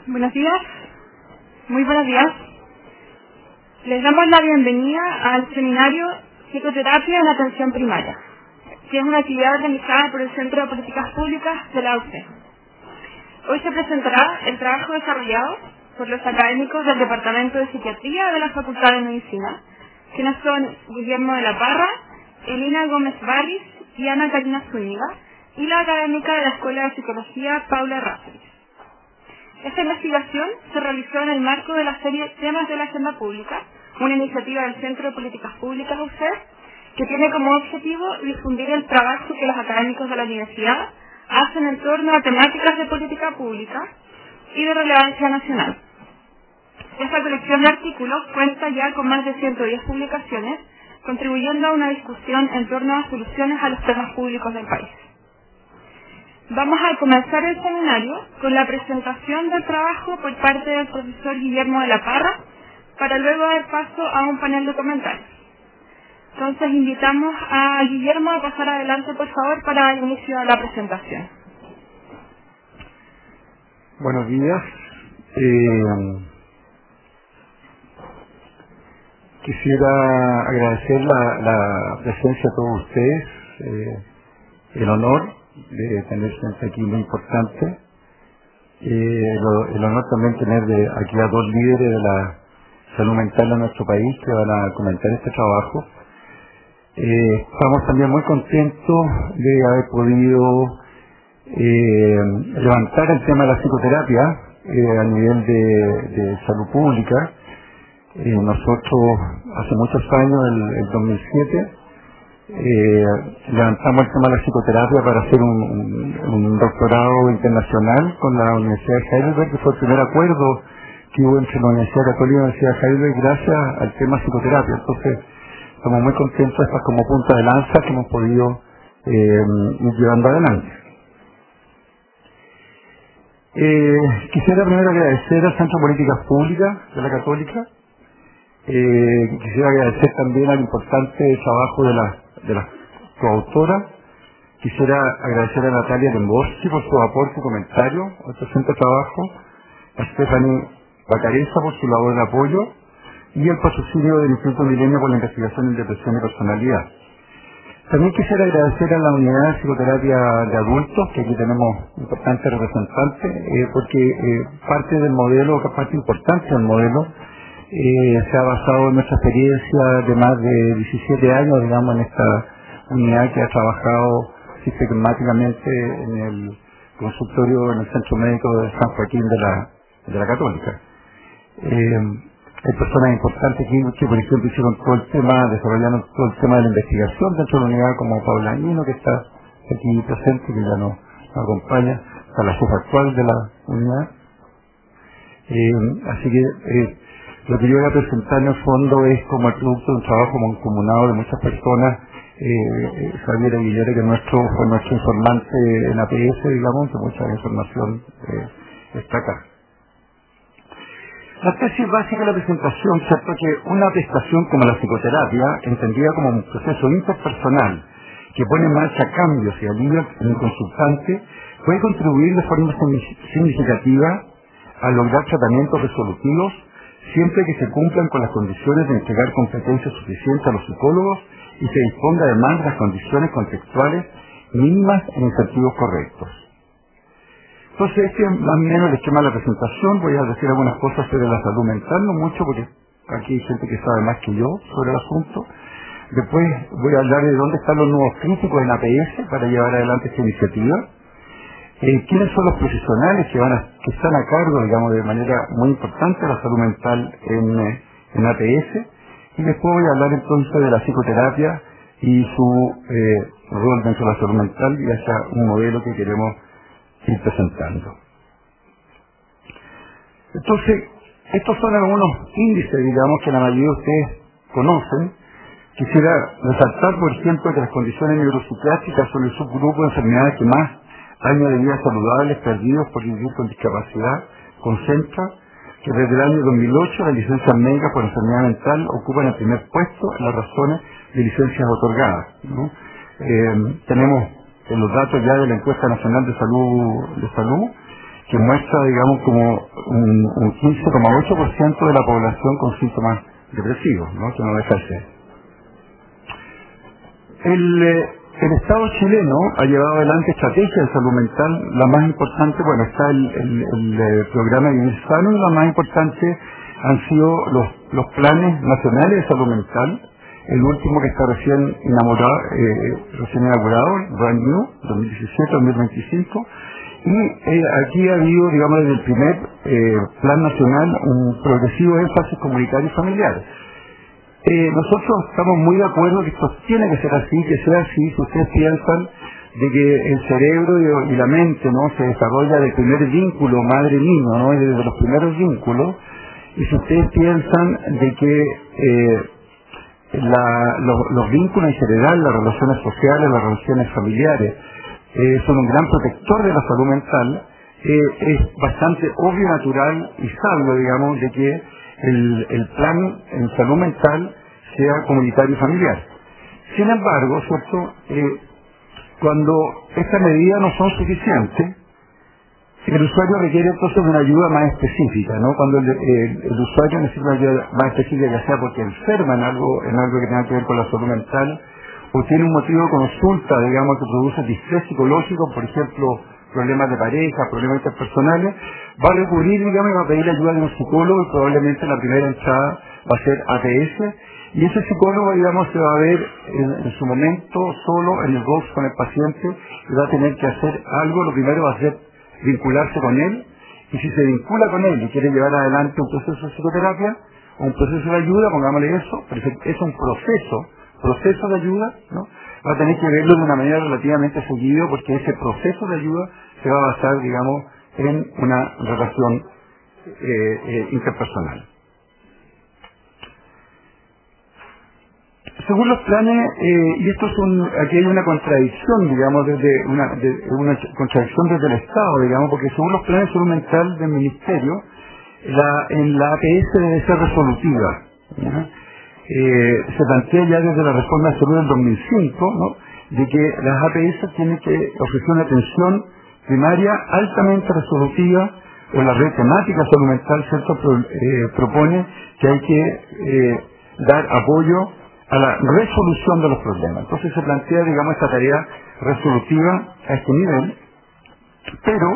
Buenos días, muy buenos días. Les damos la bienvenida al seminario Psicoterapia en Atención Primaria, que es una actividad organizada por el Centro de Políticas Públicas de la UC. Hoy se presentará el trabajo desarrollado por los académicos del Departamento de Psiquiatría de la Facultad de Medicina, quienes son Guillermo de la Parra, Elina Gómez Barris y Ana Karina Zúñiga, y la académica de la Escuela de Psicología, Paula Ráceres. Esta investigación se realizó en el marco de la serie Temas de la Agenda Pública, una iniciativa del Centro de Políticas Públicas UC, que tiene como objetivo difundir el trabajo que los académicos de la universidad hacen en torno a temáticas de política pública y de relevancia nacional. Esta colección de artículos cuenta ya con más de 110 publicaciones, contribuyendo a una discusión en torno a soluciones a los temas públicos del país. Vamos a comenzar el seminario con la presentación del trabajo por parte del profesor Guillermo de la Parra, para luego dar paso a un panel de comentarios. Entonces invitamos a Guillermo a pasar adelante, por favor, para el inicio de la presentación. Buenos días. Quisiera agradecer la presencia de todos ustedes, el honor de tener gente aquí muy importante, el honor también tener aquí a dos líderes de la salud mental en nuestro país que van a comentar este trabajo. Estamos también muy contentos de haber podido levantar el tema de la psicoterapia a nivel de salud pública. Nosotros hace muchos años, el 2007, levantamos el tema de la psicoterapia para hacer un doctorado internacional con la Universidad de Heidelberg, que fue el primer acuerdo que hubo entre la Universidad Católica y la Universidad de Heidelberg gracias al tema psicoterapia. Entonces, estamos muy contentos de estar como punta de lanza que hemos podido ir llevando adelante. Quisiera primero agradecer al Centro de Políticas Públicas de la Católica. Quisiera agradecer también al importante trabajo de las coautoras. Quisiera agradecer a Natalia Lemborsi por su aporte y comentario al presente trabajo, a Stephanie Bacareza por su labor de apoyo y el patrocinio del Instituto Milenio por la investigación en depresión y personalidad. También quisiera agradecer a la unidad de psicoterapia de adultos, que aquí tenemos importantes representantes, porque parte del modelo, parte importante del modelo, se ha basado en nuestra experiencia de más de 17 años, digamos, en esta unidad que ha trabajado sistemáticamente en el consultorio, en el Centro Médico de San Joaquín de la Católica. Hay personas importantes que, por ejemplo, hicieron todo el tema, desarrollaron todo el tema de la investigación dentro de la unidad, como Paula Añino, que está aquí presente, que ya nos acompaña, está la jefa actual de la unidad. Así que lo que yo voy a presentar en el fondo es como el producto de un trabajo mancomunado de muchas personas. Javier Aguilera, que fue nuestro informante en APS, digamos, que mucha información está acá. La tesis básica de la presentación, ¿cierto?, que una prestación como la psicoterapia, entendida como un proceso interpersonal que pone en marcha cambios y alivia en el consultante, puede contribuir de forma significativa a lograr tratamientos resolutivos siempre que se cumplan con las condiciones de entregar competencias suficientes a los psicólogos y se disponga además de las condiciones contextuales mínimas en incentivos correctos. Entonces, este es más o menos el esquema de la presentación. Voy a decir algunas cosas sobre la salud mental, no mucho, porque aquí hay gente que sabe más que yo sobre el asunto. Después voy a hablar de dónde están los nuevos críticos en APS para llevar adelante esta iniciativa. ¿Quiénes son los profesionales que están a cargo, digamos, de manera muy importante de la salud mental en APS? Y después voy a hablar entonces de la psicoterapia y su rol dentro de la salud mental y hacia un modelo que queremos ir presentando. Entonces, estos son algunos índices, digamos, que la mayoría de ustedes conocen. Quisiera resaltar, por ejemplo, que las condiciones neuropsiquiátricas son el subgrupo de enfermedades que más años de vida saludables perdidos por vivir con discapacidad concentra, que desde el año 2008 las licencias médicas por enfermedad mental ocupan el primer puesto en las razones de licencias otorgadas, ¿no? Tenemos los datos ya de la encuesta nacional de salud que muestra, digamos, como un 15,8% de la población con síntomas depresivos, ¿no? Que no deja de ser. El Estado chileno ha llevado adelante estrategias de salud mental. La más importante, bueno, está el programa Vivir Sano, y la más importante han sido los planes nacionales de salud mental. El último que está recién inaugurado, Brand New, 2017-2025. Y aquí ha habido, digamos, desde el primer plan nacional, un progresivo énfasis comunitario y familiar. Nosotros estamos muy de acuerdo que esto tiene que ser así, que sea así. Si ustedes piensan de que el cerebro y la mente, ¿no?, se desarrolla del primer vínculo madre-niño, ¿no?, desde los primeros vínculos, y si ustedes piensan de que los vínculos en general, las relaciones sociales, las relaciones familiares, son un gran protector de la salud mental, es bastante obvio, natural y sabio, digamos, de que el plan en salud mental sea comunitario y familiar. Sin embargo, ¿cierto?, cuando estas medidas no son suficientes, el usuario requiere entonces de una ayuda más específica, ¿no? Cuando el usuario necesita una ayuda más específica, ya sea porque enferma en algo que tenga que ver con la salud mental, o tiene un motivo de consulta, digamos, que produce distrés psicológico, por ejemplo, problemas de pareja, problemas interpersonales, va a recurrir, digamos, y va a pedir ayuda de un psicólogo, y probablemente la primera entrada va a ser APS, y ese psicólogo, digamos, se va a ver en su momento solo en el box con el paciente, y va a tener que hacer algo. Lo primero va a ser vincularse con él, y si se vincula con él y quiere llevar adelante un proceso de psicoterapia o un proceso de ayuda, pongámosle eso, es un proceso de ayuda, ¿no?, va a tener que verlo de una manera relativamente seguida, porque ese proceso de ayuda se va a basar, digamos, en una relación interpersonal. Según los planes, y aquí hay una contradicción, digamos, una contradicción desde el Estado, digamos, porque según los planes de salud mental del Ministerio, en la APS debe ser resolutiva, ¿ya? Se plantea ya desde la reforma de salud del 2005, ¿no?, de que las APS tienen que ofrecer una atención primaria altamente resolutiva, o la red temática salud mental, ¿cierto?, propone que hay que dar apoyo a la resolución de los problemas. Entonces se plantea, digamos, esta tarea resolutiva a este nivel, pero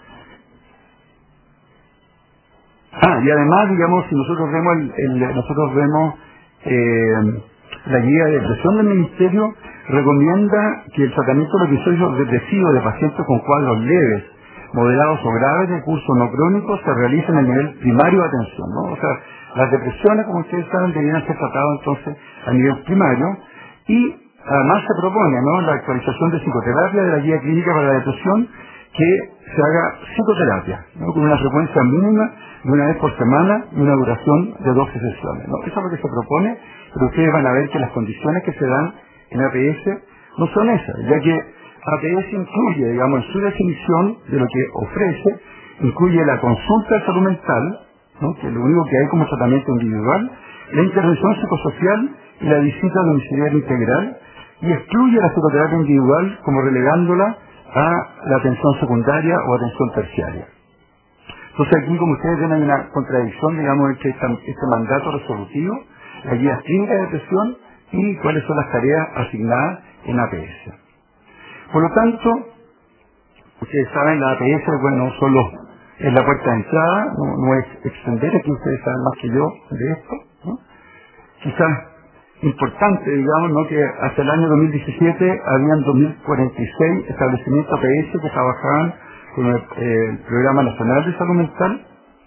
y además, digamos, si nosotros vemos la guía de depresión del Ministerio, recomienda que el tratamiento de los episodios depresivos de pacientes con cuadros leves, moderados o graves de curso no crónico se realiza en el nivel primario de atención, ¿no? O sea, las depresiones, como ustedes saben, deberían ser tratadas entonces a nivel primario, y además se propone, ¿no?, la actualización de psicoterapia de la guía clínica para la depresión, que se haga psicoterapia, ¿no?, con una frecuencia mínima de una vez por semana y una duración de 12 sesiones, ¿no? Eso es lo que se propone, pero ustedes van a ver que las condiciones que se dan en APS no son esas, ya que APS incluye, digamos, en su definición de lo que ofrece, incluye la consulta de salud mental, ¿no?, que es lo único que hay como tratamiento individual, la intervención psicosocial y la visita domiciliaria integral, y excluye la psicoterapia individual como relegándola a la atención secundaria o atención terciaria. Entonces aquí, como ustedes ven, hay una contradicción, digamos, entre este mandato resolutivo, la guía clínica de depresión, y cuáles son las tareas asignadas en APS. Por lo tanto, ustedes saben, la APS, bueno, es la puerta de entrada, no es extender, aquí ustedes saben más que yo de esto, ¿no? Quizás importante, digamos, ¿no?, que hasta el año 2017 habían 2046 establecimientos APS que trabajaban con el Programa Nacional de Salud Mental,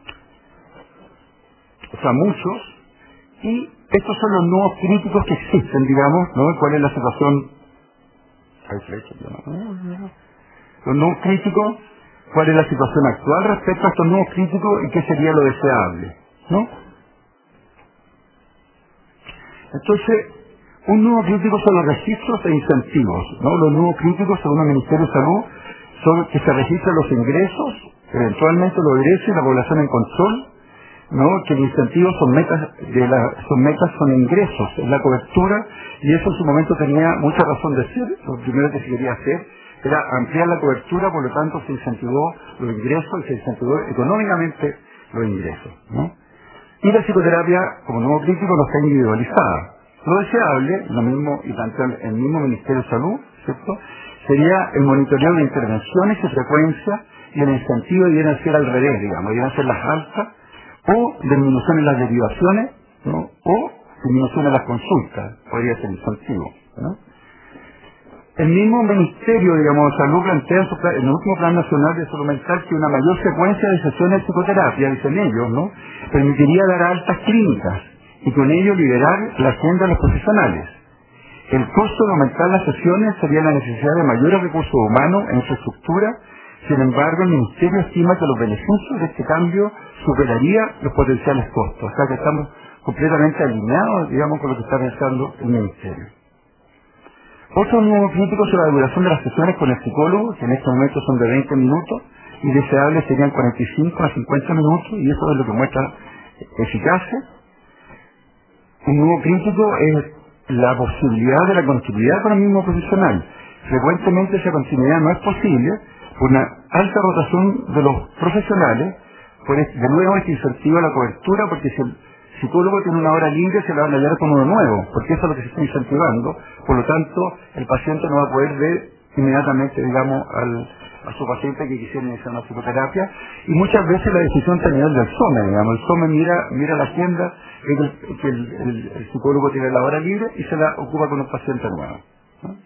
o sea, muchos, y estos son los nuevos críticos que existen, digamos, ¿no? ¿Cuál es la situación? Los nuevos críticos, ¿cuál es la situación actual respecto a estos nuevos críticos y qué sería lo deseable, ¿no? Entonces, un nuevo crítico son los registros e incentivos, ¿no? Los nuevos críticos, según el Ministerio de Salud, son que se registran los ingresos, eventualmente los egresos y la población en control, ¿no? Que los incentivos son ingresos, es la cobertura, y eso en su momento tenía mucha razón de ser. Lo primero que se quería hacer, era ampliar la cobertura, por lo tanto se incentivó los ingresos y se incentivó económicamente los ingresos, ¿no? Y la psicoterapia, como nuevo crítico, no está individualizada. Lo deseable, lo mismo, y tanto el mismo Ministerio de Salud, ¿cierto?, sería el monitoreo de intervenciones y frecuencia, y el incentivo deberían ser al revés, digamos, deberían ser las altas, o disminución en las derivaciones, ¿no?, o disminución en las consultas, podría ser incentivo, ¿no? El mismo Ministerio, digamos, de Salud plantea en el último Plan Nacional de Salud Mental que una mayor frecuencia de sesiones de psicoterapia, dicen ellos, ¿no?, permitiría dar altas clínicas y con ello liberar la agenda de los profesionales. El costo de aumentar las sesiones sería la necesidad de mayores recursos humanos en infraestructura. Sin embargo, el Ministerio estima que los beneficios de este cambio superaría los potenciales costos. O sea que estamos completamente alineados, digamos, con lo que está pensando el Ministerio. Otro nuevo crítico sobre la duración de las sesiones con el psicólogo, que en este momento son de 20 minutos, y deseables serían 45 a 50 minutos, y eso es lo que muestra eficacia. Un nuevo crítico es la posibilidad de la continuidad con el mismo profesional. Frecuentemente esa continuidad no es posible por una alta rotación de los profesionales, de nuevo este incentiva la cobertura, porque si el psicólogo tiene una hora libre se la van a hallar con uno nuevo, porque eso es lo que se está incentivando. Por lo tanto, el paciente no va a poder ver inmediatamente, digamos, a su paciente que quisiera iniciar una psicoterapia, y muchas veces la decisión está a nivel del SOME, digamos. El SOME mira la agenda, ve que el psicólogo tiene la hora libre y se la ocupa con un paciente nuevo, ¿no?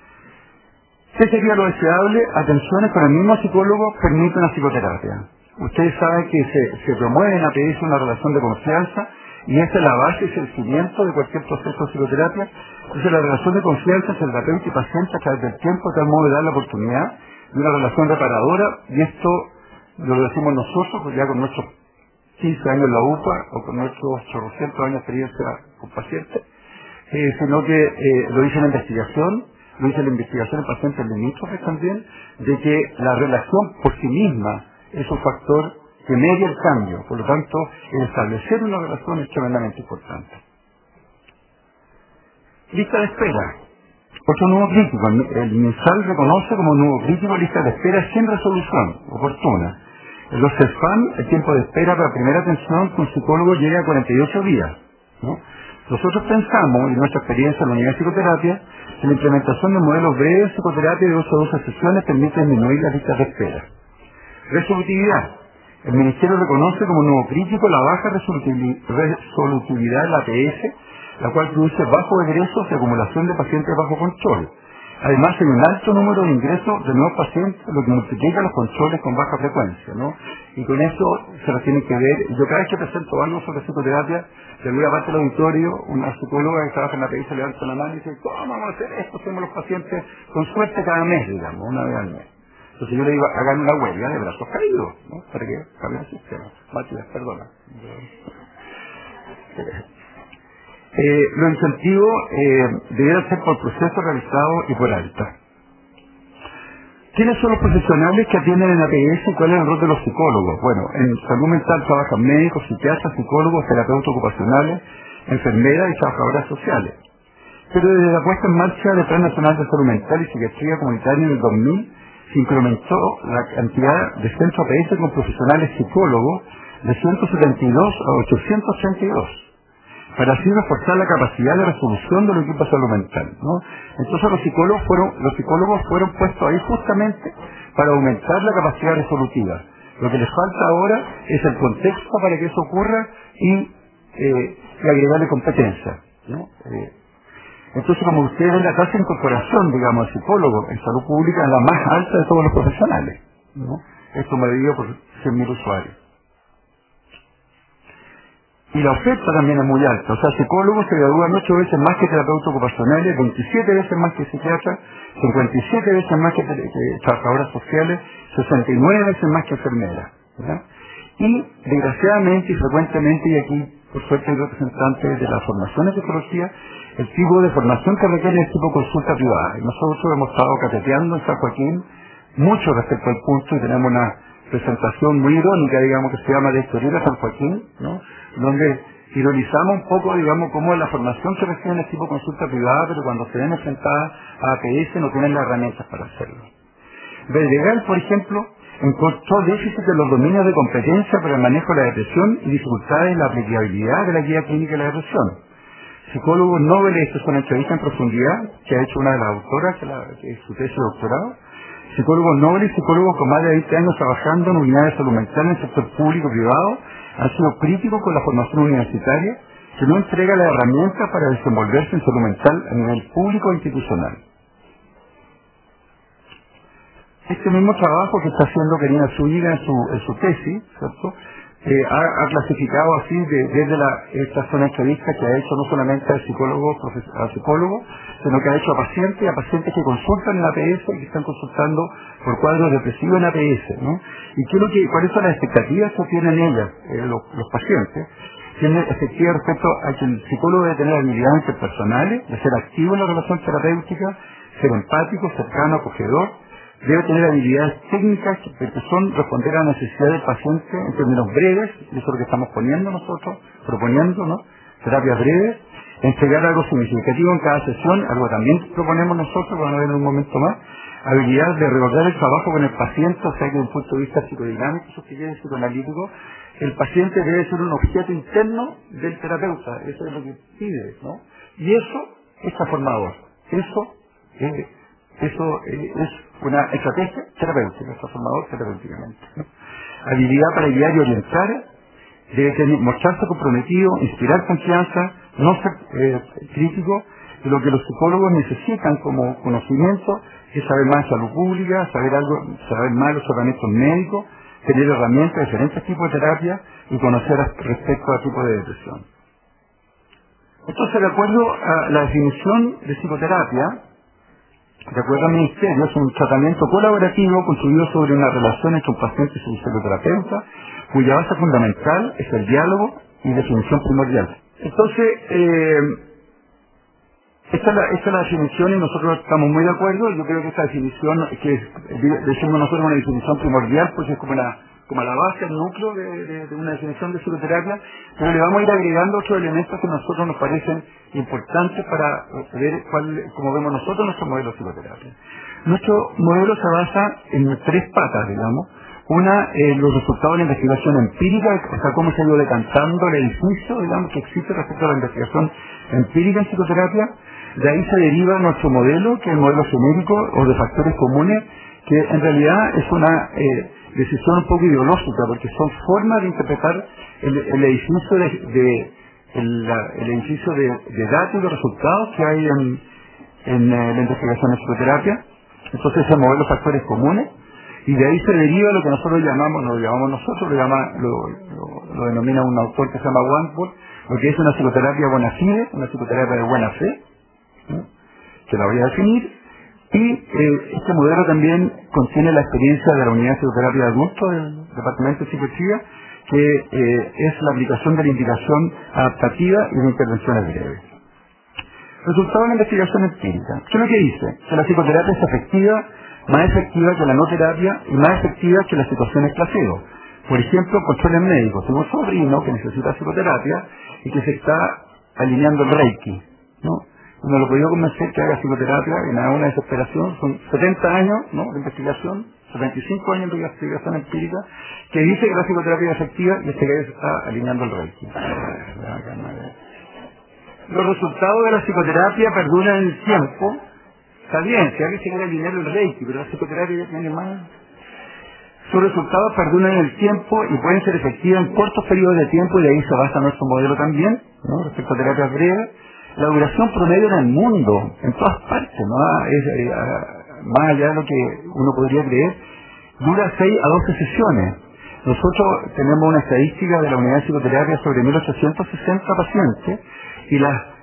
¿Qué sería lo deseable? Atenciones con el mismo psicólogo permite una psicoterapia. Ustedes saben que se promueve en la APS una relación de confianza, y esa es la base, es el cimiento de cualquier proceso de psicoterapia. Entonces la relación de confianza entre el terapeuta y paciente a través del tiempo, de tal modo de dar la oportunidad de una relación reparadora, y esto lo decimos nosotros, pues ya con nuestros 15 años en la UPA, o con nuestros 800 años de experiencia con pacientes, sino que lo dice la investigación, lo dice la investigación en pacientes limítrofes también, de que la relación por sí misma es un factor que media el cambio. Por lo tanto, el establecer una relación es tremendamente importante. Lista de espera. Otro nuevo crítico. El MinSal reconoce como nuevo crítico lista de espera sin resolución oportuna. En los CESFAM, el tiempo de espera para primera atención con psicólogo llega a 48 días, ¿no? Nosotros pensamos, en nuestra experiencia en la unidad de psicoterapia, que la implementación de modelos breves de psicoterapia de 8 a 12 sesiones permite disminuir las listas de espera. Resolutividad. El Ministerio reconoce como nuevo crítico la baja resolutividad de la APS, la cual produce bajos egresos y acumulación de pacientes bajo control. Además, hay un alto número de ingresos de nuevos pacientes, lo que multiplica los controles con baja frecuencia, ¿no? Y con eso se lo tienen que ver. Yo cada vez que presento algo sobre psicoterapia, de alguna parte del auditorio, una psicóloga que trabaja en la APS levanta la mano y dice, ¿cómo vamos a hacer esto? Hacemos los pacientes con suerte cada mes, digamos, una vez al mes. Entonces yo le digo, hagan una huelga de brazos caídos, ¿no?, para que cambie el sistema. Matías, perdona. Los incentivos debieran ser por proceso realizado y por alta. ¿Quiénes son los profesionales que atienden en APS y cuál es el rol de los psicólogos? Bueno, en salud mental trabajan médicos, psiquiatras, psicólogos, terapeutas ocupacionales, enfermeras y trabajadoras sociales. Pero desde la puesta en marcha del Plan Nacional de Salud Mental y Psiquiatría Comunitaria en el 2000, se incrementó la cantidad de centros APS con profesionales psicólogos de 172 a 832. Para así reforzar la capacidad de resolución de los equipos de salud mental, ¿no? Entonces los psicólogos fueron puestos ahí justamente para aumentar la capacidad resolutiva. Lo que les falta ahora es el contexto para que eso ocurra y agregarle competencia, ¿no? Entonces, como ustedes ven, la tasa de incorporación, digamos, de psicólogos en salud pública es la más alta de todos los profesionales, ¿no? Esto medido por 100.000 usuarios. Y la oferta también es muy alta. O sea, psicólogos se gradúan 8 veces más que terapeutas ocupacionales, 27 veces más que psiquiatras, 57 veces más que trabajadoras sociales, 69 veces más que enfermeras, ¿verdad? Y, desgraciadamente y frecuentemente, y aquí, por suerte, hay representantes de las formaciones de psicología, el tipo de formación que requiere es tipo consulta privada. Y nosotros hemos estado cateteando en San Joaquín mucho respecto al punto y tenemos una presentación muy irónica, digamos, que se llama de Historia San Joaquín, ¿no?, donde ironizamos un poco, digamos, cómo la formación que reciben es tipo consulta privada, pero cuando se ven enfrentadas a APS no tienen las herramientas para hacerlo. Bedregal, por ejemplo, encontró déficit de los dominios de competencia para el manejo de la depresión y dificultades en la aplicabilidad de la guía clínica de la depresión. Psicólogos Nobel, esto es una entrevista en profundidad que ha hecho una de las autoras, que es su tesis de doctorado. Psicólogos Nobel y psicólogos con más de 20 años trabajando en unidades de salud mental en el sector público y privado han sido críticos con la formación universitaria que no entrega las herramientas para desenvolverse en salud mental a nivel público e institucional. Este mismo trabajo que está haciendo Karina Zúñiga en su tesis, ¿cierto? Ha clasificado así desde esta zona entrevista que ha hecho no solamente a psicólogos, sino que ha hecho a pacientes que consultan en APS y que están consultando por cuadros depresivos en APS, ¿no? Y cuáles son las expectativas que tienen ellas, los pacientes. Tienen expectativas respecto a que el psicólogo debe tener habilidades interpersonales, de ser activo en la relación terapéutica, ser empático, cercano, acogedor. Debe tener habilidades técnicas que son responder a la necesidad del paciente en términos breves, eso es lo que estamos proponiendo, ¿no? Terapias breves, entregar algo significativo en cada sesión, algo también proponemos nosotros, van a ver en un momento más, habilidad de recordar el trabajo con el paciente, o sea que desde un punto de vista psicodinámico, eso que quiere psicoanalítico, el paciente debe ser un objeto interno del terapeuta, eso es lo que pide, ¿no? Y eso es transformador, eso es una estrategia terapéutica, es transformador terapéuticamente, ¿no? Habilidad para guiar y orientar, debe mostrarse comprometido, inspirar confianza, no ser crítico. Y lo que los psicólogos necesitan como conocimiento es saber más de salud pública, saber más de los tratamientos médicos, tener herramientas de diferentes tipos de terapia y conocer respecto a tipos de depresión. Entonces, de acuerdo a la definición de psicoterapia, de acuerdo al Ministerio, es un tratamiento colaborativo construido sobre una relación entre un paciente y su psicoterapeuta, cuya base fundamental es el diálogo y definición primordial. Entonces, esta es la definición y nosotros estamos muy de acuerdo. Yo creo que esta definición, que decimos nosotros una definición primordial, pues es como la base, el núcleo de una definición de psicoterapia, pero le vamos a ir agregando otros elementos que a nosotros nos parecen importantes para ver cómo vemos nosotros nuestro modelo de psicoterapia. Nuestro modelo se basa en 3 patas, digamos. Una, los resultados de la investigación empírica, o sea, cómo se ha ido decantando el edificio, digamos, que existe respecto a la investigación empírica en psicoterapia. De ahí se deriva nuestro modelo, que es el modelo genérico o de factores comunes, que en realidad es una decisión un poco ideológica, porque son formas de interpretar el edificio de datos y de resultados que hay en la investigación de psicoterapia. Entonces, ese modelo de factores comunes. Y de ahí se deriva lo que nosotros lo denomina un autor que se llama Wentworth, lo que es una psicoterapia bona fide, una psicoterapia de buena fe, ¿no? Que la voy a definir. Y este modelo también contiene la experiencia de la unidad de psicoterapia de adultos del Departamento de Psiquiatría, que es la aplicación de la indicación adaptativa y de intervenciones breves. Resultado de la investigación empírica. ¿Qué es lo que dice? Que la psicoterapia es efectiva, más efectiva que la no terapia y más efectiva que las situaciones placebo. Por ejemplo, controles médicos. Tengo un sobrino que necesita psicoterapia y que se está alineando el Reiki, ¿no? No lo podía convencer que haga psicoterapia y me da una desesperación. Son 70 años, ¿no?, de investigación, 75 años de investigación empírica, que dice que la psicoterapia es efectiva y este gallo se está alineando el Reiki. Los resultados de la psicoterapia perduran en el tiempo. Está bien, si alguien se quiere alinear el Reiki, pero la psicoterapia ya tiene más. Sus resultados perduran en el tiempo y pueden ser efectivas en cortos periodos de tiempo, y de ahí se basa nuestro modelo también, ¿no?, respecto a terapias breves. La duración promedio en el mundo, en todas partes, ¿no?, más allá de lo que uno podría creer, dura 6 a 12 sesiones. Nosotros tenemos una estadística de la unidad de psicoterapia sobre 1860 pacientes y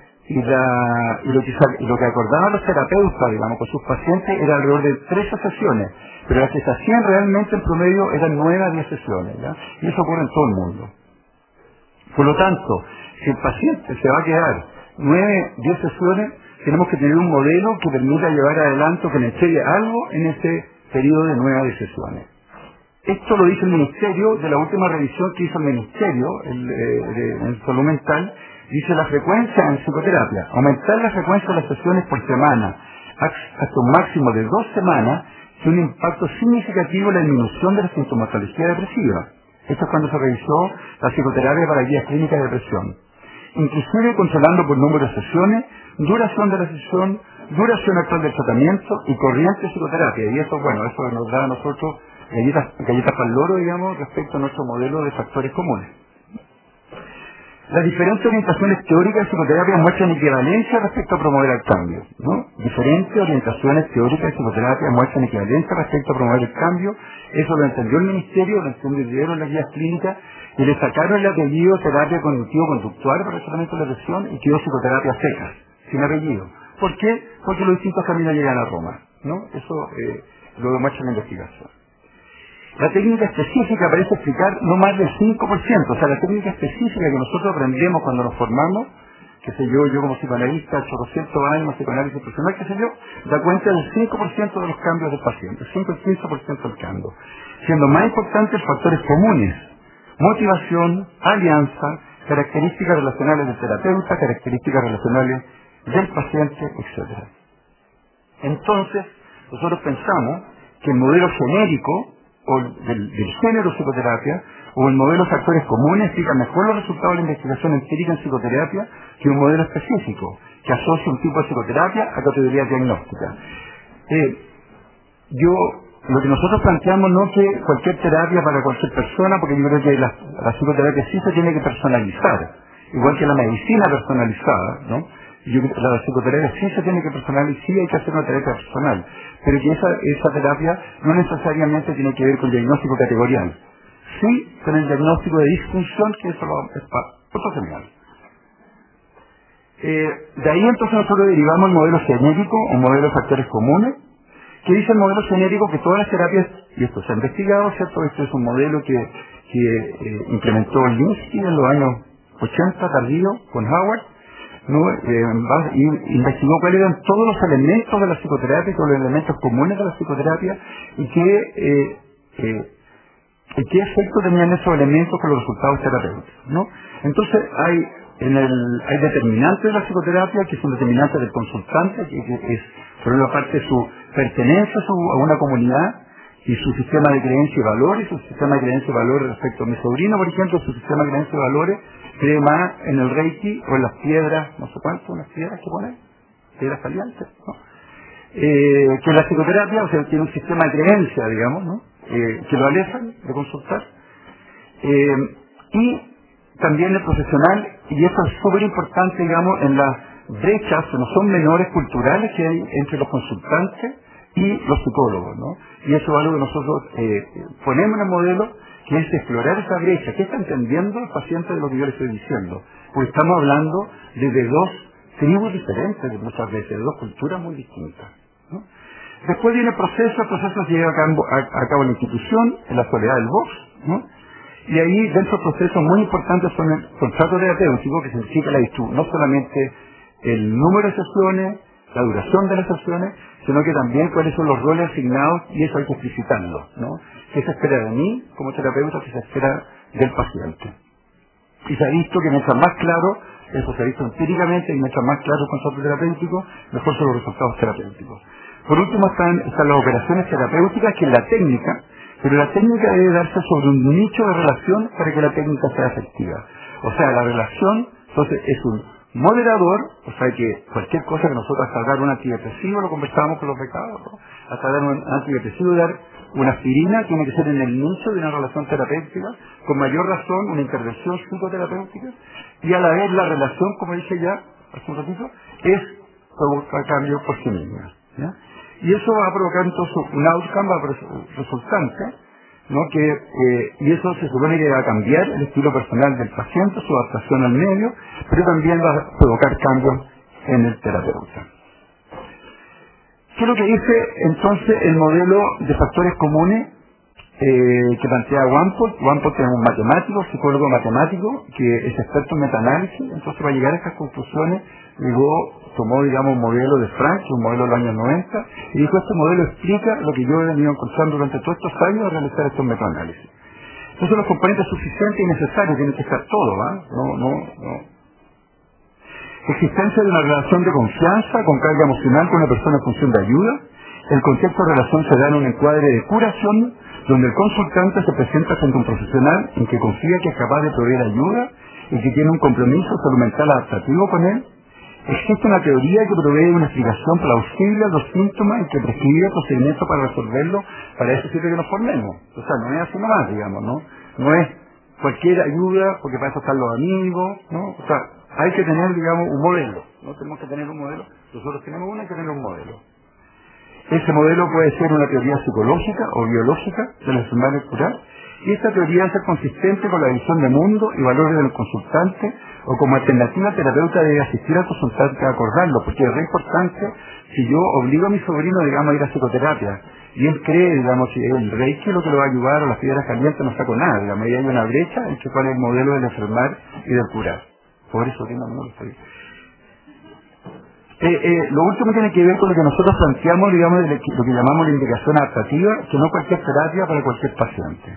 lo que acordaban los terapeutas, digamos, con sus pacientes era alrededor de 13 sesiones, pero las que se hacían realmente en promedio eran 9 a 10 sesiones, ¿ya? Y eso ocurre en todo el mundo. Por lo tanto, si el paciente se va a quedar 9, 10 sesiones, tenemos que tener un modelo que permita llevar adelante o que le entregue algo en ese periodo de 9 a 10 sesiones. Esto lo dice el Ministerio, de la última revisión que hizo el Ministerio en salud mental, dice la frecuencia en psicoterapia, aumentar la frecuencia de las sesiones por semana hasta un máximo de 2 semanas tiene un impacto significativo en la disminución de la sintomatología depresiva. Esto es cuando se revisó la psicoterapia para guías clínicas de depresión. Inclusive controlando por número de sesiones, duración de la sesión, duración actual del tratamiento y corriente de psicoterapia. Y eso, bueno, eso nos da a nosotros galletas para el loro, digamos, respecto a nuestro modelo de factores comunes. Las diferentes orientaciones teóricas de psicoterapia muestran equivalencia respecto a promover el cambio, ¿no? Diferentes orientaciones teóricas de psicoterapia muestran equivalencia respecto a promover el cambio. Eso lo entendió el Ministerio, lo entendieron las guías clínicas y le sacaron el apellido terapia cognitivo-conductual para el tratamiento de la depresión y quedó psicoterapia secas, sin apellido. ¿Por qué? Porque los distintos caminos llegan a Roma, ¿no? Eso lo demuestra la investigación. La técnica específica parece explicar no más del 5%, o sea, la técnica específica que nosotros aprendemos cuando nos formamos, qué sé yo como psicoanalista, 800 años, psicoanálisis profesional, qué sé yo, da cuenta del 5% de los cambios del paciente, 5 y 15% del cambio. Siendo más importantes factores comunes, motivación, alianza, características relacionales del terapeuta, características relacionales del paciente, etc. Entonces, nosotros pensamos que el modelo genérico o del género psicoterapia o el modelo de factores comunes explica mejor los resultados de la investigación empírica en psicoterapia que un modelo específico que asocia un tipo de psicoterapia a categorías diagnósticas. Lo que nosotros planteamos no que cualquier terapia para cualquier persona, porque yo creo que la psicoterapia sí se tiene que personalizar, igual que la medicina personalizada, ¿no? Yo creo que la psicoterapia sí se tiene que personalizar, sí hay que hacer una terapia personal, pero que esa terapia no necesariamente tiene que ver con el diagnóstico categorial, sí con el diagnóstico de disfunción, que eso es otro señal. De ahí entonces nosotros derivamos el modelo genérico o modelo de factores comunes, que dice el modelo genérico que todas las terapias, y esto se ha investigado, ¿cierto? Este es un modelo que implementó Linsky en los años 80, tardío, con Howard, ¿no? Y investigó cuáles eran todos los elementos de la psicoterapia, todos los elementos comunes de la psicoterapia, y qué efecto tenían esos elementos con los resultados terapéuticos, ¿no? Entonces hay determinantes de la psicoterapia que son determinantes del consultante, que es por una parte su pertenencia a una comunidad y su sistema de creencias y valores, su sistema de creencias y valores respecto a mi sobrino, por ejemplo, su sistema de creencias y valores cree más en el Reiki o en las piedras, no sé cuántas, unas piedras que ponen, piedras calientes, ¿no? Que la psicoterapia, o sea, tiene un sistema de creencia, digamos, ¿no? Que lo alejan de consultar. Y también el profesional, y eso es súper importante, digamos, en las brechas, que no son menores culturales que hay entre los consultantes y los psicólogos, ¿no? Y eso es algo que nosotros ponemos en el modelo, que es explorar esa brecha. ¿Qué está entendiendo el paciente de lo que yo le estoy diciendo? Porque estamos hablando de dos tribus diferentes muchas veces, de dos culturas muy distintas, ¿no? Después viene el proceso se lleva a cabo en la institución, en la soledad del box, ¿no? Y ahí dentro del proceso muy importantes son el contrato terapéutico, que significa no solamente el número de sesiones, la duración de las sesiones, sino que también cuáles son los roles asignados, y eso hay que explicitarlo, ¿no? ¿Qué se espera de mí como terapeuta? ¿Qué se espera del paciente? Y se ha visto que mientras más claro, eso se ha visto empíricamente, y mientras más claro el contrato terapéutico, mejor son los resultados terapéuticos. Por último están las operaciones terapéuticas, que es la técnica, pero la técnica debe darse sobre un nicho de relación para que la técnica sea efectiva. O sea, la relación, entonces, es un moderador, o sea que cualquier cosa que nosotros hasta dar un antidepresivo, lo conversábamos con los becados, ¿no? Hasta dar un antidepresivo, dar una aspirina, tiene que ser en el nicho de una relación terapéutica, con mayor razón una intervención psicoterapéutica, y a la vez la relación, como dije ya hace un ratito, es provocar cambios por sí misma, ¿ya? Y eso va a provocar entonces un outcome resultante, ¿no? Y eso se supone que va a cambiar el estilo personal del paciente, su adaptación al medio, pero también va a provocar cambios en el terapeuta. ¿Qué es lo que dice entonces el modelo de factores comunes que plantea Wamport? Wamport es un matemático, psicólogo matemático, que es experto en metaanálisis. Entonces, para llegar a estas conclusiones, luego tomó, digamos, un modelo de Frank, un modelo de los años 90, y dijo: este modelo explica lo que yo he venido encontrando durante todos estos años de realizar estos metaanálisis. Entonces, los componentes suficientes y necesarios tienen que estar todo, ¿va? No. Existencia de una relación de confianza con carga emocional con una persona en función de ayuda, El concepto de relación se da en un encuadre de curación, donde el consultante se presenta frente a un profesional en que confía que es capaz de proveer ayuda y que tiene un compromiso salud mental adaptativo con él. Existe una teoría que provee una explicación plausible a los síntomas y que prescribe procedimientos para resolverlo. Para eso sirve que nos formemos. O sea, no es así nomás, digamos, ¿no? No es cualquier ayuda, porque para eso están los amigos, ¿no? O sea, hay que tener, digamos, un modelo, ¿no? Tenemos que tener un modelo. Nosotros tenemos uno, hay que tener un modelo. Ese modelo puede ser una teoría psicológica o biológica de la enfermedad curar, y esta teoría debe ser consistente con la visión de mundo y valores del consultante, o como alternativa terapeuta debe asistir al consultante a acordarlo, porque es re importante. Si yo obligo a mi sobrino, digamos, a ir a psicoterapia, y él cree, digamos, que el reiki lo que lo va a ayudar, o las piedras calientes, no saco nada, digamos, ahí hay una brecha entre cuál es el modelo del enfermar y del curar. Por eso sobrino no lo estoy. Lo último tiene que ver con lo que nosotros planteamos, digamos, de lo que llamamos la indicación adaptativa, que no cualquier terapia para cualquier paciente.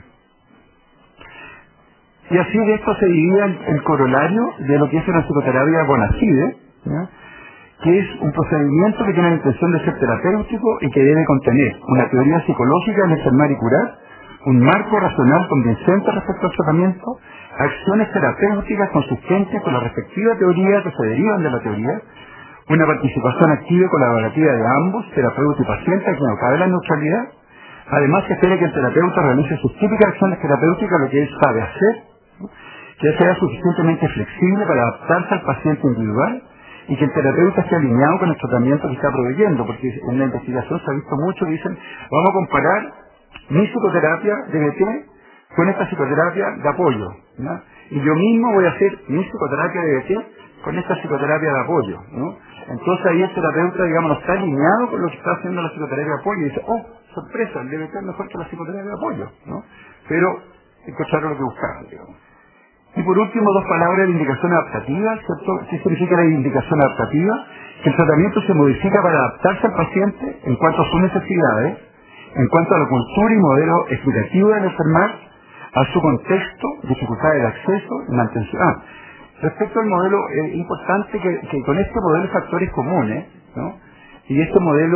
Y así de esto se divide el corolario de lo que es una psicoterapia Bonafide, ¿ya? Que es un procedimiento que tiene la intención de ser terapéutico y que debe contener una teoría psicológica de enfermar y curar, un marco racional convincente respecto al tratamiento, acciones terapéuticas consistentes con la respectiva teoría que se derivan de la teoría, una participación activa y colaborativa de ambos, terapeuta y paciente, que no cabe la neutralidad. Además, se espera que el terapeuta realice sus típicas acciones terapéuticas, lo que él sabe hacer, que sea suficientemente flexible para adaptarse al paciente individual y que el terapeuta esté alineado con el tratamiento que está proveyendo, porque en la investigación se ha visto mucho que dicen, vamos a comparar mi psicoterapia DBT con esta psicoterapia de apoyo, ¿no? Y yo mismo voy a hacer mi psicoterapia DBT con esta psicoterapia de apoyo, ¿no? Entonces ahí el terapeuta, digamos, no está alineado con lo que está haciendo la psicoterapia de apoyo y dice, oh, sorpresa, el DBT es mejor que la psicoterapia de apoyo, ¿no? Pero encontraron lo que buscaban, digamos. Y por último, dos palabras de indicación adaptativa, ¿cierto? ¿Qué significa la indicación adaptativa? Que el tratamiento se modifica para adaptarse al paciente en cuanto a sus necesidades, en cuanto a la cultura y modelo explicativo del enfermar, a su contexto, dificultades de acceso y mantención. Respecto al modelo, es importante que con este modelo de factores comunes, ¿no? Y este modelo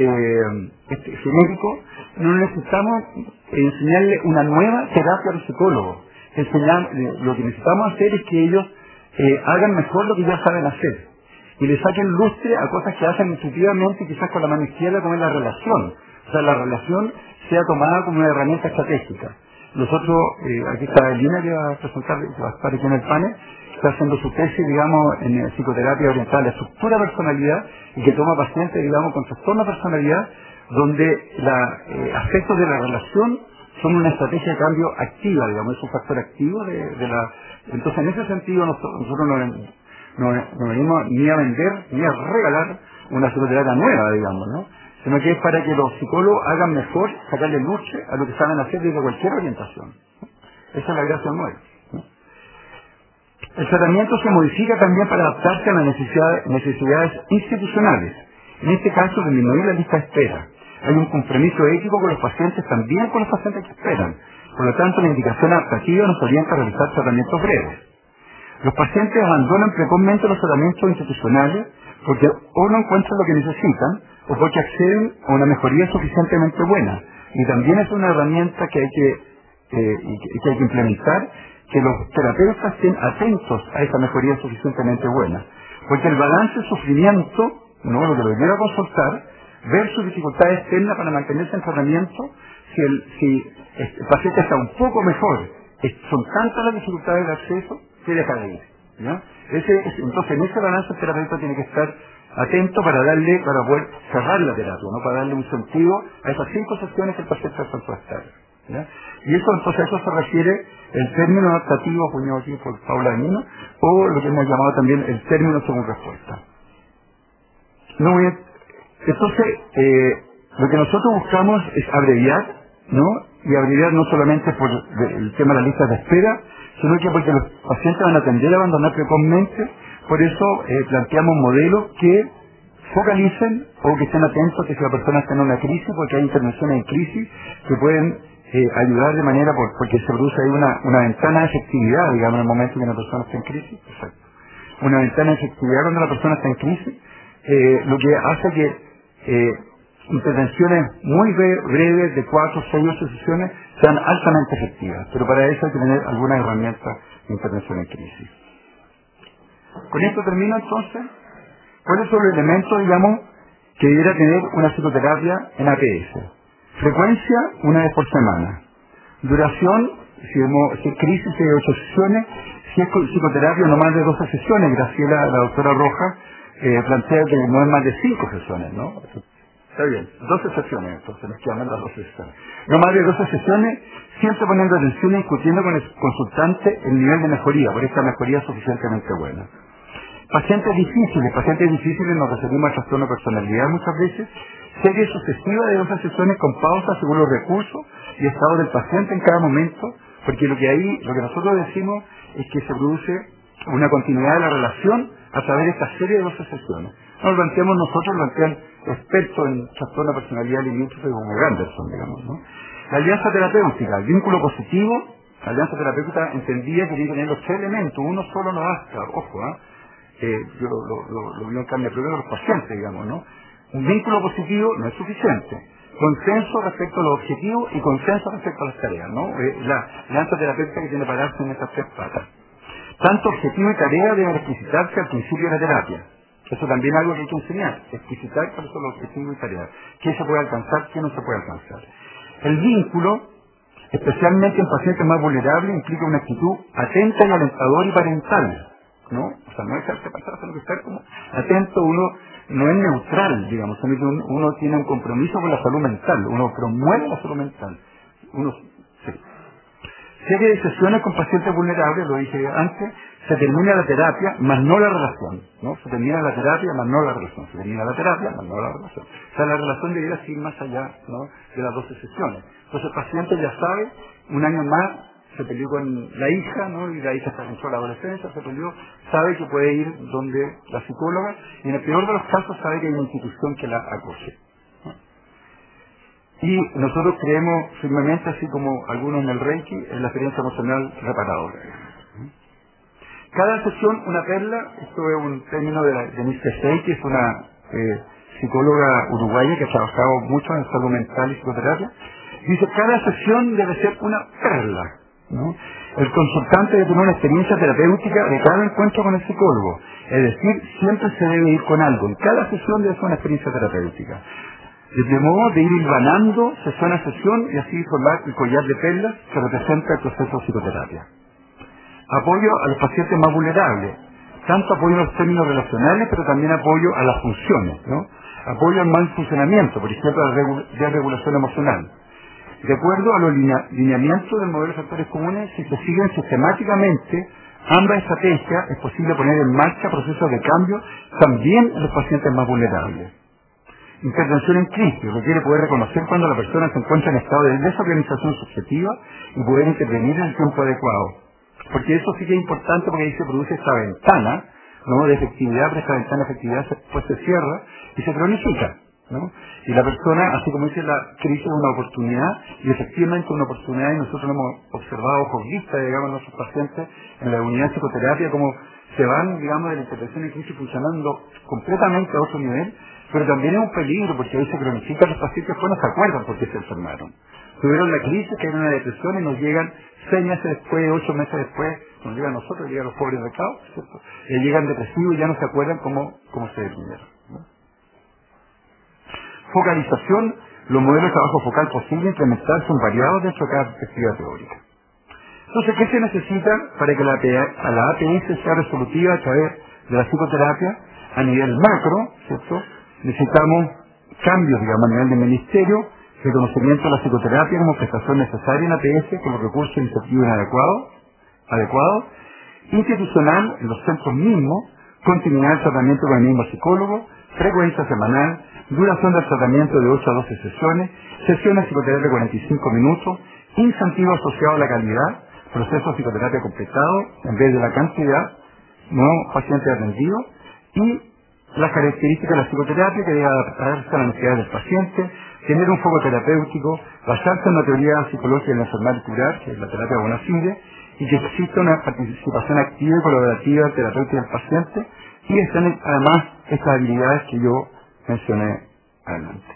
genérico, no necesitamos enseñarle una nueva terapia a los psicólogos. Lo que necesitamos hacer es que ellos hagan mejor lo que ya saben hacer y le saquen lustre a cosas que hacen intuitivamente, quizás con la mano izquierda, como es la relación. O sea, la relación sea tomada como una herramienta estratégica. Nosotros, aquí está Elina, que va a presentar, que va a estar aquí en el panel, está haciendo su tesis, digamos, en psicoterapia oriental, la estructura personalidad, y que toma pacientes, digamos, con trastorno de personalidad, donde aspectos de la relación son una estrategia de cambio activa, digamos, es un factor activo de la... Entonces, en ese sentido, nosotros no venimos ni a vender, ni a regalar una psicoterapia nueva, digamos, ¿no? Sino que es para que los psicólogos hagan mejor, sacarle lucha a lo que saben hacer desde cualquier orientación. Esa es la gracia del modelo, ¿no? El tratamiento se modifica también para adaptarse a las necesidades institucionales. En este caso, disminuir la lista de espera. Hay un compromiso ético con los pacientes, también con los pacientes que esperan. Por lo tanto, la indicación adaptativa nos orienta a realizar tratamientos breves. Los pacientes abandonan precozmente los tratamientos institucionales porque o no encuentran lo que necesitan o porque acceden a una mejoría suficientemente buena. Y también es una herramienta que hay que implementar, que los terapeutas estén atentos a esa mejoría suficientemente buena. Porque el balance de sufrimiento, ¿no?, lo que lo lleva a consultar, ver sus dificultades externas para mantenerse en tratamiento, si el paciente está un poco mejor, son tantas las dificultades de acceso que deja de ir, ¿ya? Entonces, en ese balance el terapeuta tiene que estar atento para poder cerrar la terapia, ¿no?, para darle un sentido a esas 5 sesiones que el paciente alcanzó a estar, ¿ya? Y eso, entonces, a eso se refiere el término adaptativo acuñado aquí por Paula Benino, o lo que hemos llamado también el término según respuesta. Entonces, lo que nosotros buscamos es abreviar, ¿no? Y abreviar no solamente por el tema de las listas de espera, sino que porque los pacientes van a tender a abandonar precozmente. Por eso planteamos modelos que focalicen o que estén atentos que si la persona está en una crisis, porque hay intervenciones en crisis que pueden ayudar de manera, porque se produce ahí una ventana de efectividad, digamos, en el momento que una persona está en crisis. Exacto. Una ventana de efectividad cuando la persona está en crisis, lo que hace que intervenciones muy breves de 4, 6, 8 sesiones sean altamente efectivas, pero para eso hay que tener algunas herramientas de intervención en crisis. Con esto termino entonces. ¿Cuáles son los elementos, digamos, que debiera tener una psicoterapia en APS? Frecuencia, una vez por semana. Duración, si es crisis de 8 sesiones, si es psicoterapia no más de 12 sesiones. Graciela, la doctora Rojas, plantea que no es más de 5 sesiones, ¿no? Está bien, 12 sesiones, entonces nos quedan las 12 sesiones. No más de 12 sesiones, siempre poniendo atención y discutiendo con el consultante el nivel de mejoría, por esta mejoría es suficientemente buena. Pacientes difíciles nos referimos al trastorno de personalidad muchas veces, serie sucesiva de 12 sesiones con pausas según los recursos y estado del paciente en cada momento, porque lo que nosotros decimos es que se produce una continuidad de la relación a través de esta serie de 12 sesiones. No lo planteamos nosotros, lo plantean expertos en trastorno de personalidad limítrofe como Ganderson, digamos, ¿no? La alianza terapéutica, el vínculo positivo, la alianza terapéutica entendía que tiene que tener los 3 elementos, uno solo no basta, ojo, yo lo veo en carne propia de los pacientes, digamos, ¿no? Un vínculo positivo no es suficiente. Consenso respecto a los objetivos y consenso respecto a las tareas, ¿no? La alianza terapéutica que tiene que pararse en estas 3 patas. Tanto objetivo y tarea deben explicitarse al principio de la terapia. Eso también es algo que hay que enseñar, explicitar cuáles son los objetivos y tareas. ¿Qué se puede alcanzar, qué no se puede alcanzar? El vínculo, especialmente en pacientes más vulnerables, implica una actitud atenta y alentadora y parental, ¿no? O sea, no dejarse pasar, sino que estar como atento. Uno no es neutral, digamos, sino que uno tiene un compromiso con la salud mental, uno promueve la salud mental. Sí. Serie de sesiones con pacientes vulnerables, lo dije antes, se termina la terapia, más no la relación, ¿no? Se termina la terapia, más no la relación. Se termina la terapia, más no la relación. O sea, la relación debería seguir más allá, ¿no?, de las 12 sesiones. Entonces el paciente ya sabe, un año más, se peleó con la hija, ¿no?, y la hija está en la adolescencia, se peleó, sabe que puede ir donde la psicóloga, y en el peor de los casos sabe que hay una institución que la acoge. Y nosotros creemos firmemente, así como algunos en el Reiki, en la experiencia emocional reparadora. Cada sesión una perla, esto es un término de Miss Tesei, que es una psicóloga uruguaya que ha trabajado mucho en salud mental y psicoterapia. Dice, cada sesión debe ser una perla, ¿no? El consultante debe tener una experiencia terapéutica de cada encuentro con el psicólogo. Es decir, siempre se debe ir con algo. En cada sesión debe ser una experiencia terapéutica. De modo de ir hilvanando sesión a sesión y así formar el collar de perlas que representa el proceso de psicoterapia. Apoyo a los pacientes más vulnerables. Tanto apoyo a los términos relacionales, pero también apoyo a las funciones, ¿no? Apoyo al mal funcionamiento, por ejemplo, a la desregulación emocional. De acuerdo a los lineamientos del modelo de factores comunes, si se siguen sistemáticamente ambas estrategias, es posible poner en marcha procesos de cambio también en los pacientes más vulnerables. Intervención en crisis requiere poder reconocer cuando la persona se encuentra en estado de desorganización subjetiva y poder intervenir en el tiempo adecuado. Porque eso sí que es importante, porque ahí se produce esta ventana, ¿no?, de efectividad, pero esta ventana de efectividad después se cierra y se cronifica, ¿no? Y la persona, así como dice, la crisis es una oportunidad, y efectivamente una oportunidad, y nosotros lo hemos observado ojos vistas, digamos, en nuestros pacientes en la unidad de psicoterapia, como se van, digamos, de la intervención en crisis funcionando completamente a otro nivel, pero también es un peligro, porque ahí se cronifican los pacientes, después no se acuerdan por qué se enfermaron. Tuvieron la crisis, cayeron en una depresión y nos llegan 6 meses después, 8 meses después, nos llegan a nosotros, llegan los pobres becados, ¿cierto? Y llegan depresivos y ya no se acuerdan cómo se deprimieron, ¿no? Focalización, los modelos de trabajo focal posible implementar son variados dentro de cada perspectiva teórica. Entonces, ¿qué se necesita para que la APS sea resolutiva a través de la psicoterapia? A nivel macro, ¿cierto? Necesitamos cambios, digamos, a nivel de ministerio, reconocimiento de la psicoterapia como prestación necesaria en APS, como recurso incentivos adecuado, institucional en los centros mismos, continuidad del tratamiento con el mismo psicólogo, frecuencia semanal, duración del tratamiento de 8 a 12 sesiones, sesiones de psicoterapia de 45 minutos, incentivo asociado a la calidad, proceso de psicoterapia completado en vez de la cantidad, no pacientes atendidos, y las características de la psicoterapia que debe adaptarse a las necesidades del paciente, tener un foco terapéutico, basarse en la teoría psicológica del enfermar y curar, que es la terapia bona fide, y que exista una participación activa y colaborativa del terapeuta y del paciente, y están además estas habilidades que yo mencioné adelante.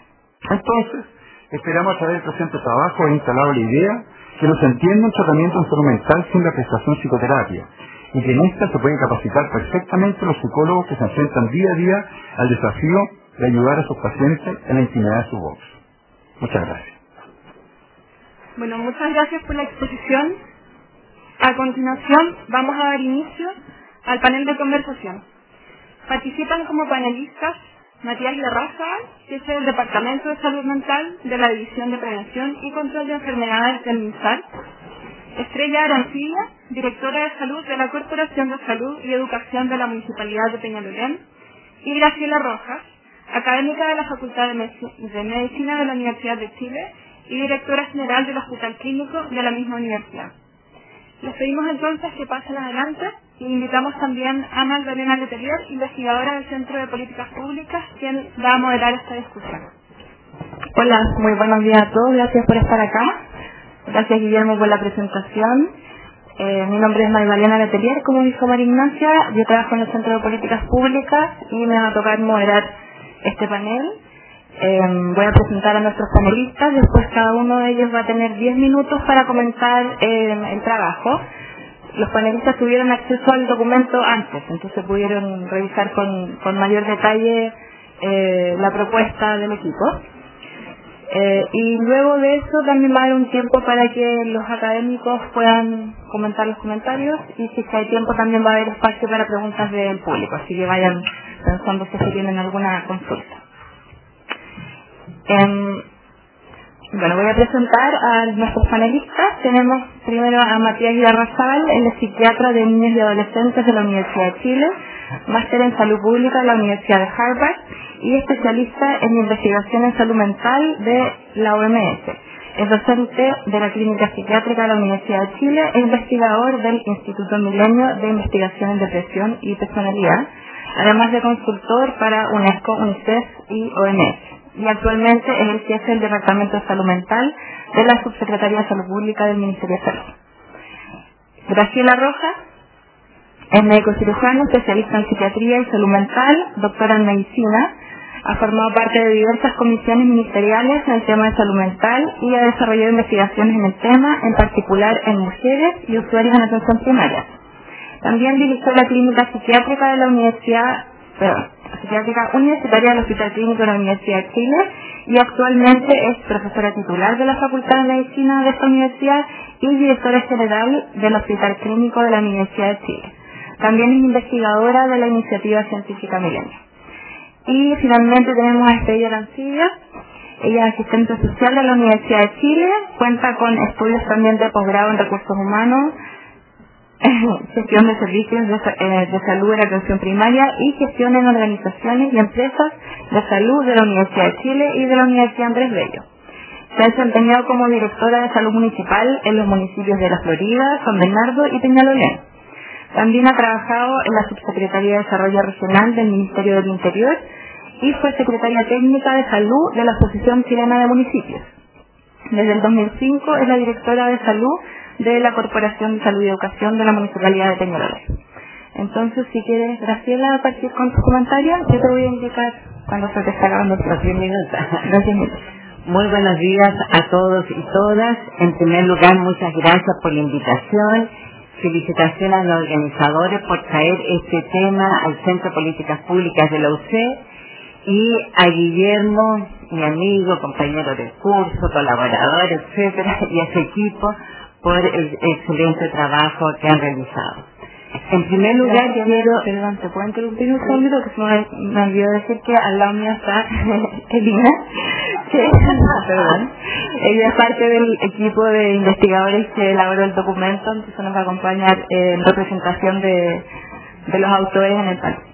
Entonces, esperamos a través del presente trabajo haber instalado la idea que no se entiende un tratamiento en salud mental sin la prestación psicoterapia, y que en esta se pueden capacitar perfectamente los psicólogos que se enfrentan día a día al desafío de ayudar a sus pacientes en la intimidad de su voz. Muchas gracias. Bueno, muchas gracias por la exposición. A continuación, vamos a dar inicio al panel de conversación. Participan como panelistas Matías Larrazábal, que es del Departamento de Salud Mental de la División de Prevención y Control de Enfermedades del MinSal, Estrella Arancibia, directora de Salud de la Corporación de Salud y Educación de la Municipalidad de Peñalolén, y Graciela Rojas, académica de la Facultad de Medicina de la Universidad de Chile y directora general del Hospital Clínico de la misma universidad. Les pedimos entonces que pasen adelante y invitamos también a Magdalena Letelier, investigadora del Centro de Políticas Públicas, quien va a moderar esta discusión. Hola, muy buenos días a todos, gracias por estar acá. Gracias, Guillermo, por la presentación. Mi nombre es Magdalena Letelier, como dijo María Ignacia. Yo trabajo en el Centro de Políticas Públicas y me va a tocar moderar este panel. Voy a presentar a nuestros panelistas, después cada uno de ellos va a tener 10 minutos para comentar el trabajo. Los panelistas tuvieron acceso al documento antes, entonces pudieron revisar con mayor detalle la propuesta del equipo. Y luego de eso también va a haber un tiempo para que los académicos puedan comentar los comentarios, y si hay tiempo también va a haber espacio para preguntas del público, así que vayan pensando si tienen alguna consulta. Bueno, voy a presentar a nuestros panelistas. Tenemos primero a Matías Larrazábal, él es psiquiatra de niños y adolescentes de la Universidad de Chile, máster en salud pública de la Universidad de Harvard y especialista en investigación en salud mental de la OMS. Es docente de la Clínica Psiquiátrica de la Universidad de Chile e investigador del Instituto Milenio de Investigación en Depresión y Personalidad, además de consultor para UNESCO, UNICEF y OMS. Y actualmente es el jefe del Departamento de Salud Mental de la Subsecretaría de Salud Pública del Ministerio de Salud. Graciela Rojas es médico cirujano, especialista en psiquiatría y salud mental, doctora en medicina, ha formado parte de diversas comisiones ministeriales en el tema de salud mental y ha desarrollado investigaciones en el tema, en particular en mujeres y usuarios en atención primaria. También dirigió la clínica psiquiátrica de la Psiquiátrica Universitaria del Hospital Clínico de la Universidad de Chile y actualmente es profesora titular de la Facultad de Medicina de esta universidad y directora general del Hospital Clínico de la Universidad de Chile. También es investigadora de la Iniciativa Científica Milenio. Y finalmente tenemos a Estrella Arancibia. Ella es asistente social de la Universidad de Chile, cuenta con estudios también de posgrado en recursos humanos, gestión de servicios de salud en la atención primaria y gestión en organizaciones y empresas de salud de la Universidad de Chile y de la Universidad Andrés Bello. Se ha desempeñado como directora de salud municipal en los municipios de La Florida, San Bernardo y Peñalolén. También ha trabajado en la Subsecretaría de Desarrollo Regional del Ministerio del Interior y fue secretaria técnica de salud de la Asociación Chilena de Municipios. Desde el 2005 es la directora de salud de la Corporación de Salud y Educación de la Municipalidad de Peñalolén. Entonces, si quieres, Graciela, partir con tus comentarios, yo te voy a indicar cuando se te está acabando los 10 minutos. Gracias. Muy buenos días a todos y todas. En primer lugar, muchas gracias por la invitación. Felicitaciones a los organizadores por traer este tema al Centro de Políticas Públicas de la UC y a Guillermo, mi amigo, compañero de curso, colaborador, etcétera, y a su equipo por el excelente trabajo que han realizado. En primer lugar, Perdón, ¿te puedo interrumpir un segundo? Que me olvidó decir que al lado mío está Elina, perdón. Ella es parte del equipo de investigadores que elaboró el documento, entonces nos va a acompañar en representación de los autores en el panel.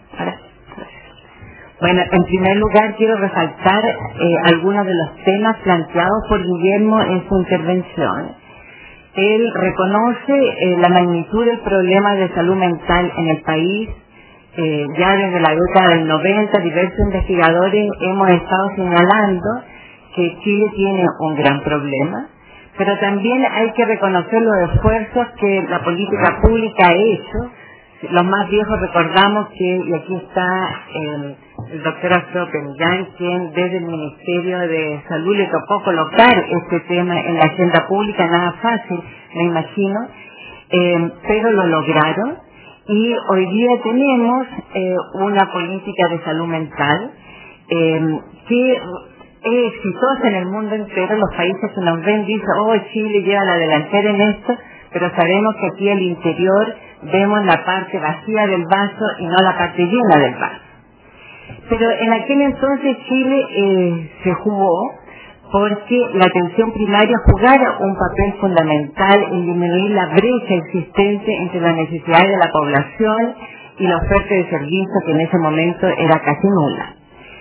Bueno, en primer lugar quiero resaltar algunos de los temas planteados por Guillermo en su intervención. Él reconoce la magnitud del problema de salud mental en el país. Ya desde la década del 90 diversos investigadores hemos estado señalando que Chile tiene un gran problema, pero también hay que reconocer los esfuerzos que la política pública ha hecho, los más viejos recordamos que, y aquí está el doctor Alfredo Penillán, quien desde el Ministerio de Salud le tocó colocar este tema en la agenda pública, nada fácil, me imagino, pero lo lograron, y hoy día tenemos una política de salud mental que es exitosa en el mundo entero. Los países que nos ven dicen, oh, Chile lleva la delantera en esto, pero sabemos que aquí al interior vemos la parte vacía del vaso y no la parte llena del vaso. Pero en aquel entonces Chile se jugó porque la atención primaria jugara un papel fundamental en disminuir la brecha existente entre las necesidades de la población y la oferta de servicios, que en ese momento era casi nula.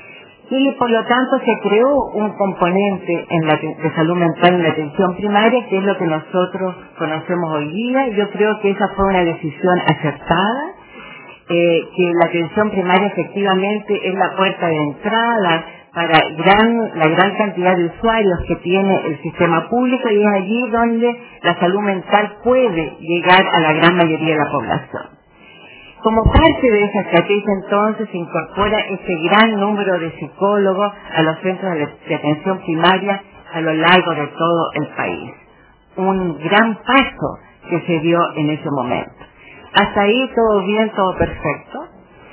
Y por lo tanto se creó un componente de salud mental en la atención primaria, que es lo que nosotros conocemos hoy día. Yo creo que esa fue una decisión acertada, que la atención primaria efectivamente es la puerta de entrada para la gran cantidad de usuarios que tiene el sistema público, y es allí donde la salud mental puede llegar a la gran mayoría de la población. Como parte de esa estrategia, entonces, se incorpora este gran número de psicólogos a los centros de atención primaria a lo largo de todo el país. Un gran paso que se dio en ese momento. Hasta ahí todo bien, todo perfecto.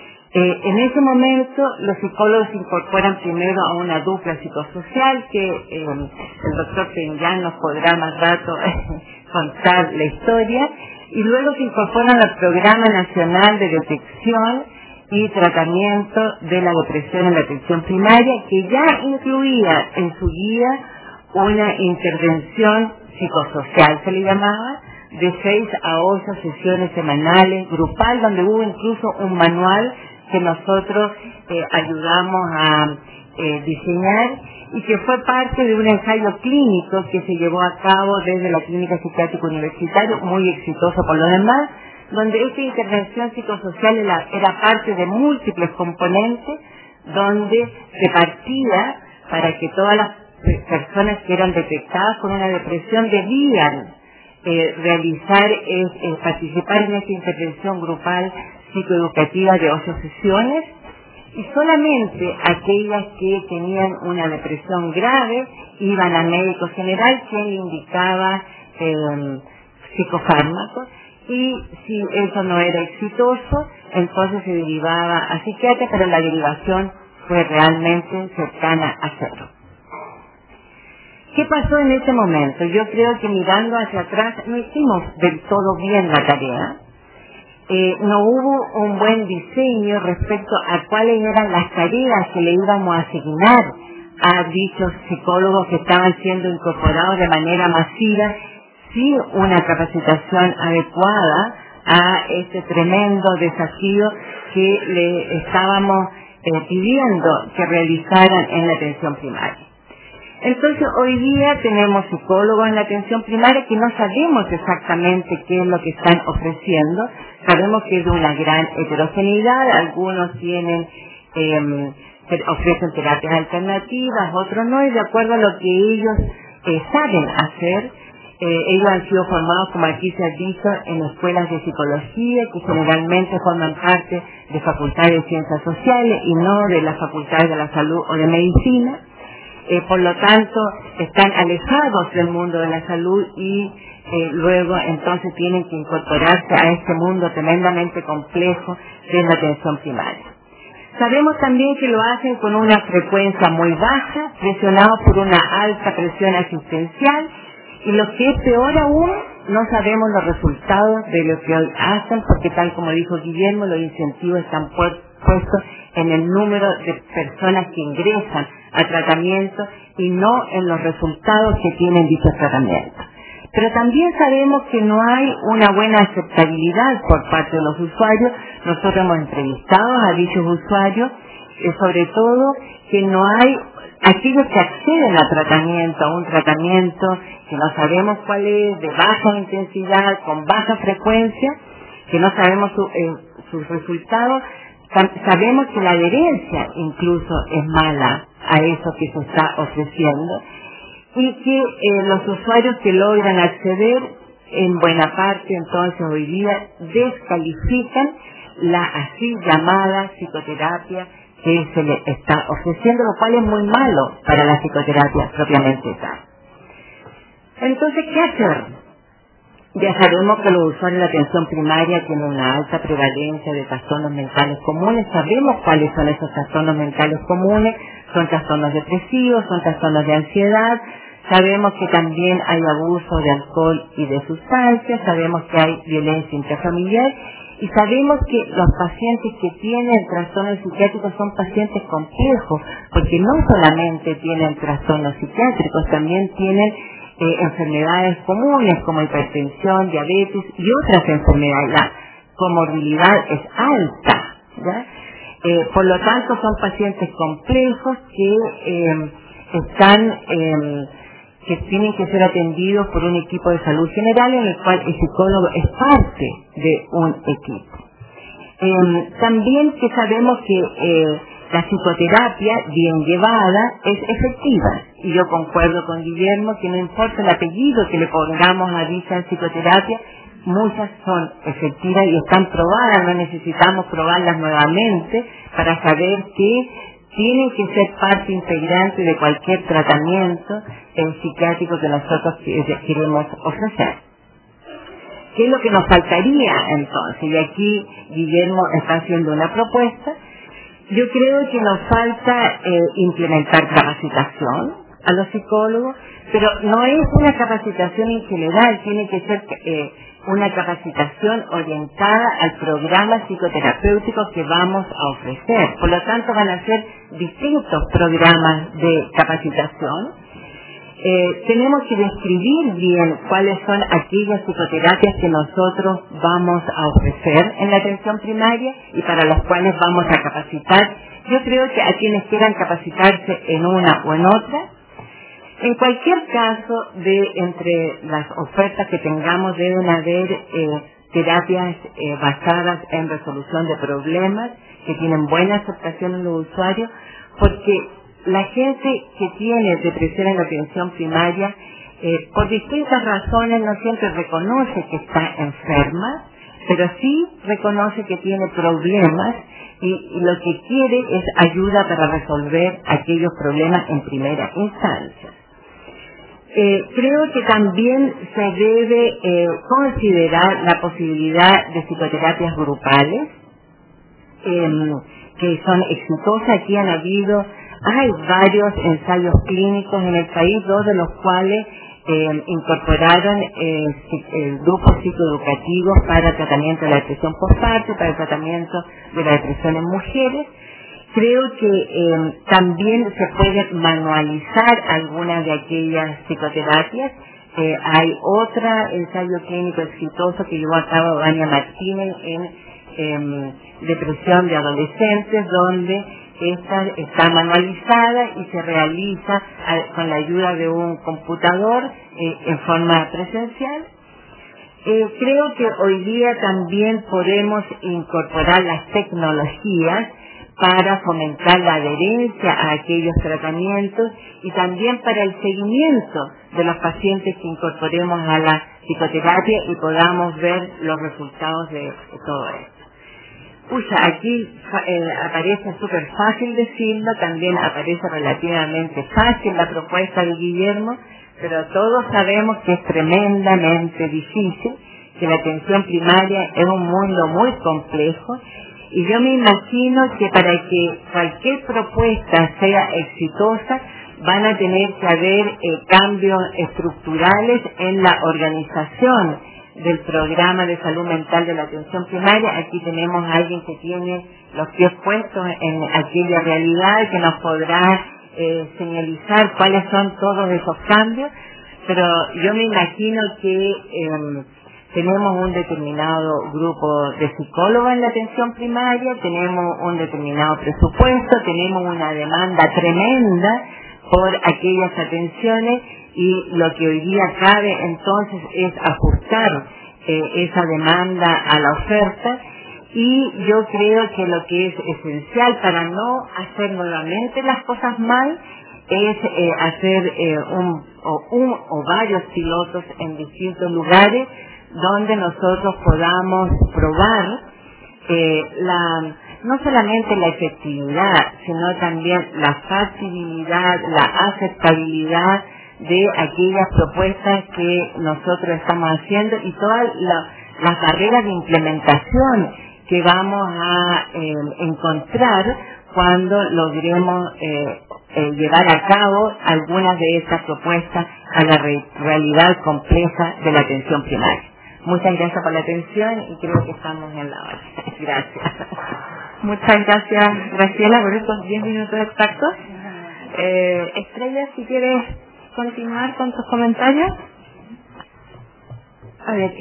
En ese momento los psicólogos se incorporan primero a una dupla psicosocial que el doctor Penillán nos podrá más rato contar la historia, y luego se incorporan al Programa Nacional de Detección y Tratamiento de la Depresión en la Atención Primaria, que ya incluía en su guía una intervención psicosocial, se le llamaba, de 6 a 8 sesiones semanales, grupal, donde hubo incluso un manual que nosotros ayudamos a diseñar, y que fue parte de un ensayo clínico que se llevó a cabo desde la Clínica Psiquiátrica Universitaria, muy exitoso por lo demás, donde esta intervención psicosocial era parte de múltiples componentes, donde se partía para que todas las personas que eran detectadas con una depresión debían participar en esta intervención grupal psicoeducativa de 8 sesiones, y solamente aquellas que tenían una depresión grave iban al médico general, quien le indicaba psicofármacos, y si eso no era exitoso, entonces se derivaba a psiquiatra, pero la derivación fue realmente cercana a cero. ¿Qué pasó en ese momento? Yo creo que mirando hacia atrás no hicimos del todo bien la tarea. No hubo un buen diseño respecto a cuáles eran las tareas que le íbamos a asignar a dichos psicólogos que estaban siendo incorporados de manera masiva, sin una capacitación adecuada a este tremendo desafío que le estábamos pidiendo que realizaran en la atención primaria. Entonces, hoy día tenemos psicólogos en la atención primaria que no sabemos exactamente qué es lo que están ofreciendo. Sabemos que es de una gran heterogeneidad. Algunos ofrecen terapias alternativas, otros no, y de acuerdo a lo que ellos saben hacer. Ellos han sido formados, como aquí se ha dicho, en escuelas de psicología, que generalmente forman parte de facultades de ciencias sociales y no de las facultades de la salud o de medicina. Por lo tanto, están alejados del mundo de la salud y luego entonces tienen que incorporarse a este mundo tremendamente complejo de la atención primaria. Sabemos también que lo hacen con una frecuencia muy baja, presionados por una alta presión asistencial, y lo que es peor aún, no sabemos los resultados de lo que hoy hacen, porque tal como dijo Guillermo, los incentivos están puestos en el número de personas que ingresan a tratamiento y no en los resultados que tienen dichos tratamientos. Pero también sabemos que no hay una buena aceptabilidad por parte de los usuarios. Nosotros hemos entrevistado a dichos usuarios, sobre todo que no hay aquellos que acceden a un tratamiento que no sabemos cuál es, de baja intensidad, con baja frecuencia, que no sabemos sus resultados. Sabemos que la adherencia incluso es mala a eso que se está ofreciendo, y que los usuarios que logran acceder en buena parte entonces hoy día descalifican la así llamada psicoterapia que se le está ofreciendo, lo cual es muy malo para la psicoterapia propiamente tal. Entonces, ¿qué hacer? Ya sabemos que los usuarios de la atención primaria tienen una alta prevalencia de trastornos mentales comunes. Sabemos cuáles son esos trastornos mentales comunes. Son trastornos depresivos, son trastornos de ansiedad. Sabemos que también hay abuso de alcohol y de sustancias. Sabemos que hay violencia intrafamiliar. Y sabemos que los pacientes que tienen trastornos psiquiátricos son pacientes complejos, porque no solamente tienen trastornos psiquiátricos, también tienen enfermedades comunes como hipertensión, diabetes y otras enfermedades. La comorbilidad es alta, ¿ya? Por lo tanto, son pacientes complejos que tienen que ser atendidos por un equipo de salud general en el cual el psicólogo es parte de un equipo. También que sabemos que la psicoterapia bien llevada es efectiva, y yo concuerdo con Guillermo que no importa el apellido que le pongamos a dicha psicoterapia, muchas son efectivas y están probadas, no necesitamos probarlas nuevamente para saber que tienen que ser parte integrante de cualquier tratamiento psiquiátrico que nosotros queremos ofrecer. ¿Qué es lo que nos faltaría entonces? Y aquí Guillermo está haciendo una propuesta. Yo creo que nos falta implementar capacitación a los psicólogos, pero no es una capacitación en general, tiene que ser una capacitación orientada al programa psicoterapéutico que vamos a ofrecer. Por lo tanto, van a ser distintos programas de capacitación. Tenemos que describir bien cuáles son aquellas psicoterapias que nosotros vamos a ofrecer en la atención primaria y para las cuales vamos a capacitar. Yo creo que a quienes quieran capacitarse en una o en otra. En cualquier caso, entre las ofertas que tengamos deben haber terapias basadas en resolución de problemas que tienen buena aceptación en los usuarios, porque la gente que tiene depresión en la atención primaria, por distintas razones, no siempre reconoce que está enferma, pero sí reconoce que tiene problemas y lo que quiere es ayuda para resolver aquellos problemas en primera instancia. Creo que también se debe considerar la posibilidad de psicoterapias grupales que son exitosas. Aquí hay varios ensayos clínicos en el país, dos de los cuales incorporaron grupos psicoeducativos para tratamiento de la depresión postparto, para el tratamiento de la depresión en mujeres. Creo que también se puede manualizar algunas de aquellas psicoterapias. Hay otro ensayo clínico exitoso que llevó a cabo Vania Martínez en depresión de adolescentes, donde esta está manualizada y se realiza con la ayuda de un computador en forma presencial. Creo que hoy día también podemos incorporar las tecnologías para fomentar la adherencia a aquellos tratamientos y también para el seguimiento de los pacientes que incorporemos a la psicoterapia y podamos ver los resultados de todo esto. Aquí aparece súper fácil decirlo, también aparece relativamente fácil la propuesta de Guillermo, pero todos sabemos que es tremendamente difícil, que la atención primaria es un mundo muy complejo, y yo me imagino que para que cualquier propuesta sea exitosa, van a tener que haber cambios estructurales en la organización del programa de salud mental de la atención primaria. Aquí tenemos a alguien que tiene los pies puestos en aquella realidad, que nos podrá señalizar cuáles son todos esos cambios, pero yo me imagino que tenemos un determinado grupo de psicólogos en la atención primaria, tenemos un determinado presupuesto, tenemos una demanda tremenda por aquellas atenciones, y lo que hoy día cabe entonces es ajustar esa demanda a la oferta. Y yo creo que lo que es esencial para no hacer nuevamente las cosas mal es hacer un o varios pilotos en distintos lugares donde nosotros podamos probar no solamente la efectividad, sino también la factibilidad, la aceptabilidad de aquellas propuestas que nosotros estamos haciendo y todas las barreras de implementación que vamos a encontrar cuando logremos llevar a cabo algunas de estas propuestas a la realidad compleja de la atención primaria. Muchas gracias por la atención y creo que estamos en la hora. Gracias. Muchas gracias, Graciela, por estos 10 minutos exactos. Estrella, si quieres continuar con tus comentarios. A ver,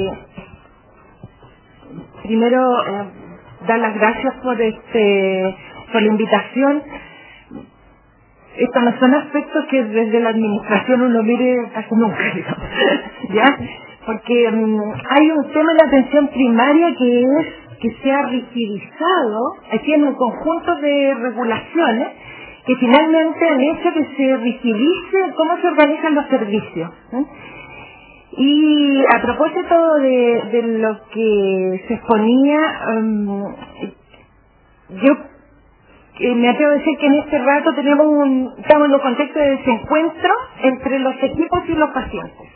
primero dar las gracias por la invitación. Estos no son aspectos que desde la administración uno mire casi nunca, digamos, ¿ya? Porque hay un tema en la atención primaria que es que se ha rigidizado, tiene un conjunto de regulaciones que finalmente han hecho que se rigidice cómo se organizan los servicios. Y a propósito de lo que se exponía, yo me atrevo a decir que en este rato estamos en un contexto de desencuentro entre los equipos y los pacientes.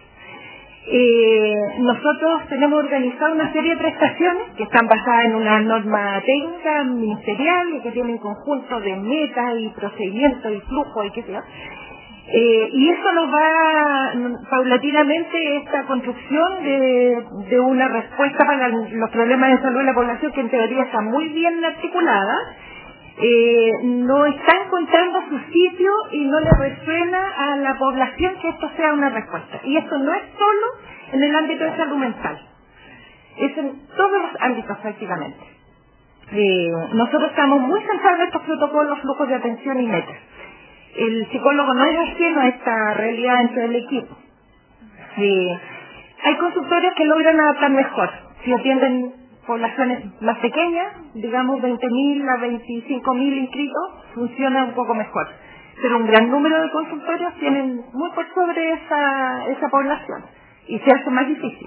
Nosotros tenemos organizado una serie de prestaciones que están basadas en una norma técnica ministerial y que tienen conjunto de metas y procedimientos y flujos y qué sé yo. Y eso nos va paulatinamente esta construcción de una respuesta para los problemas de salud de la población que en teoría está muy bien articulada. No está encontrando su sitio y no le resuena a la población que esto sea una respuesta. Y esto no es solo en el ámbito de salud mental, es en todos los ámbitos prácticamente. Nosotros estamos muy centrados en estos protocolos, flujos de atención y metas. El psicólogo no es ajeno a esta realidad dentro del equipo. Hay consultorios que logran adaptar mejor, si atienden poblaciones más pequeñas, digamos 20.000 a 25.000 inscritos, funciona un poco mejor. Pero un gran número de consultorios tienen muy por sobre esa población y se hace más difícil.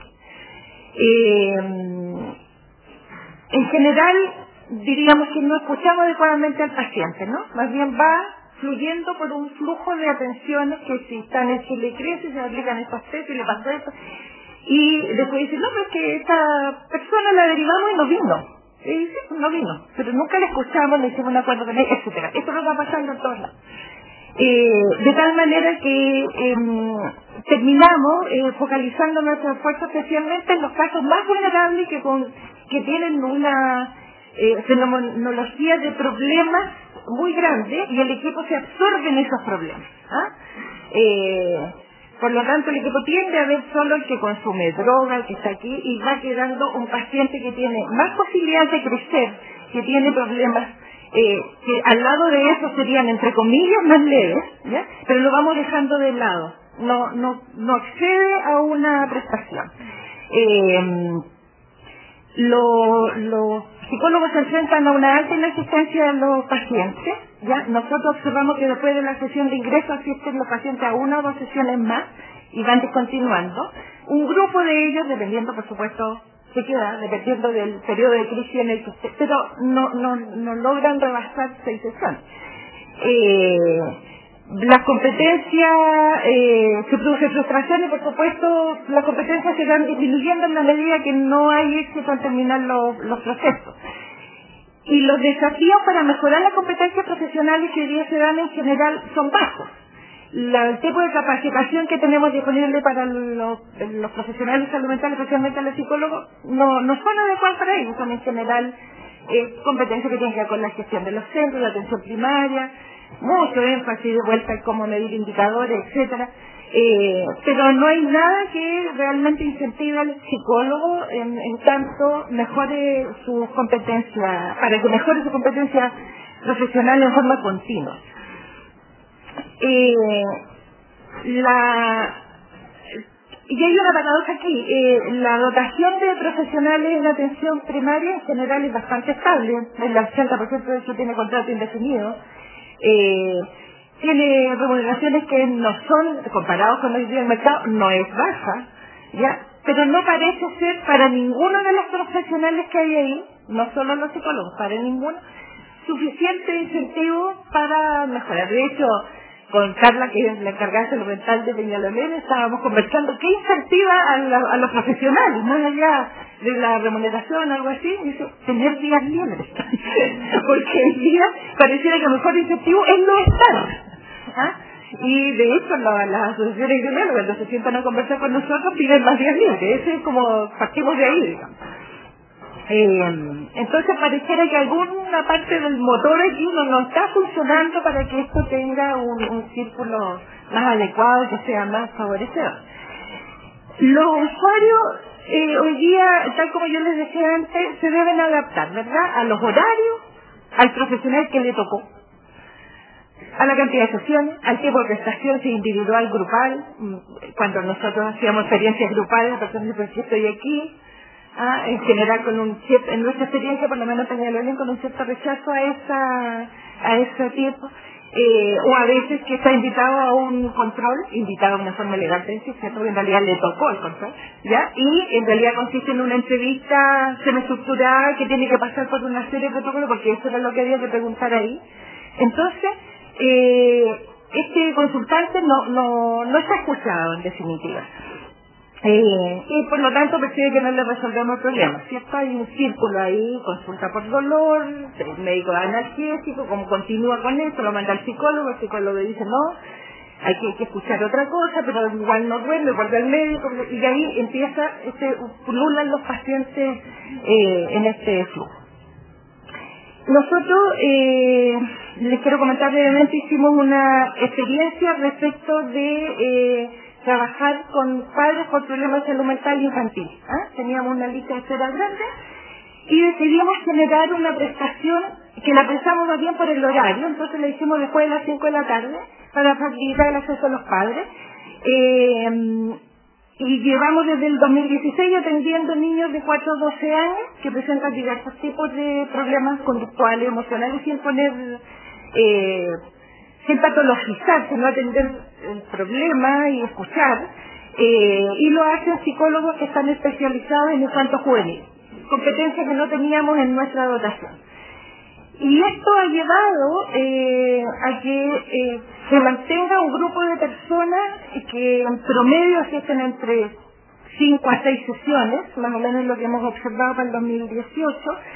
En general, diríamos que no escuchamos adecuadamente al paciente, ¿no? Más bien va fluyendo por un flujo de atenciones que si están en Chile crece, se aplican estos test y le pasó esto. Y después dicen, no, pero es que esta persona la derivamos y no vino. Y dice, no vino. Pero nunca la escuchamos, le hicimos un acuerdo con ella, etcétera. Esto nos va pasando en todos lados. De tal manera que terminamos focalizando nuestro esfuerzo especialmente en los casos más vulnerables que tienen una fenomenología de problemas muy grande y el equipo se absorbe en esos problemas. Por lo tanto, el equipo tiende a ver solo el que consume droga, el que está aquí, y va quedando un paciente que tiene más posibilidades de crecer, que tiene problemas que al lado de eso serían, entre comillas, más leves, ¿ya? Pero lo vamos dejando de lado, no accede a una prestación. Los psicólogos se enfrentan a una alta inexistencia de los pacientes, ¿ya? Nosotros observamos que después de la sesión de ingreso asisten los pacientes a una o dos sesiones más y van descontinuando. Un grupo de ellos, dependiendo por supuesto se queda, dependiendo del periodo de crisis en el que esté, pero no logran rebasar 6 sesiones. Las competencias, se produce frustración y por supuesto las competencias se van disminuyendo en la medida que no hay éxito en terminar los procesos. Y los desafíos para mejorar las competencias profesionales que hoy día se dan en general son bajos. El tipo de capacitación que tenemos disponible para los profesionales de salud mental, especialmente los psicólogos, no son adecuados para ellos. Son en general competencias que tienen que ver con la gestión de los centros, de atención primaria, mucho énfasis de vuelta en cómo medir indicadores, etcétera. Pero no hay nada que realmente incentive al psicólogo en tanto mejore sus competencias, para que mejore su competencia profesional en forma continua. Y hay una paradoja aquí, la dotación de profesionales en atención primaria en general es bastante estable, el 80% de eso tiene contrato indefinido. tiene remuneraciones que no son, comparados con hoy día el mercado, no es baja, ¿ya? Pero no parece ser para ninguno de los profesionales que hay ahí, no solo los psicólogos, para ninguno, suficiente incentivo para mejorar. De hecho, con Carla, que es la encargada de salud mental de Peñalolén, estábamos conversando qué incentiva a los profesionales, más allá de la remuneración o algo así, dice, tener días libres. Porque el día pareciera que el mejor incentivo es no estar. ¿Ah? Y de hecho las asociaciones gremiales, cuando se sientan a conversar con nosotros, piden más días libres. Ese es como, partimos de ahí, digamos. Entonces pareciera que alguna parte del motor aquí no está funcionando para que esto tenga un círculo más adecuado, que sea más favorecedor. Los usuarios hoy día, tal como yo les decía antes, se deben adaptar, ¿verdad? A los horarios, al profesional que le tocó, a la cantidad de sesiones, al tipo de prestación, si individual, grupal. Cuando nosotros hacíamos experiencias grupales, por ejemplo, si estoy aquí, en general con en nuestra experiencia, por lo menos Peñalolén, con un cierto rechazo a ese tipo, o a veces que está invitado a un control, invitado de una forma legal, ¿cierto? Porque en realidad le tocó el control, ¿ya? Y en realidad consiste en una entrevista semiestructurada que tiene que pasar por una serie de protocolos, porque eso era lo que había que preguntar ahí. Entonces, este consultante no está escuchado, en definitiva. Y por lo tanto percibe que no le resolvemos el problema, ¿cierto? Hay un círculo ahí, consulta por dolor, el médico da analgésico, como continúa con eso, lo manda al psicólogo, el psicólogo dice no, hay que escuchar otra cosa, pero igual no duerme, vuelve al médico, y de ahí empieza, pululan los pacientes en este flujo. Nosotros, les quiero comentar brevemente, hicimos una experiencia respecto de trabajar con padres con problemas de salud mental infantil. Teníamos una lista de espera grande y decidimos generar una prestación que la pensamos más bien por el horario, entonces la hicimos después de las 5 de la tarde para facilitar el acceso a los padres. Y llevamos desde el 2016 atendiendo niños de 4 a 12 años que presentan diversos tipos de problemas conductuales, emocionales, sin patologizar, sino atender el problema y escuchar. Y lo hacen psicólogos que están especializados en infanto juvenil, competencias que no teníamos en nuestra dotación. Y esto ha llevado a que se mantenga un grupo de personas que en promedio asisten entre 5 a 6 sesiones, más o menos lo que hemos observado para el 2018,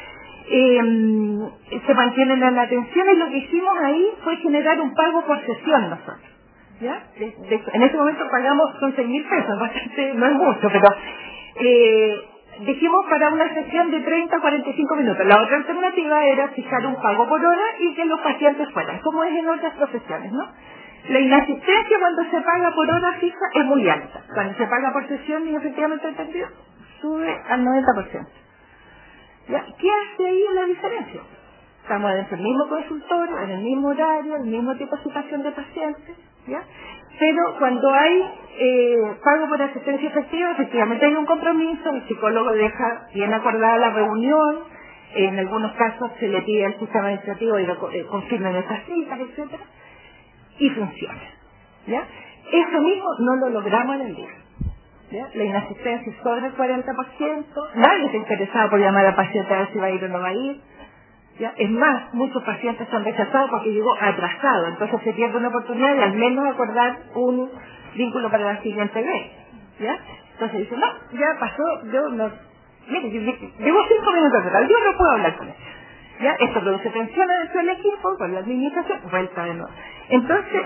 se mantienen en la atención, y lo que hicimos ahí fue generar un pago por sesión nosotros. ¿Ya? En ese momento pagamos con 6.000 pesos, bastante, no es mucho, pero dijimos para una sesión de 30 a 45 minutos. La otra alternativa era fijar un pago por hora y que los pacientes fueran, como es en otras profesiones, ¿no? La inasistencia cuando se paga por hora fija es muy alta. Cuando se paga por sesión, y efectivamente entendido, sube al 90%. ¿Ya? ¿Qué hace ahí la diferencia? Estamos en el mismo consultorio, en el mismo horario, en el mismo tipo de situación de pacientes, ¿ya? Pero cuando hay pago por asistencia efectiva, efectivamente hay un compromiso, el psicólogo deja bien acordada la reunión, en algunos casos se le pide al sistema administrativo y confirmen esas citas, etcétera, y funciona, ¿ya? Eso mismo no lo logramos en el día. ¿Ya? La inasistencia es sobre el 40%, nadie está interesado por llamar al paciente a ver si va a ir o no va a ir. ¿Ya? Es más, muchos pacientes son rechazados porque llegó atrasado, entonces se pierde una oportunidad de al menos acordar un vínculo para la siguiente vez. ¿Ya? Entonces dice, no, ya pasó, yo no, mire, llevo 5 minutos atrás, yo no puedo hablar con él. ¿Ya? Esto produce tensión dentro del equipo, con la administración, vuelta de nuevo. Entonces,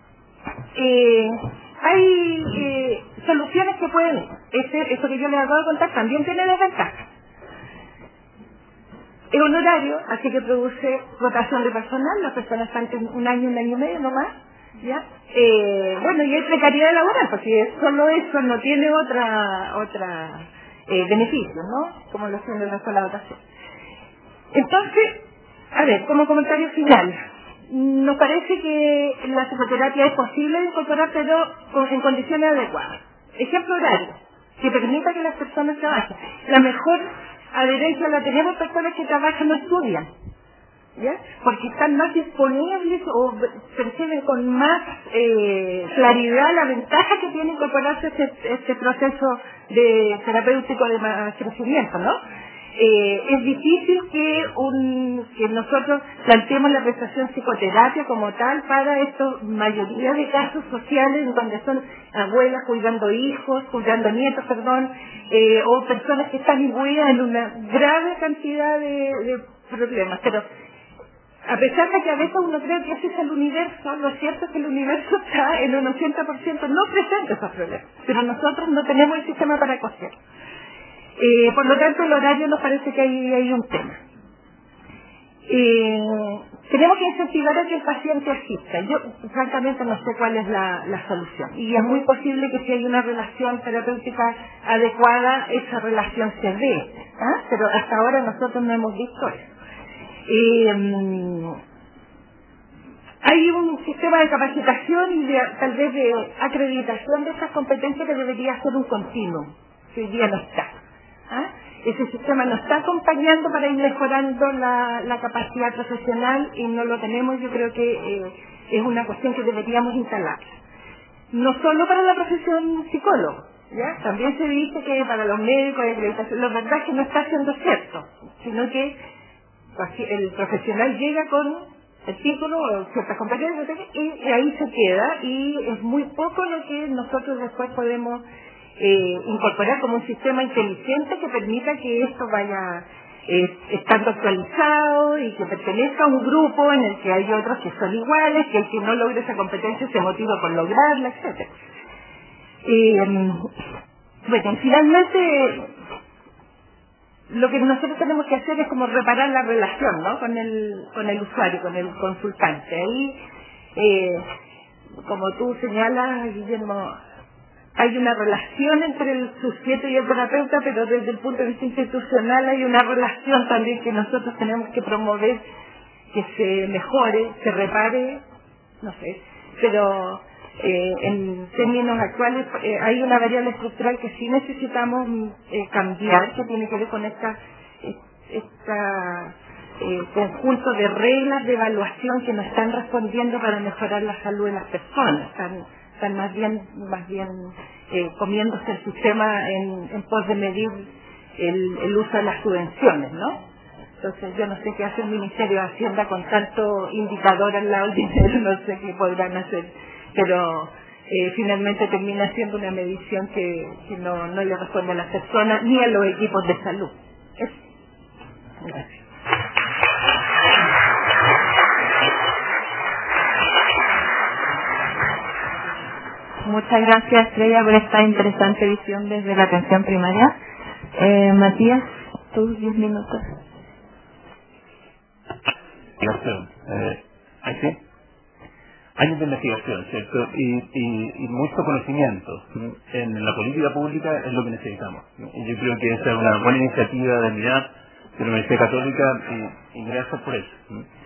hay soluciones que pueden, esto que yo les acabo de contar también tiene desventajas. Es un horario, así que produce rotación de personal, las personas están un año y medio nomás, ¿ya? Bueno, y hay precariedad laboral, porque solo eso no tiene otra beneficio, ¿no? Como lo tiene la sola dotación. Entonces, a ver, como comentario final, nos parece que la psicoterapia es posible de incorporar, pero en condiciones adecuadas. Ejemplo horario, que permita que las personas trabajen. La mejor adherencia la tenemos personas que trabajan, no estudian. ¿ya? Porque están más disponibles o perciben con más claridad la ventaja que tiene incorporarse este proceso de terapéutico de crecimiento, ¿no? Es difícil que nosotros planteemos la prestación psicoterapia como tal para esta mayoría de casos sociales en donde son abuelas cuidando hijos, cuidando nietos, o personas que están imbuidas en una grave cantidad de problemas. Pero a pesar de que a veces uno cree que ese es el universo, lo cierto es que el universo está en un 80% no presente esos problemas, pero nosotros no tenemos el sistema para coger. Por lo tanto, el horario nos parece que hay un tema. Tenemos que incentivar a que el paciente asista. Yo, francamente, no sé cuál es la solución. Y es muy posible que si hay una relación terapéutica adecuada, esa relación se dé. Pero hasta ahora nosotros no hemos visto eso. Hay un sistema de capacitación y tal vez de acreditación de esas competencias que debería ser un continuum, que hoy día no está. Ese sistema nos está acompañando para ir mejorando la capacidad profesional y no lo tenemos. Yo creo que es una cuestión que deberíamos instalar. No solo para la profesión psicólogo, ¿ya? También se dice que para los médicos hay acreditación. La verdad es que no está siendo cierto, sino que el profesional llega con el título o ciertas competencias y ahí se queda, y es muy poco lo que nosotros después podemos incorporar como un sistema inteligente que permita que esto vaya estando actualizado y que pertenezca a un grupo en el que hay otros que son iguales, que el que no logre esa competencia se motiva por lograrla, etc. Bueno, finalmente lo que nosotros tenemos que hacer es como reparar la relación, ¿no? con el usuario, con el consultante. Ahí, como tú señalas, Guillermo, hay una relación entre el sujeto y el terapeuta, pero desde el punto de vista institucional hay una relación también que nosotros tenemos que promover, que se mejore, se repare, no sé, pero en términos actuales hay una variable estructural que sí necesitamos cambiar, que tiene que ver con esta conjunto de reglas de evaluación que nos están respondiendo para mejorar la salud de las personas. Están más bien comiéndose el sistema en pos de medir el uso de las subvenciones, ¿no? Entonces yo no sé qué hace el Ministerio de Hacienda con tanto indicador al lado del dinero, no sé qué podrán hacer, pero finalmente termina siendo una medición que no le responde a las personas ni a los equipos de salud. Eso. Gracias. Muchas gracias, Estrella, por esta interesante visión desde la atención primaria. Matías, tus 10 minutos. Investigación. Años de investigación, ¿cierto? Y mucho conocimiento en la política pública es lo que necesitamos. Y yo creo que esa es una buena iniciativa de MIDAP, de la Universidad Católica, y gracias por eso.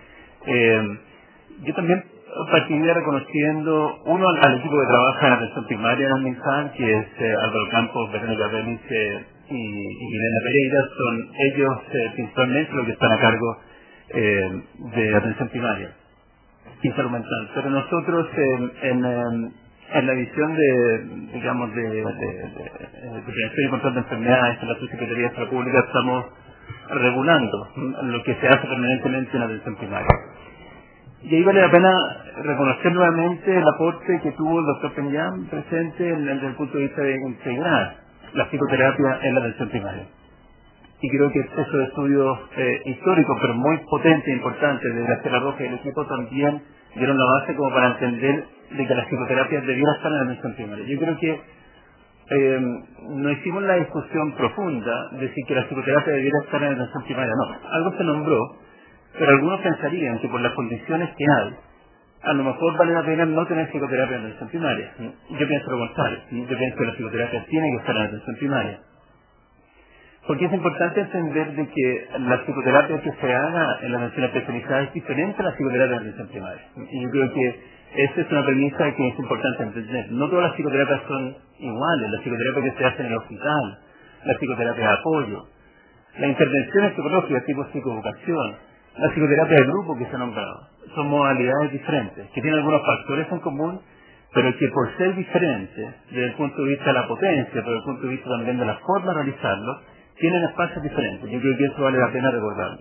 Yo también partiría reconociendo, uno, al equipo que trabaja en la atención primaria en MINSAN, que es Álvaro Campos, Verónica Vélez y Elena Pereira. Son ellos principalmente los que están a cargo de atención primaria y salud mental. Pero nosotros en la visión de prevención y control de enfermedades en la Subsecretaría de Salud Pública estamos regulando lo que se hace permanentemente en la atención primaria. Y ahí vale la pena reconocer nuevamente el aporte que tuvo el doctor Peñán presente desde el punto de vista de integrar la psicoterapia en la atención primaria. Y creo que esos estudios históricos, pero muy potentes e importantes, de Graciela Roja y el equipo, también dieron la base como para entender de que la psicoterapia debiera estar en la atención primaria. Yo creo que no hicimos la discusión profunda de si que la psicoterapia debiera estar en la atención primaria. No, algo se nombró, pero algunos pensarían que por las condiciones que hay, a lo mejor vale la pena no tener psicoterapia en la atención primaria. Yo pienso lo contrario. Yo pienso que la psicoterapia tiene que estar en la atención primaria. Porque es importante entender de que la psicoterapia que se haga en la atención especializada es diferente a la psicoterapia de la atención primaria. Y yo creo que esa es una premisa que es importante entender. No todas las psicoterapias son iguales. La psicoterapia que se hace en el hospital, la psicoterapia de apoyo, las intervenciones psicológicas tipo psicoeducación, la psicoterapia de grupo que se ha nombrado. Son modalidades diferentes, que tienen algunos factores en común, pero que por ser diferentes, desde el punto de vista de la potencia, pero desde el punto de vista también de la forma de realizarlo, tienen espacios diferentes. Yo creo que eso vale la pena recordarlo.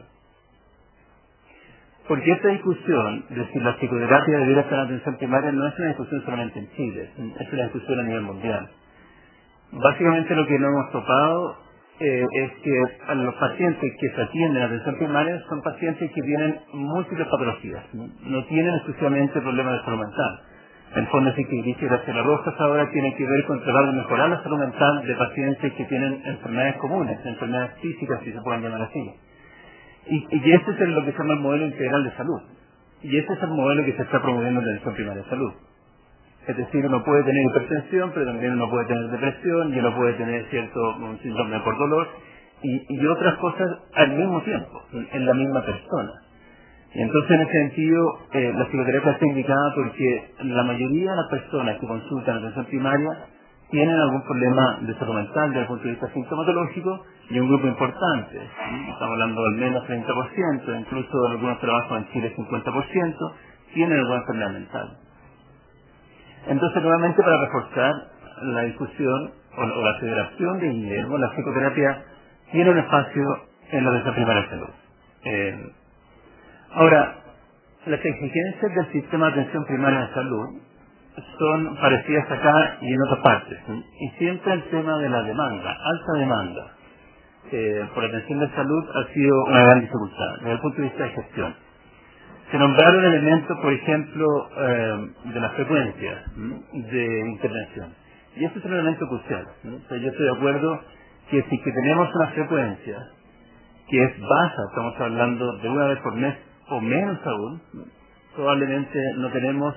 Porque esta discusión de si la psicoterapia debiera estar en atención primaria no es una discusión solamente en Chile, es una discusión a nivel mundial. Básicamente lo que no hemos topado es que a los pacientes que se atienden en atención primaria son pacientes que tienen múltiples patologías, no tienen exclusivamente problemas de salud mental. En el fondo, sí que dice Graciela Rojas ahora tiene que ver con tratar de mejorar la salud mental de pacientes que tienen enfermedades comunes, enfermedades físicas, si se pueden llamar así. Y ese es lo que se llama el modelo integral de salud. Y ese es el modelo que se está promoviendo en la atención primaria de salud. Es decir, uno puede tener hipertensión, pero también uno puede tener depresión, y uno puede tener un síndrome por dolor, y otras cosas al mismo tiempo, en la misma persona. Y entonces, en ese sentido, la psicoterapia está indicada porque la mayoría de las personas que consultan atención primaria tienen algún problema de salud mental desde el punto de vista sintomatológico, y un grupo importante, estamos hablando del menos 30%, incluso en algunos trabajos en Chile 50%, tienen alguna enfermedad mental. Entonces, nuevamente, para reforzar la discusión o la federación de Guillermo, la psicoterapia tiene un espacio en la atención primaria de salud. Ahora, las exigencias del sistema de atención primaria de salud son parecidas acá y en otras partes. Y siempre el tema de la demanda, alta demanda por atención de salud ha sido una gran dificultad desde el punto de vista de gestión. Se nombraron elementos, por ejemplo, de las frecuencias de intervención. Y eso es un elemento crucial. O sea, yo estoy de acuerdo que si que tenemos una frecuencia que es baja, estamos hablando de una vez por mes o menos aún, probablemente no tenemos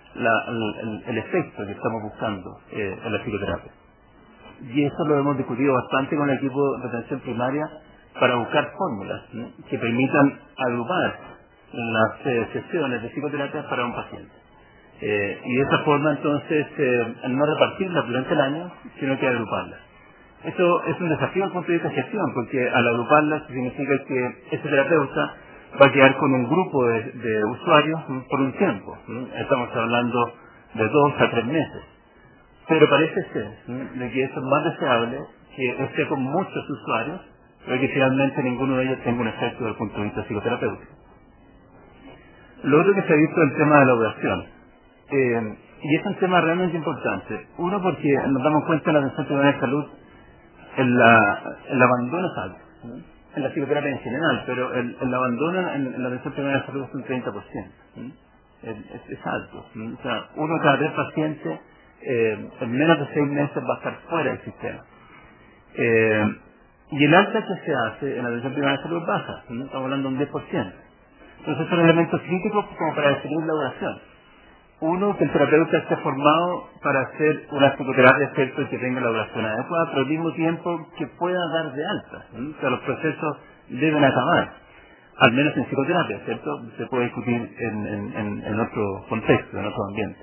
el efecto que estamos buscando en la psicoterapia. Y eso lo hemos discutido bastante con el equipo de atención primaria para buscar fórmulas que permitan agrupar las sesiones de psicoterapia para un paciente. Y de esa forma, entonces, no repartirlas durante el año, sino que agruparlas. Eso es un desafío desde el punto de vista de gestión, porque al agruparlas significa que ese terapeuta va a quedar con un grupo de usuarios por un tiempo. Estamos hablando de 2 a 3 meses. Pero parece ser de que eso es más deseable que esté con muchos usuarios, pero que finalmente ninguno de ellos tenga un efecto desde el punto de vista psicoterapéutico. Lo otro que se ha visto es el tema de la duración. Y es un tema realmente importante. Uno, porque nos damos cuenta en la atención primaria de salud, el abandono es alto, en la psicoterapia en general, pero el abandono en la atención primaria de salud es un 30%. Es alto. O sea, 1 cada 3 pacientes en menos de 6 meses va a estar fuera del sistema. Y el alta que se hace en la atención primaria de salud es baja, estamos hablando de un 10%. Entonces son elementos críticos como para definir la duración. Uno, que el terapeuta esté formado para hacer una psicoterapia, ¿cierto?, y que tenga la duración adecuada, pero al mismo tiempo que pueda dar de alta. O sea, los procesos deben acabar, al menos en psicoterapia, ¿cierto? Se puede discutir en otro contexto, en otro ambiente.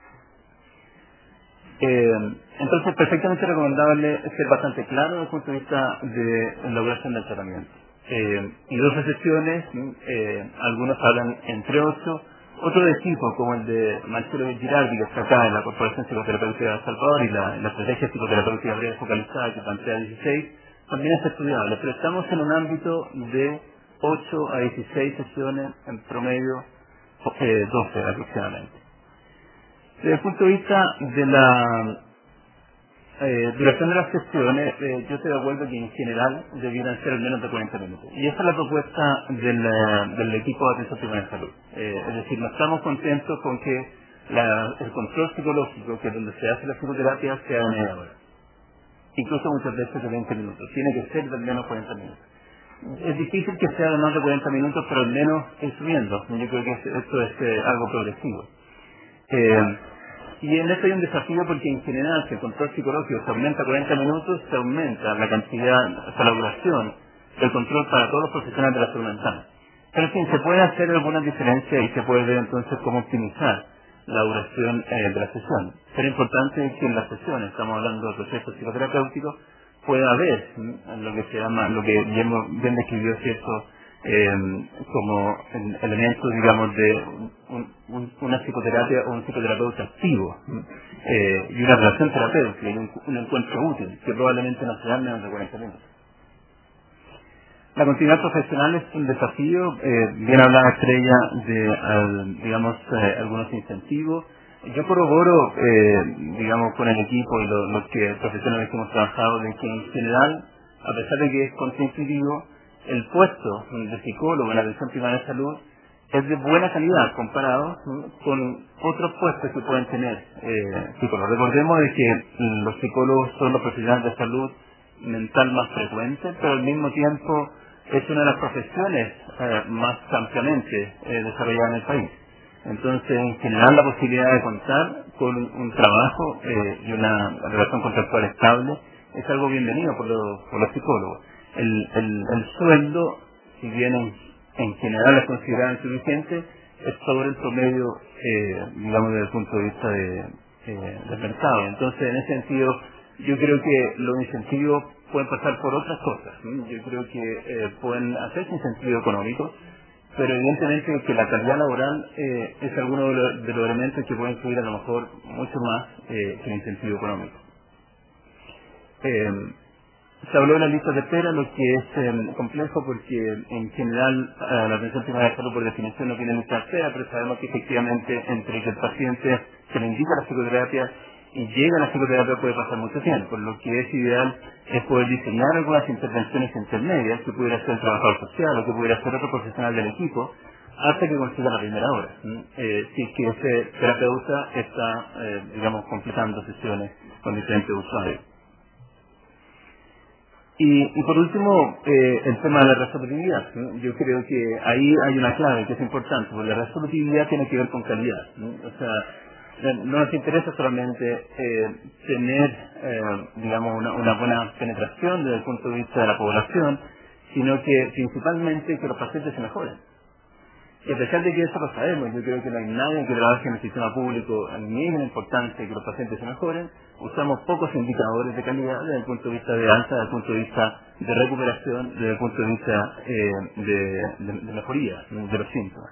Entonces, perfectamente recomendable ser bastante claro desde el punto de vista de la duración del tratamiento. Y 12 sesiones, algunos hablan entre 8, otro de equipo, como el de Marcelo Girardi, que está acá en la Corporación Psicoterapéutica de El Salvador, y la estrategia psicoterapéutica breve focalizada que plantea 16, también es estudiable, pero estamos en un ámbito de 8 a 16 sesiones, en promedio 12 aproximadamente. Desde el punto de vista de la duración de las sesiones, yo estoy de acuerdo que en general debieran ser al menos de 40 minutos. Y esa es la propuesta del equipo de atención primaria de salud. Es decir, no estamos contentos con que el control psicológico, que es donde se hace la psicoterapia, sea de media hora. Incluso muchas veces de 20 minutos. Tiene que ser de al menos 40 minutos. Es difícil que sea de más de 40 minutos, pero al menos ir subiendo. Yo creo que esto es algo progresivo. Y en esto hay un desafío porque en general si el control psicológico se aumenta 40 minutos, se aumenta la cantidad, hasta la duración del control para todos los profesionales de la salud mental. Pero en fin, se puede hacer algunas diferencias y se puede ver entonces cómo optimizar la duración de la sesión. Pero importante es que en la sesión, estamos hablando de procesos psicoterapéuticos, pueda haber lo que se llama, lo que bien describió, ¿cierto?, como elemento, digamos, de una psicoterapia o un psicoterapeuta activo, y una relación terapéutica y un encuentro útil, que probablemente no se da en menos de 40 minutos. La continuidad profesional es un desafío, bien hablaba Estrella de, digamos, algunos incentivos. Yo corroboro, digamos, con el equipo y los que profesionales que hemos trabajado, de que en general, a pesar de que es contraintuitivo, el puesto de psicólogo en la atención primaria de salud es de buena calidad comparado con otros puestos que pueden tener psicólogos. Recordemos de que los psicólogos son los profesionales de salud mental más frecuentes, pero al mismo tiempo es una de las profesiones más ampliamente desarrolladas en el país. Entonces, en general, la posibilidad de contar con un trabajo y una relación contractual estable es algo bienvenido por los psicólogos. El sueldo, si bien en general es considerado insuficiente, es sobre el promedio, digamos, desde el punto de vista del mercado. Entonces, en ese sentido, yo creo que los incentivos pueden pasar por otras cosas. Yo creo que pueden hacerse incentivos económicos, pero evidentemente que la calidad laboral es alguno de los elementos que pueden influir a lo mejor mucho más que el incentivo económico. Se habló de las listas de espera, lo que es complejo porque en general la atención primaria de salud por definición no tiene lista de espera, pero sabemos que efectivamente entre que el paciente se le indica la psicoterapia y llega a la psicoterapia puede pasar mucho tiempo. Lo que es ideal es poder diseñar algunas intervenciones intermedias que pudiera ser el trabajador social o que pudiera ser otro profesional del equipo hasta que consiga la primera hora. Si es que ese terapeuta está, digamos, completando sesiones con diferentes usuarios. Y por último, el tema de la resolutividad. Yo creo que ahí hay una clave que es importante, porque la resolutividad tiene que ver con calidad. O sea, no nos interesa solamente tener, digamos, una buena penetración desde el punto de vista de la población, sino que principalmente que los pacientes se mejoren. Y a pesar de que eso lo sabemos, yo creo que no hay nadie que trabaje en el sistema público al nivel importante que los pacientes se mejoren, usamos pocos indicadores de calidad desde el punto de vista de alta, desde el punto de vista de recuperación, desde el punto de vista de mejoría de los síntomas.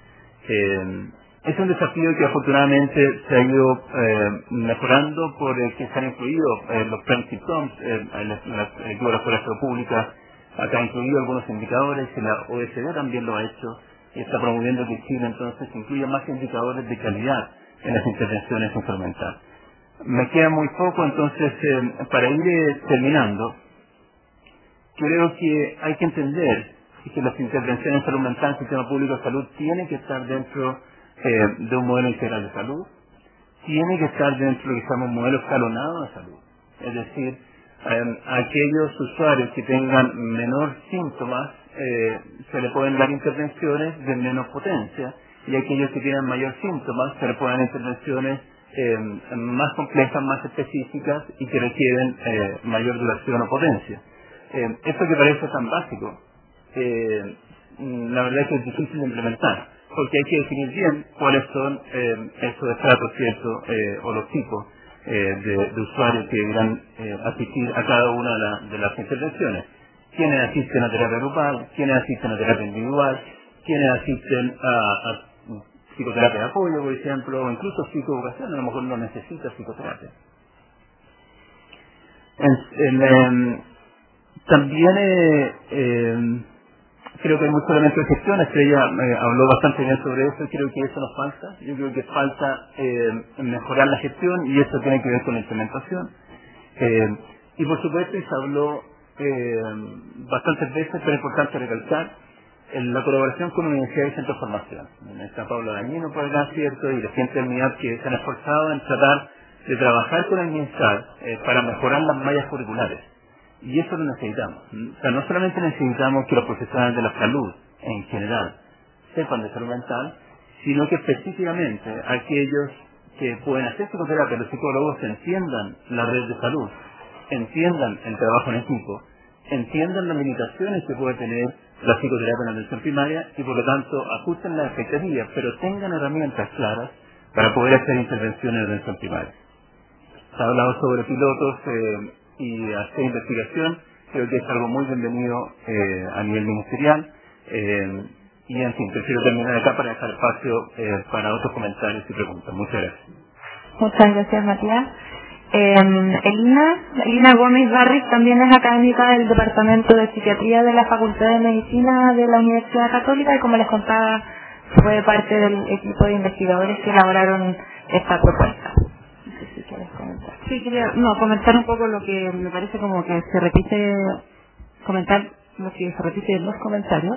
Es un desafío que afortunadamente se ha ido mejorando por el que se han incluido los Symptoms, el equipo de la Escuela de Salud Pública acá ha incluido algunos indicadores y la OECD también lo ha hecho y está promoviendo que Chile entonces incluya más indicadores de calidad en las intervenciones en salud mental. Me queda muy poco, entonces para ir terminando, creo que hay que entender que las intervenciones en salud mental en el sistema público de salud tienen que estar dentro de un modelo integral de salud, tiene que estar dentro de lo que se llama un modelo escalonado de salud. Es decir, aquellos usuarios que tengan menor síntomas se le pueden dar intervenciones de menos potencia y aquellos que tienen mayor síntomas se le pueden dar intervenciones más complejas, más específicas y que requieren mayor duración o potencia. Esto que parece tan básico, la verdad es que es difícil de implementar, porque hay que definir bien cuáles son esos estratos, ¿cierto? O los tipos de usuarios que deberán asistir a cada una de las intervenciones. Quienes asisten a terapia grupal, quienes asisten a terapia individual, quienes asisten a psicoterapia de apoyo, por ejemplo, o incluso psicoeducación, a lo mejor no necesita psicoterapia. También creo que hay muchos elementos de gestión. Estrella habló bastante bien sobre eso y creo que eso nos falta. Yo creo que falta mejorar la gestión y eso tiene que ver con la implementación. Y por supuesto, y se habló bastantes veces, pero es importante recalcar la colaboración con universidades y centros de formación. Está Pablo Dañino por acá, ¿cierto? Y la gente del MIAP que se han esforzado en tratar de trabajar con el MINSAL para mejorar las mallas curriculares. Y eso lo necesitamos. O sea, no solamente necesitamos que los profesionales de la salud, en general, sepan de salud mental, sino que específicamente aquellos que pueden hacer psicoterapia, los psicólogos, entiendan la red de salud, entiendan el trabajo en equipo, entiendan las limitaciones que puede tener la psicoterapia en la atención primaria y por lo tanto ajusten las expectativas, pero tengan herramientas claras para poder hacer intervenciones en la atención primaria. Se ha hablado sobre pilotos y hacer investigación, creo que es algo muy bienvenido a nivel ministerial. Y en fin, prefiero terminar acá para dejar espacio para otros comentarios y preguntas. Muchas gracias. Muchas gracias, Matías. Elina Gómez Barris también es académica del Departamento de Psiquiatría de la Facultad de Medicina de la Universidad Católica y, como les contaba, fue parte del equipo de investigadores que elaboraron esta propuesta. No sé si quieres comentar. Sí, quería comentar un poco lo que me parece como que se repite, comentar lo que se repite en los comentarios.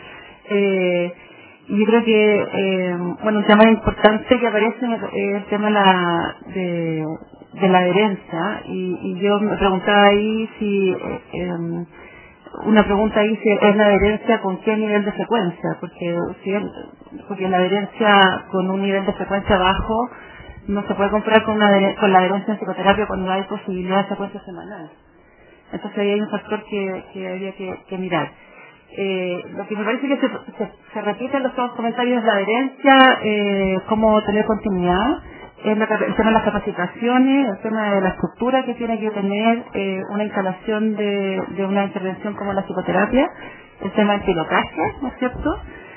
Y yo creo que, un tema importante que aparece es el tema de la adherencia, y yo me preguntaba ahí si, una pregunta ahí, si es la adherencia con qué nivel de frecuencia, porque la adherencia con un nivel de frecuencia bajo no se puede comparar con la adherencia en psicoterapia cuando hay posibilidad de frecuencia semanal. Entonces ahí hay un factor que habría que mirar. Lo que me parece que se repite en los comentarios es la adherencia, cómo tener continuidad, el tema de las capacitaciones, el tema de la estructura que tiene que tener una instalación de una intervención como la psicoterapia, el tema del pilotaje, ¿no es cierto?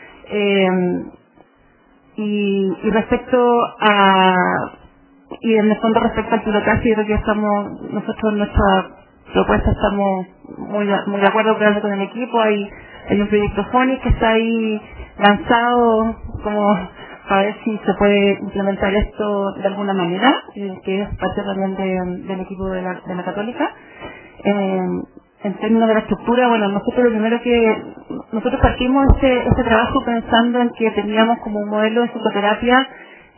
Y respecto y en el fondo respecto al pilotaje, yo creo que nosotros en nuestra propuesta estamos muy de acuerdo con el equipo. Hay un proyecto Phonics que está ahí lanzado como a ver si se puede implementar esto de alguna manera, que es parte también del equipo de la Católica. En términos de la estructura, nosotros partimos este trabajo pensando en que teníamos como un modelo de psicoterapia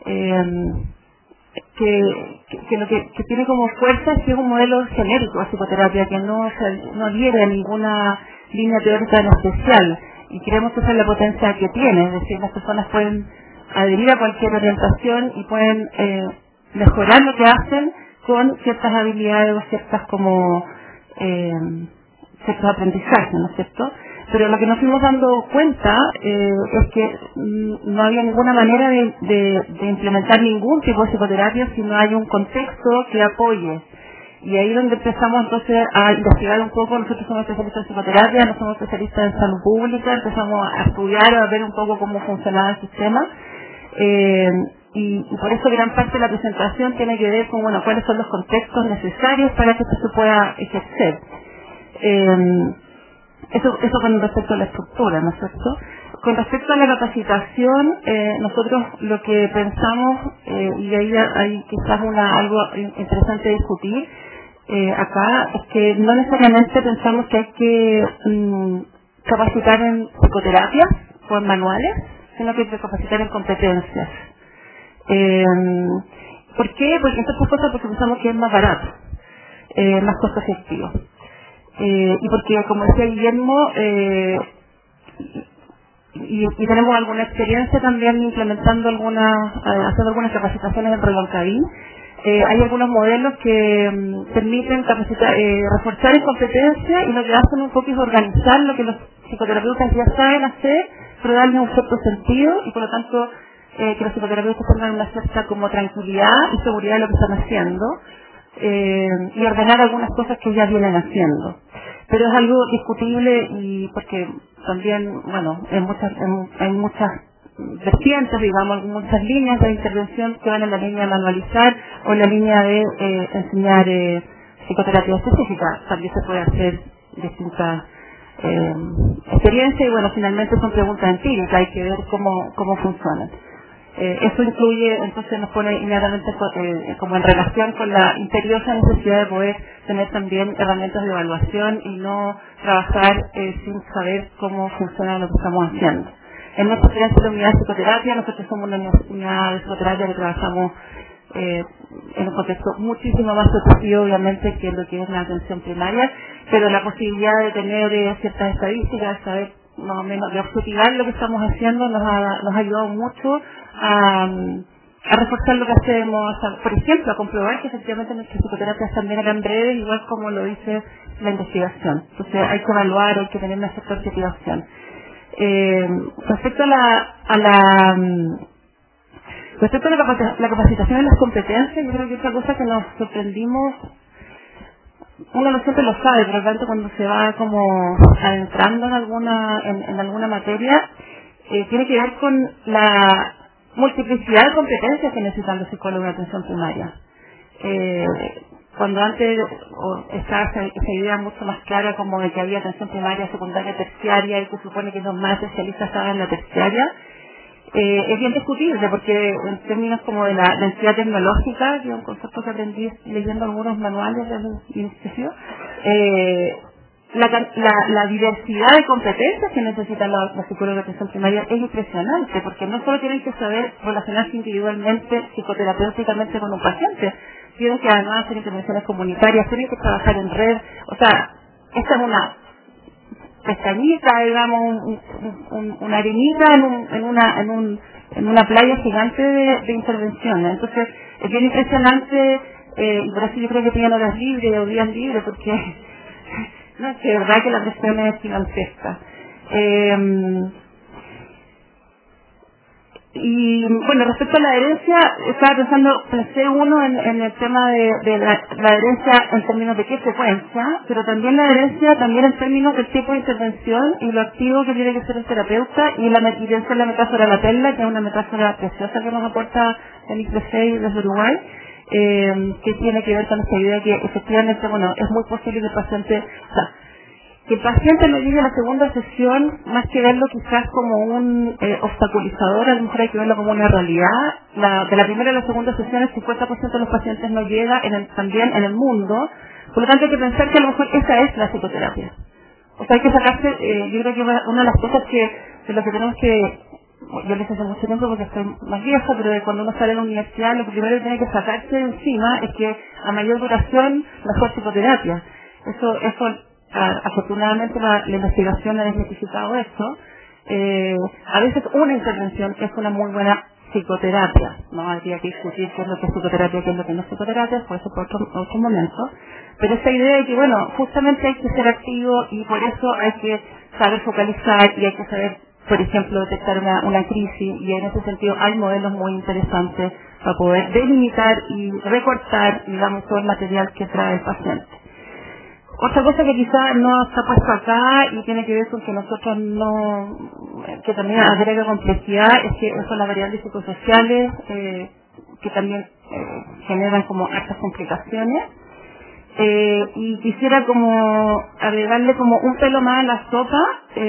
que lo que tiene como fuerza es que es un modelo genérico de psicoterapia, que no adhiere a ninguna línea teórica en especial, y creemos que esa es la potencia que tiene, es decir, las personas pueden adherir a cualquier orientación y pueden mejorar lo que hacen con ciertas habilidades o ciertos aprendizajes, ¿no es cierto? Pero lo que nos fuimos dando cuenta es que no había ninguna manera de implementar ningún tipo de psicoterapia si no hay un contexto que apoye. Y ahí es donde empezamos entonces a investigar un poco. Nosotros somos especialistas en psicoterapia, no somos especialistas en salud pública, empezamos a estudiar, a ver un poco cómo funcionaba el sistema. Y por eso gran parte de la presentación tiene que ver con cuáles son los contextos necesarios para que esto se pueda ejercer. Eso con respecto a la estructura, ¿no es cierto? Con respecto a la capacitación, nosotros lo que pensamos, y ahí hay quizás algo interesante de discutir acá, es que no necesariamente pensamos que hay que capacitar en psicoterapia o en manuales, sino que hay que capacitar en competencias. ¿Por qué? Porque estas cosas porque pensamos que es más barato, más costo efectivo. Y porque, como decía Guillermo, y tenemos alguna experiencia también implementando haciendo algunas capacitaciones en Reloncaví, hay algunos modelos que permiten reforzar en competencia, y lo que hacen un poco es organizar lo que los psicoterapeutas ya saben hacer, pero darle un cierto sentido, y por lo tanto que los psicoterapeutas tengan una cierta como tranquilidad y seguridad de lo que están haciendo, y ordenar algunas cosas que ya vienen haciendo. Pero es algo discutible, y porque también, hay muchas vertientes, digamos, muchas líneas de intervención que van en la línea de manualizar o en la línea de enseñar psicoterapia específica. También se puede hacer distintas experiencias, y finalmente son preguntas empíricas, hay que ver cómo funcionan. Eso incluye, entonces nos pone inmediatamente como en relación con la imperiosa necesidad de poder tener también herramientas de evaluación y no trabajar sin saber cómo funciona lo que estamos haciendo. En nuestra experiencia de la unidad de psicoterapia, nosotros somos una unidad de psicoterapia que trabajamos en un contexto muchísimo más protegido, obviamente, que lo que es la atención primaria, pero la posibilidad de tener ciertas estadísticas, saber más o menos, de objetivar lo que estamos haciendo, nos ha ayudado mucho a reforzar lo que hacemos, por ejemplo, a comprobar que efectivamente nuestras psicoterapias también eran breves, igual como lo dice la investigación. Entonces hay que evaluar, hay que tener una cierta objetivación. Respecto a la capacitación en las competencias, yo creo que otra cosa que nos sorprendimos uno no siempre lo sabe, por lo tanto cuando se va como adentrando en alguna materia, tiene que ver con la multiplicidad de competencias que necesitan los psicólogos de atención primaria. Cuando antes estaba esa idea mucho más clara como de que había atención primaria, secundaria, terciaria, y se supone que los más especialistas estaban en la terciaria, es bien discutible porque en términos como de la densidad tecnológica, que es un concepto que aprendí leyendo algunos manuales del instituto, la diversidad de competencias que necesitan los psicólogos de atención primaria es impresionante, porque no solo tienen que saber relacionarse individualmente, psicoterapéuticamente con un paciente, tienen que además hacer intervenciones comunitarias, tienen que trabajar en red. O sea, esta es una pestañita, digamos, una arenita en una playa gigante de intervenciones. Entonces, es bien impresionante, y por eso yo creo que tienen horas libres o días libres, porque no, es que de verdad que la presión es gigantesca. Y bueno, respecto a la adherencia, pensé uno en el tema de la adherencia en términos de qué frecuencia, pero también la adherencia también en términos del tipo de intervención y lo activo que tiene que ser el terapeuta, y pensé en la metáfora de la perla, que es una metáfora preciosa que nos aporta el ICFEI desde Uruguay, que tiene que ver con esta idea que efectivamente, bueno, es muy posible que el paciente, que el paciente no llegue a la segunda sesión, más que verlo quizás como un obstaculizador, a lo mejor hay que verlo como una realidad. De la primera a la segunda sesión el 50% de los pacientes no llega también en el mundo, por lo tanto hay que pensar que a lo mejor esa es la psicoterapia. O sea, hay que sacarse, yo creo que una de las cosas de lo que tenemos que, yo les hace mucho tiempo porque estoy más vieja, pero de cuando uno sale de la universidad lo primero que tiene que sacarse de encima es que a mayor duración, mejor psicoterapia. Eso afortunadamente la investigación ha desmitificado esto. A veces una intervención es una muy buena psicoterapia, no habría que discutir qué es lo que es psicoterapia, qué es lo que no es psicoterapia, por eso por otro momento, pero esa idea de que bueno, justamente hay que ser activo y por eso hay que saber focalizar y hay que saber, por ejemplo, detectar una crisis, y en ese sentido hay modelos muy interesantes para poder delimitar y recortar, digamos, todo el material que trae el paciente. Otra cosa que quizá no está puesto acá y tiene que ver con que nosotros que también agrega complejidad, es que son las variables psicosociales que también generan como hartas complicaciones. Y quisiera como agregarle como un pelo más a la sopa,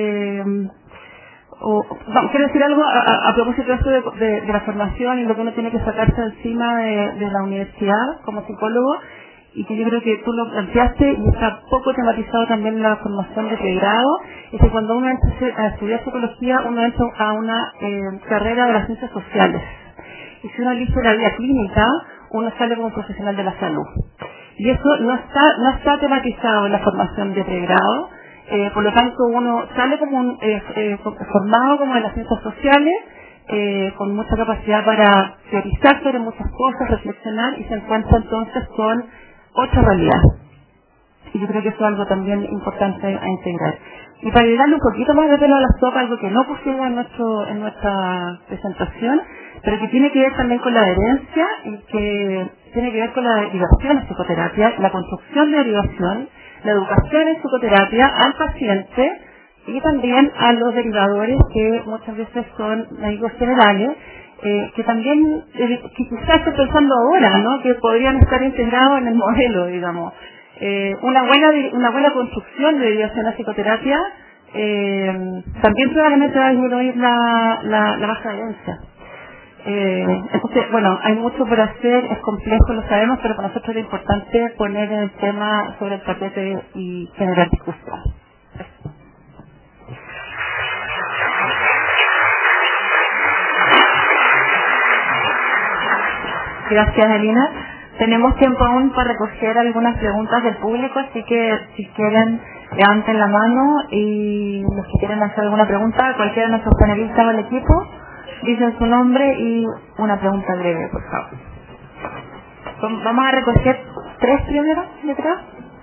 quiero decir algo a propósito de esto de la formación y lo que uno tiene que sacarse encima de la universidad como psicólogo, y que yo creo que tú lo planteaste y está poco tematizado también en la formación de pregrado, es que cuando uno entra a estudiar psicología, uno entra a una carrera de las ciencias sociales. Y si uno elige la vía clínica, uno sale como profesional de la salud. Y eso no está tematizado en la formación de pregrado, por lo tanto uno sale como formado como en las ciencias sociales, con mucha capacidad para teorizar sobre muchas cosas, reflexionar, y se encuentra entonces con otra realidad. Y yo creo que eso es algo también importante a integrar. Y para agregarle un poquito más de pelo a la sopa, algo que no pusimos en nuestra presentación, pero que tiene que ver también con la adherencia y que tiene que ver con la derivación en psicoterapia, la construcción de derivación, la educación en psicoterapia al paciente y también a los derivadores, que muchas veces son médicos generales, que también, que quizás estoy pensando ahora, ¿no?, que podrían estar integrados en el modelo, digamos. Una buena construcción de derivación a psicoterapia también probablemente va a disminuir la baja adherencia. Entonces, bueno, hay mucho por hacer, es complejo, lo sabemos, pero para nosotros es importante poner el tema sobre el tapete y generar discusión. Gracias, Elina. Tenemos tiempo aún para recoger algunas preguntas del público, así que si quieren levanten la mano, y los que quieren hacer alguna pregunta, cualquiera de nuestros panelistas o el equipo, dicen su nombre y una pregunta breve, por favor. Vamos a recoger 3 primero, detrás.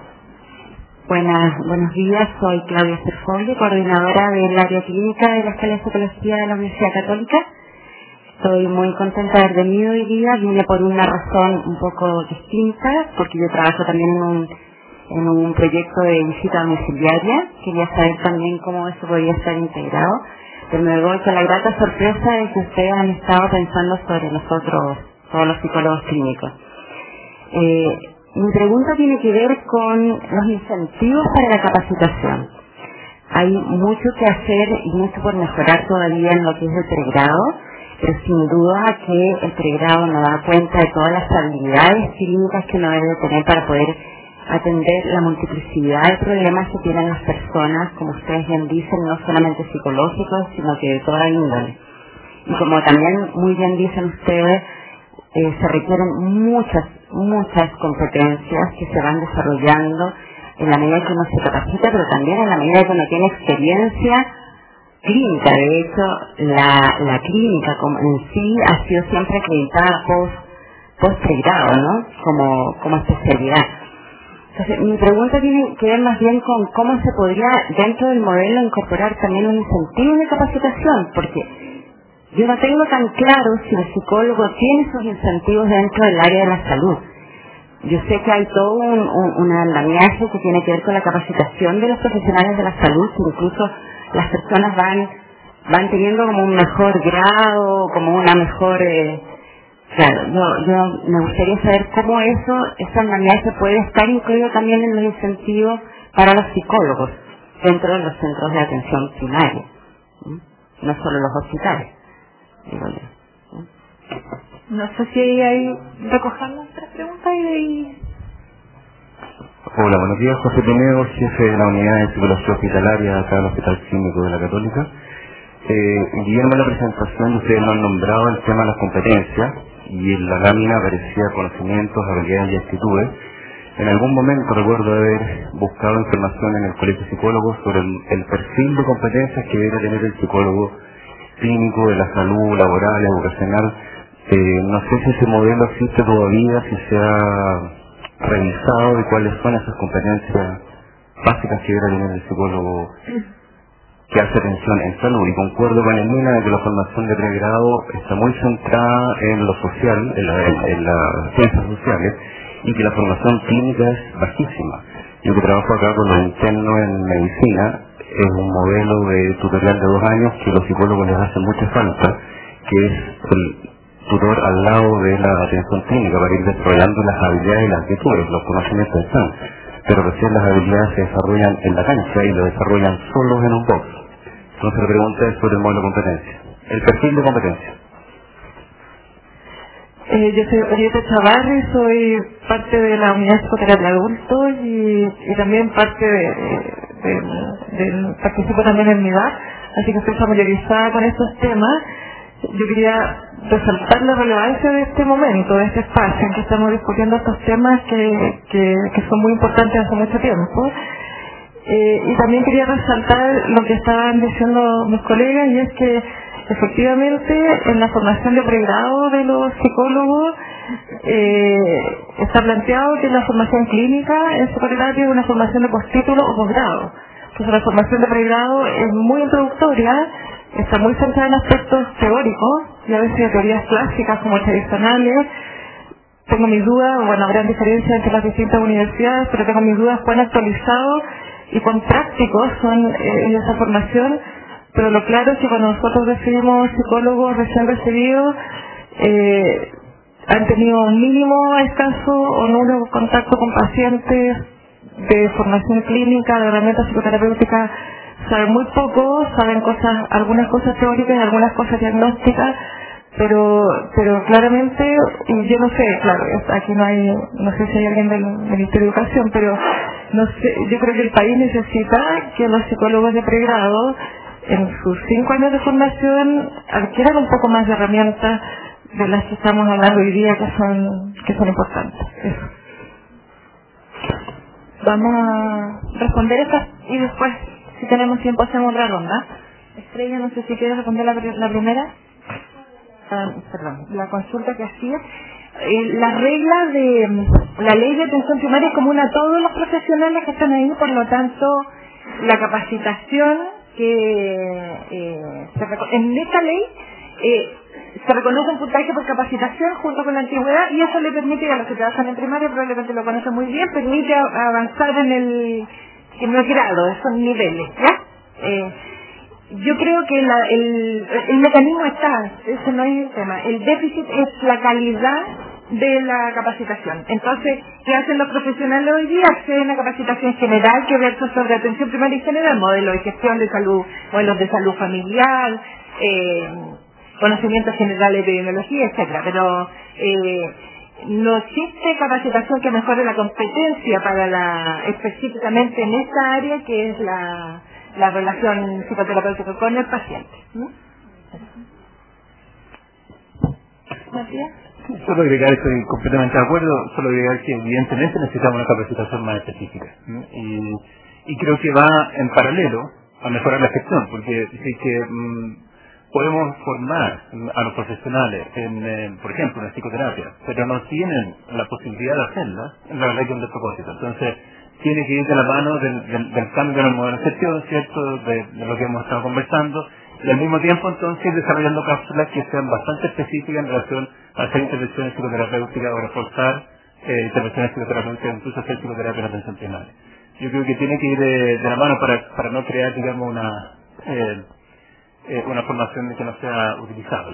Buenos días, soy Claudia Cerfolli, coordinadora del área clínica de la Escuela de Psicología de la Universidad Católica. Estoy muy contenta de haber venido hoy día. Vine por una razón un poco distinta, porque yo trabajo también en un proyecto de visita domiciliaria. Quería saber también cómo eso podría estar integrado, pero me doy con la grata sorpresa de que ustedes han estado pensando sobre nosotros, todos los psicólogos clínicos. Mi pregunta tiene que ver con los incentivos para la capacitación. Hay mucho que hacer y mucho por mejorar todavía en lo que es el pregrado, pero sin duda que el pregrado no da cuenta de todas las habilidades clínicas que uno debe tener para poder atender la multiplicidad de problemas que tienen las personas, como ustedes bien dicen, no solamente psicológicos, sino que de toda índole. Y como también muy bien dicen ustedes, se requieren muchas competencias que se van desarrollando en la medida que uno se capacita, pero también en la medida que uno tiene experiencia clínica. De hecho, la clínica en sí ha sido siempre acreditada post-pregrado, ¿no? Como especialidad. Entonces, mi pregunta tiene que ver más bien con cómo se podría dentro del modelo incorporar también un incentivo de capacitación, porque yo no tengo tan claro si el psicólogo tiene esos incentivos dentro del área de la salud. Yo sé que hay todo un andamiaje que tiene que ver con la capacitación de los profesionales de la salud, que incluso las personas van teniendo como un mejor grado, como una mejor... Claro, yo me gustaría saber cómo ese andamiaje puede estar incluido también en los incentivos para los psicólogos dentro de los centros de atención primaria, no solo los hospitales. No sé si ahí recojamos nuestras preguntas y de ahí... Hola, buenos días. José Pinedo, jefe de la unidad de psicología hospitalaria acá en el Hospital Clínico de la Católica. Guillermo, en la presentación ustedes lo han nombrado el tema de las competencias y en la lámina aparecía conocimientos, habilidades y actitudes. En algún momento recuerdo haber buscado información en el Colegio de Psicólogos sobre el perfil de competencias que debe tener el psicólogo clínico de la salud, laboral, educacional. No sé si ese modelo existe todavía, si se ha revisado y cuáles son esas competencias básicas que debe tener el psicólogo que hace atención en salud. Y concuerdo con Elena de que la formación de pregrado está muy centrada en lo social, en las ciencias sociales, y que la formación clínica es bajísima. Yo que trabajo acá con los internos en medicina, es un modelo de tutorial de 2 años que los psicólogos les hacen mucha falta, que es el tutor al lado de la atención clínica para ir desarrollando las habilidades y las actitudes. Los conocimientos están, pero recién las habilidades se desarrollan en la cancha y lo desarrollan solos en un box. Entonces la pregunta es sobre el modelo de competencia, el perfil de competencia. Yo soy Orieta Chavarri, soy parte de la unidad de psicoterapia de adultos y también parte participo también en MIDAC, así que estoy familiarizada con estos temas. Yo quería resaltar la relevancia de este momento, de este espacio en que estamos discutiendo estos temas que son muy importantes hace mucho tiempo. Y también quería resaltar lo que estaban diciendo mis colegas, y es que efectivamente en la formación de pregrado de los psicólogos está planteado que la formación clínica en psicoterapia es una formación de postítulo o posgrado. Entonces la formación de pregrado es muy introductoria, está muy centrada en aspectos teóricos y a veces de teorías clásicas como tradicionales. Tengo mis dudas, bueno, habrá diferencias entre las distintas universidades, pero tengo mis dudas cuán actualizados y cuán prácticos son en esa formación. Pero lo claro es que cuando nosotros recibimos psicólogos recién recibidos, han tenido un mínimo escaso o nulo contacto con pacientes de formación clínica, de herramientas psicoterapéuticas, saben muy poco, saben algunas cosas teóricas y algunas cosas diagnósticas, pero claramente, y yo no sé, claro, aquí no sé si hay alguien del Ministerio de Educación, pero no sé, yo creo que el país necesita que los psicólogos de pregrado en sus 5 años de formación adquieran un poco más de herramientas de las que estamos hablando hoy día que son importantes. Eso. Vamos a responder estas y después, si tenemos tiempo, hacemos otra ronda. Estrella, no sé si quieres responder la primera. Perdón, la consulta que hacía. La regla de la ley de atención primaria es común a todos los profesionales que están ahí, por lo tanto, la capacitación que en esta ley se reconoce un puntaje por capacitación junto con la antigüedad y eso le permite, a los que trabajan en primaria probablemente lo conocen muy bien, permite avanzar en el grado, esos niveles, ¿ya? Yo creo que el mecanismo está, ese no es el tema. El déficit es la calidad de la capacitación. Entonces, ¿qué hacen los profesionales hoy día? Acceden a capacitación general que versa sobre atención primaria y general, modelos de gestión de salud, modelos de salud familiar, conocimientos generales de epidemiología, etcétera. Pero no existe capacitación que mejore la competencia para específicamente en esta área que es la relación psicoterapéutica con el paciente. ¿Matías? Solo agregar, estoy completamente de acuerdo, solo agregar que evidentemente necesitamos una capacitación más específica. Y creo que va en paralelo a mejorar la gestión, porque sí que podemos formar a los profesionales por ejemplo, en psicoterapia, pero no tienen la posibilidad de hacerla, la verdad que es un despropósito. Entonces, tiene que ir de la mano del cambio en el modelo de gestión, ¿cierto?, de lo que hemos estado conversando, y al mismo tiempo entonces ir desarrollando cápsulas que sean bastante específicas en relación a hacer intervenciones psicoterapéuticas o reforzar intervenciones psicoterapéuticas, incluso hacer psicoterapia en atención primaria. Yo creo que tiene que ir de la mano para no crear, digamos, una formación que no sea utilizable.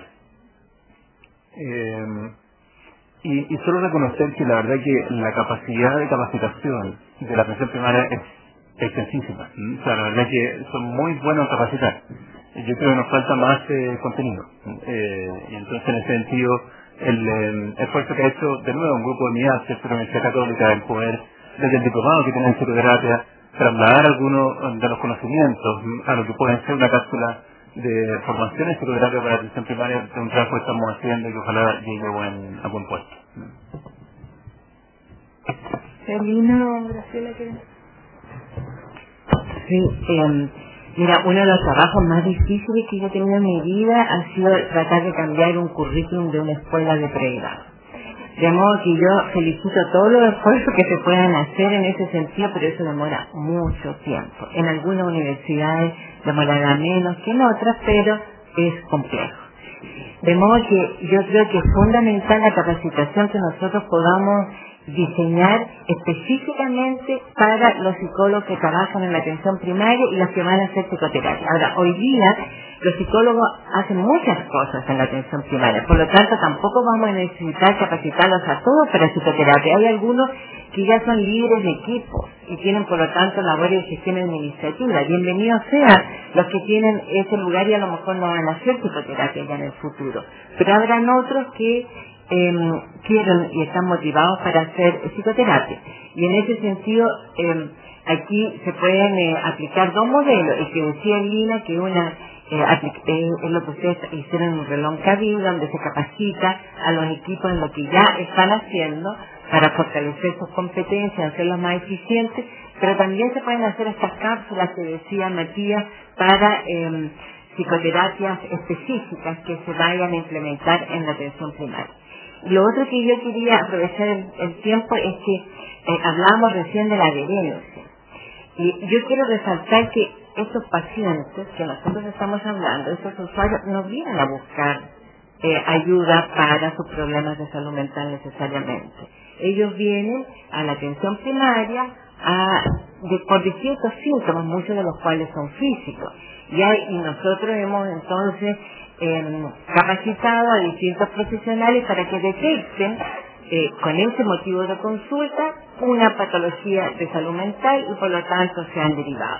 Y solo reconocer que la verdad que la capacidad de capacitación de la atención primaria es extensísima. O sea, la verdad que son muy buenos en capacitar. Yo creo que nos falta más contenido. Y entonces, en ese sentido, el esfuerzo que ha hecho, de nuevo, un grupo de unidad de la Universidad Católica, el poder, desde el diplomado que tiene en psicoterapia, trasladar algunos de los conocimientos a lo que pueden ser una cápsula de formación en psicoterapia para la atención primaria, de un trabajo que estamos haciendo y que ojalá llegue a buen puesto. Celina, Graciela, ¿qué? Sí, mira, uno de los trabajos más difíciles que yo he tenido en mi vida ha sido tratar de cambiar un currículum de una escuela de pregrado. De modo que yo felicito todos los esfuerzos que se puedan hacer en ese sentido, pero eso demora mucho tiempo. En algunas universidades demorará menos que en otras, pero es complejo. De modo que yo creo que es fundamental la capacitación que nosotros podamos diseñar específicamente para los psicólogos que trabajan en la atención primaria y los que van a hacer psicoterapia. Ahora, hoy día los psicólogos hacen muchas cosas en la atención primaria, por lo tanto tampoco vamos a necesitar capacitarlos a todos para psicoterapia. Hay algunos que ya son líderes de equipos y tienen por lo tanto labores de gestión administrativa. Bienvenidos sean los que tienen ese lugar y a lo mejor no van a hacer psicoterapia ya en el futuro. Pero habrán otros que quieren y están motivados para hacer psicoterapia. Y en ese sentido, aquí se pueden aplicar dos modelos. El que decía Lina, que una es lo que ustedes hicieron en un reloj Cabil, donde se capacita a los equipos en lo que ya están haciendo para fortalecer sus competencias, hacerlas más eficientes, pero también se pueden hacer estas cápsulas que decía Matías para psicoterapias específicas que se vayan a implementar en la atención primaria. Lo otro que yo quería aprovechar el tiempo es que hablábamos recién de la adherencia. Y yo quiero resaltar que estos pacientes que nosotros estamos hablando, estos usuarios, no vienen a buscar ayuda para sus problemas de salud mental necesariamente. Ellos vienen a la atención primaria por distintos síntomas, muchos de los cuales son físicos. Y nosotros hemos entonces capacitado a distintos profesionales para que detecten con ese motivo de consulta una patología de salud mental y por lo tanto sean derivados.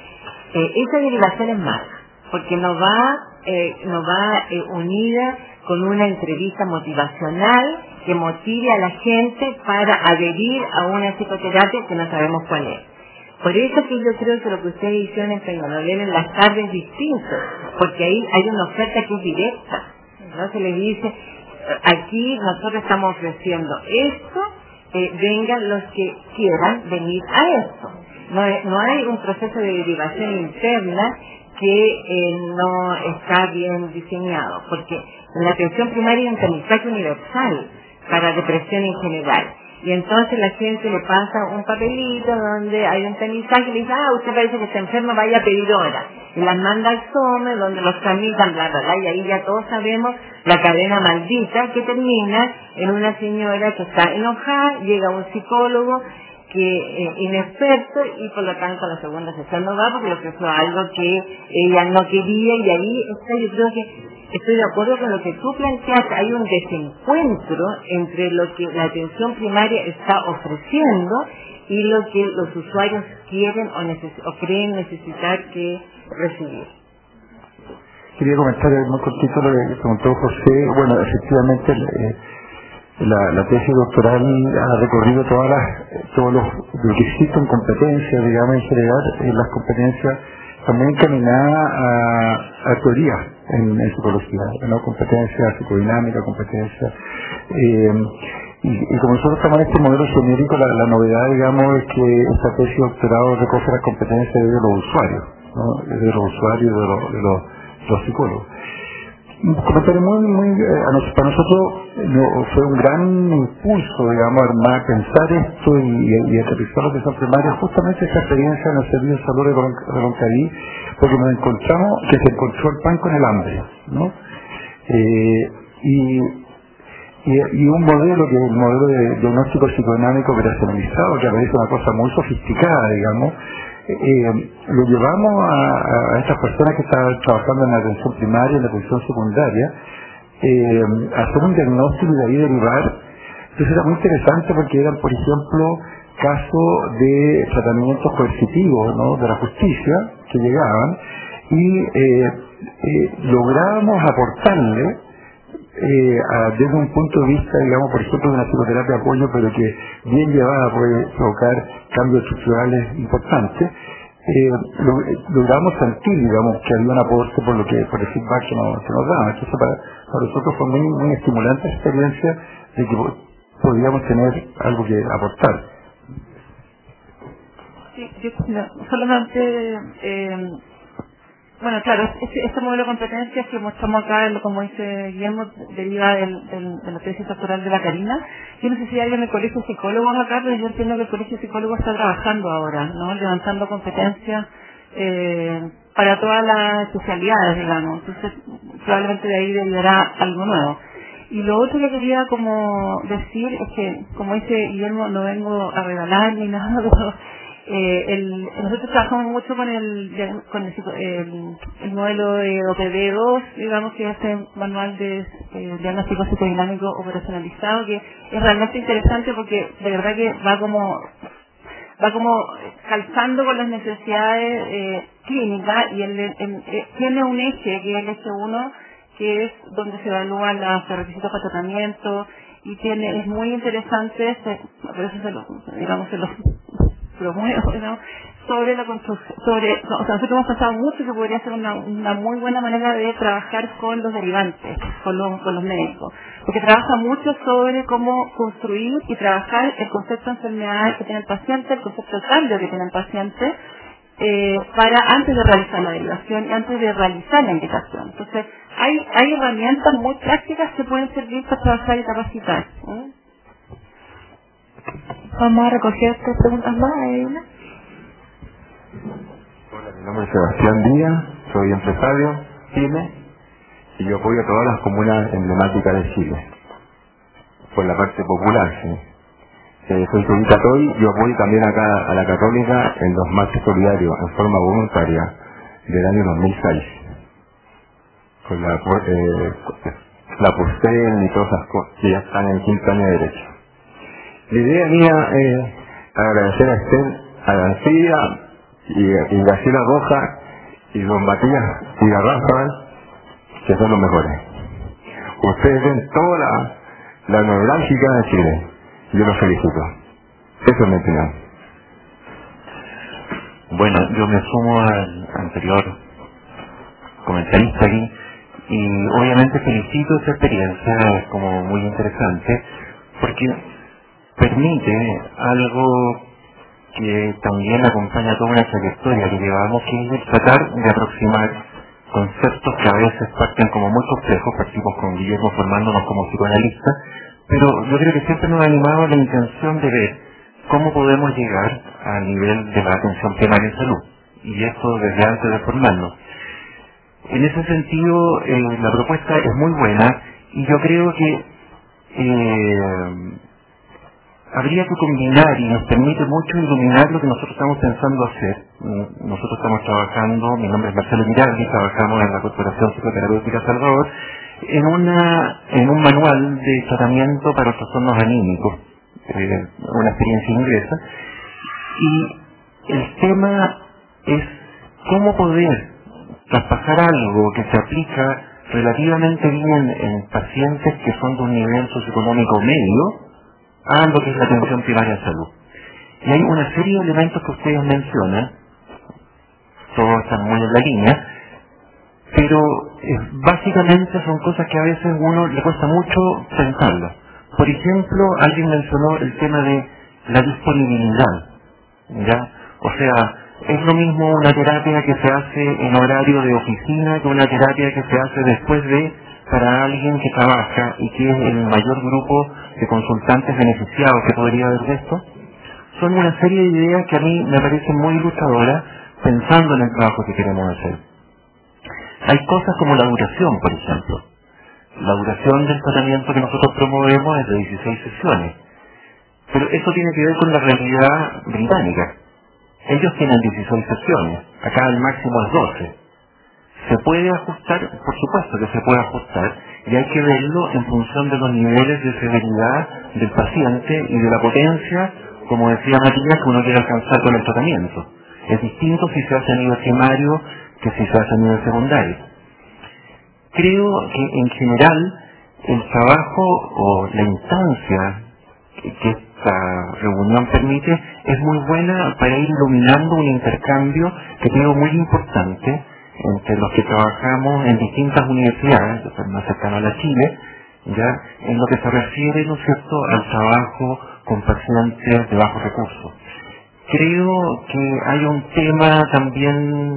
Esa derivación es mala porque no va unida con una entrevista motivacional que motive a la gente para adherir a una psicoterapia que no sabemos cuál es. Por eso que yo creo que lo que ustedes hicieron en Peñalolén en las tardes es distinto, porque ahí hay una oferta que es directa, ¿no? Se les dice, aquí nosotros estamos ofreciendo esto, vengan los que quieran venir a esto. No hay un proceso de derivación interna que no está bien diseñado, porque en la atención primaria hay un tamizaje universal para depresión en general. Y entonces la gente le pasa un papelito donde hay un tamizaje y le dice, usted parece que está enfermo, vaya a pedir hora. Y las manda al SOME, donde los tramitan, bla, bla, bla, y ahí ya todos sabemos la cadena maldita que termina en una señora que está enojada, llega un psicólogo que inexperto y por lo tanto la segunda sesión no va porque le ofreció algo que ella no quería, y ahí está, yo creo que estoy de acuerdo con lo que tú planteas, hay un desencuentro entre lo que la atención primaria está ofreciendo y lo que los usuarios quieren o creen necesitar que recibir. Quería comentar muy cortito lo que preguntó José. Bueno, efectivamente la tesis doctoral ha recorrido todos los requisitos en competencias, digamos, en general, las competencias también encaminadas a teoría en psicología, ¿no? Competencia psicodinámica, competencia. Y como nosotros estamos en este modelo genérico, la novedad, digamos, es que esta tesis doctorado recoge las competencias de los usuarios, ¿no? De los usuarios y de los psicólogos. Un comentario para nosotros fue un gran impulso, digamos, pensar esto y aterrizar la atención primaria, justamente esta experiencia en el servicio de salud de Loncaví, porque nos encontramos que se encontró el pan con el hambre, ¿no? Y un modelo que es el modelo de diagnóstico psicodinámico operacionalizado, que parece una cosa muy sofisticada, digamos, lo llevamos a estas personas que están trabajando en la atención primaria, en la atención secundaria, a hacer un diagnóstico y de ahí derivar. Entonces era muy interesante porque eran, por ejemplo, casos de tratamientos coercitivos, ¿no? De la justicia que llegaban y lográbamos aportarle desde un punto de vista, digamos, por ejemplo, de una psicoterapia de apoyo, pero que bien llevada puede provocar cambios estructurales importantes. Logramos sentir, digamos, que había un aporte por el feedback que nos daban. Entonces para nosotros fue muy estimulante la experiencia de que podíamos tener algo que aportar. Sí, yo solamente bueno, claro, este modelo de competencias que mostramos acá, como dice Guillermo, deriva de la tesis doctoral de la Karina. Yo no sé si hay alguien del colegio de psicólogos acá, pero yo entiendo que el colegio de psicólogos está trabajando ahora, ¿no? Levantando competencias para todas las especialidades, digamos. Entonces, probablemente de ahí derivará algo nuevo. Y lo otro que quería como decir es que, como dice Guillermo, no vengo a regalar ni nada, pero nosotros trabajamos mucho con el modelo de OPD2, digamos, que es el manual de diagnóstico psicodinámico operacionalizado, que es realmente interesante porque de verdad que va como calzando con las necesidades clínicas, y tiene un eje, que es el eje 1, que es donde se evalúan los requisitos para tratamiento, y es muy interesante, por eso se lo promuevo, ¿no? Sobre la construcción, nosotros hemos pensado mucho que podría ser una muy buena manera de trabajar con los derivantes, con los médicos, porque trabaja mucho sobre cómo construir y trabajar el concepto de enfermedad que tiene el paciente, el concepto de cambio que tiene el paciente, para antes de realizar la derivación y antes de realizar la indicación. Entonces, hay herramientas muy prácticas que pueden servir para trabajar y capacitar. Vamos a recoger 3 preguntas más. Hola, mi nombre es Sebastián Díaz, soy empresario, pyme, y yo apoyo a todas las comunas emblemáticas de Chile, por la parte popular, sí. Soy Catoy, yo apoyo también acá a la Católica en los marches solidarios en forma voluntaria del año 2006, con la PURCEN y todas esas cosas que ya están en el 5º año de Derecho. La idea mía es agradecer a Esther, a García y Graciela Roja y don Matías y Garrafa, que son los mejores. Ustedes ven toda la neurálgica de Chile. Yo los felicito. Eso es mi opinión. Bueno, yo me sumo al anterior comentarista aquí y obviamente felicito esta experiencia, es como muy interesante porque permite algo que también acompaña toda una trayectoria que llevamos, que es tratar de aproximar conceptos que a veces parten como muy complejos. Partimos con Guillermo formándonos como psicoanalistas, pero yo creo que siempre nos ha animado la intención de ver cómo podemos llegar al nivel de la atención primaria en salud, y esto desde antes de formarnos. En ese sentido, la propuesta es muy buena, y yo creo que habría que combinar, y nos permite mucho iluminar lo que nosotros estamos pensando hacer. Nosotros estamos trabajando, mi nombre es Marcelo Miraldi, trabajamos en la Corporación Psicoterapéutica Salvador, en un manual de tratamiento para trastornos anímicos, una experiencia inglesa, y el tema es cómo poder traspasar algo que se aplica relativamente bien en pacientes que son de un nivel socioeconómico medio a lo que es la atención primaria de salud. Y hay una serie de elementos que ustedes mencionan, todos están muy en la línea, pero básicamente son cosas que a veces a uno le cuesta mucho pensarlas. Por ejemplo, alguien mencionó el tema de la disponibilidad, ¿ya? O sea, es lo mismo una terapia que se hace en horario de oficina que una terapia que se hace después para alguien que trabaja y que es el mayor grupo de consultantes beneficiados que podría haber de esto. Son una serie de ideas que a mí me parecen muy ilustradoras pensando en el trabajo que queremos hacer. Hay cosas como la duración, por ejemplo. La duración del tratamiento que nosotros promovemos es de 16 sesiones. Pero eso tiene que ver con la realidad británica. Ellos tienen 16 sesiones, acá el máximo es 12. ¿Se puede ajustar? Por supuesto que se puede ajustar, y hay que verlo en función de los niveles de severidad del paciente y de la potencia, como decía Matías, que uno quiere alcanzar con el tratamiento. Es distinto si se hace a nivel primario que si se hace a nivel secundario. Creo que en general el trabajo o la instancia que esta reunión permite es muy buena para ir iluminando un intercambio que creo muy importante entre los que trabajamos en distintas universidades, que son más cercanas a la Chile, ya en lo que se refiere, ¿no es cierto?, al trabajo con pacientes de bajos recursos. Creo que hay un tema también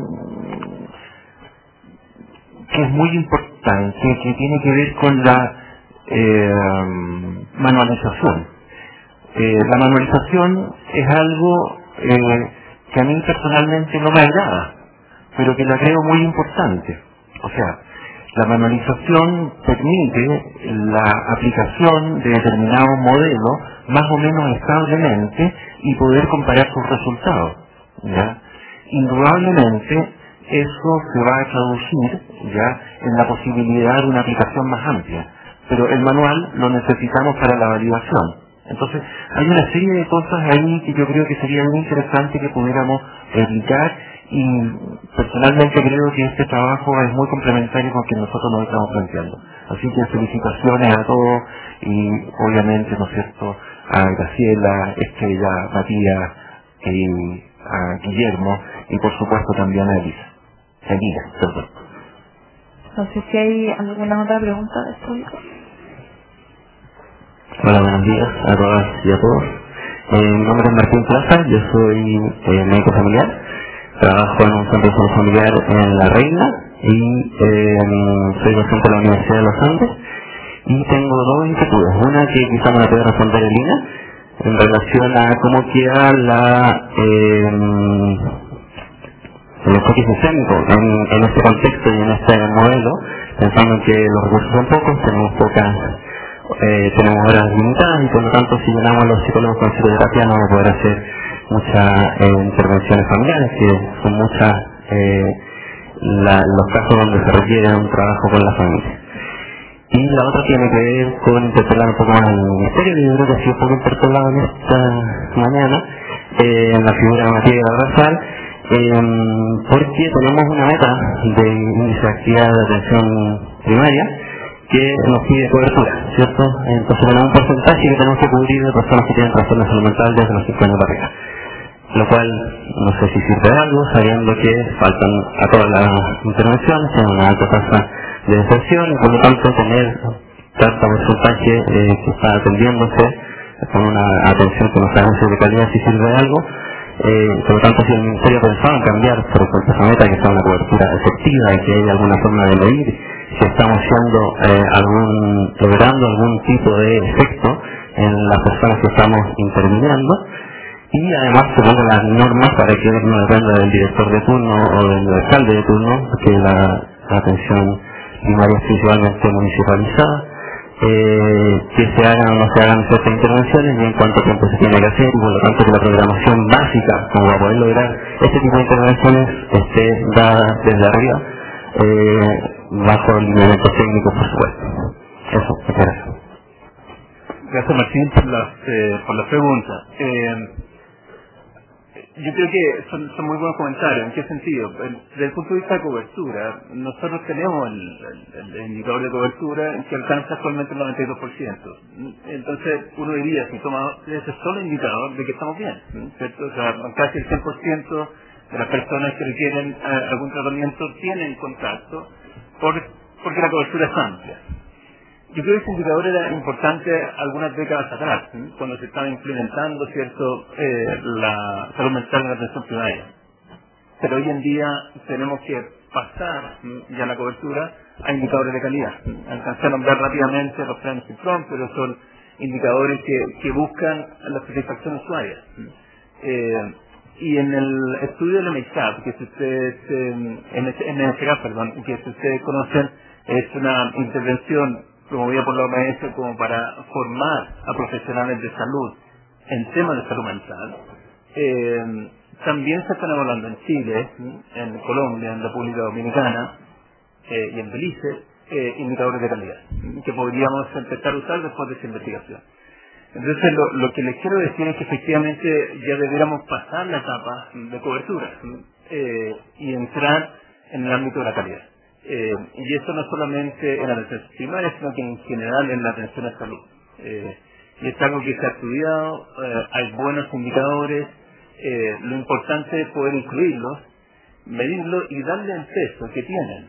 que es muy importante, que tiene que ver con la manualización. La manualización es algo que a mí personalmente no me agrada, pero que la creo muy importante. O sea, la manualización permite la aplicación de determinados modelos más o menos establemente y poder comparar sus resultados, ¿ya? Indudablemente eso se va a traducir ya en la posibilidad de una aplicación más amplia, pero el manual lo necesitamos para la validación. Entonces, hay una serie de cosas ahí que yo creo que sería muy interesante que pudiéramos replicar, y personalmente creo que este trabajo es muy complementario con que nosotros nos estamos planteando. Así que felicitaciones a todos, y obviamente, ¿no es cierto?, a Graciela, Estrella, Matías, y a Guillermo, y por supuesto también a Elisa. Perdón. No sé si hay alguna otra pregunta del público. Hola, buenos días a todas y a todos. Mi nombre es Martín Plaza, yo soy médico familiar, trabajo en un centro de salud familiar en La Reina y soy docente de la Universidad de los Andes, y tengo dos inquietudes. Una que quizá me la puede responder Elina, en relación a cómo queda el enfoque sistémico en este contexto y en este modelo, pensando en que los recursos son pocos, tenemos horas limitadas, y por lo tanto si llenamos a los psicólogos con psicoterapia no vamos a poder hacer muchas intervenciones familiares, que son muchas los casos donde se requiere un trabajo con la familia. Y la otra tiene que ver con interpelar un poco más al ministerio, que yo creo que ha sido un poco interpelado en esta mañana, en la figura de Matías Barrasal, porque tenemos una meta de índice de actividad de atención primaria que nos pide cobertura, ¿cierto? Entonces tenemos un porcentaje que tenemos que cubrir de personas que tienen trastornos de salud mental desde los 5 años para arriba, lo cual no sé si sirve de algo, sabiendo que faltan a todas las intervenciones, tienen una alta tasa de deserción, y por lo tanto tener tanto porcentaje que está atendiéndose con una atención que no sabemos si de calidad, si sirve de algo. Por lo tanto, si el Ministerio pensaba en cambiar, por ejemplo, esa meta, que sea una cobertura efectiva y que haya alguna forma de medir si estamos logrando algún tipo de efecto en las personas que estamos interviniendo, y además se pongan las normas para que no dependa del director de turno o del alcalde de turno, que la atención primaria es principalmente municipalizada, que se hagan o no se hagan ciertas intervenciones y en cuánto tiempo se tiene que hacer, y por lo tanto que la programación básica, como para poder lograr este tipo de intervenciones, esté dada desde arriba, bajo lineamientos técnicos, por supuesto. Eso, muchas gracias. Gracias, Martín, por la pregunta. Yo creo que son muy buenos comentarios. ¿En qué sentido? Desde el punto de vista de cobertura, nosotros tenemos el indicador de cobertura que alcanza actualmente el 92%. Entonces, uno diría, si toma ese solo indicador, de que estamos bien, ¿cierto? O sea, casi el 100% de las personas que requieren algún tratamiento tienen contacto porque la cobertura es amplia. Yo creo que ese indicador era importante algunas décadas atrás, cuando se estaba implementando, ¿cierto?, la salud mental en la atención primaria. Pero hoy en día tenemos que pasar ya la cobertura a indicadores de calidad. Alcancé a nombrar rápidamente los planes Cifrón, pero son indicadores que buscan la satisfacción usuaria. Y en el estudio de la MISAP, que si ustedes, que si ustedes conocen, es una intervención promovida por la OMS como para formar a profesionales de salud en temas de salud mental. También se están evaluando en Chile, en Colombia, en República Dominicana y en Belice, indicadores de calidad, que podríamos empezar a usar después de esa investigación. Entonces, lo que les quiero decir es que efectivamente ya debiéramos pasar la etapa de cobertura y entrar en el ámbito de la calidad. Y eso no solamente en la atención primaria, sino que en general en la atención a salud. Y es algo que se ha estudiado, hay buenos indicadores, lo importante es poder incluirlos, medirlos y darle el peso que tienen.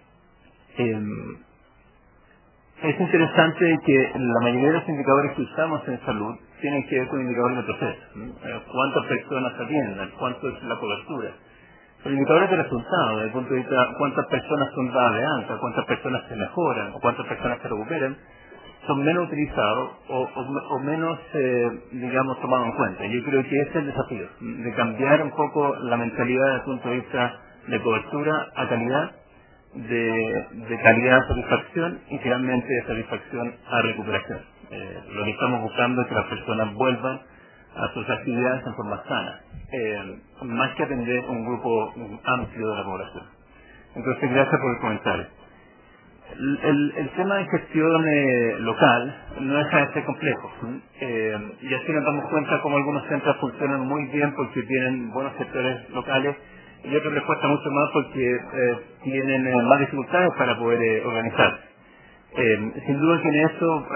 Es interesante que la mayoría de los indicadores que usamos en salud tienen que ver con indicadores de proceso. ¿Cuántas personas atienden? ¿Cuánto es la cobertura? Los indicadores de resultados, desde el punto de vista cuántas personas son dadas de alta, cuántas personas se mejoran o cuántas personas se recuperan, son menos utilizados o menos, digamos, tomados en cuenta. Yo creo que ese es el desafío, de cambiar un poco la mentalidad desde el punto de vista de cobertura a calidad, de calidad a satisfacción y finalmente de satisfacción a recuperación. Lo que estamos buscando es que las personas vuelvan a sus actividades en forma sana, más que atender un grupo amplio de la población. Entonces, gracias por el comentario. El tema de gestión local no deja de ser complejo, y así nos damos cuenta cómo algunos centros funcionan muy bien porque tienen buenos gestores locales y otros les cuesta mucho más porque tienen más dificultades para poder organizarse. Sin duda que en eso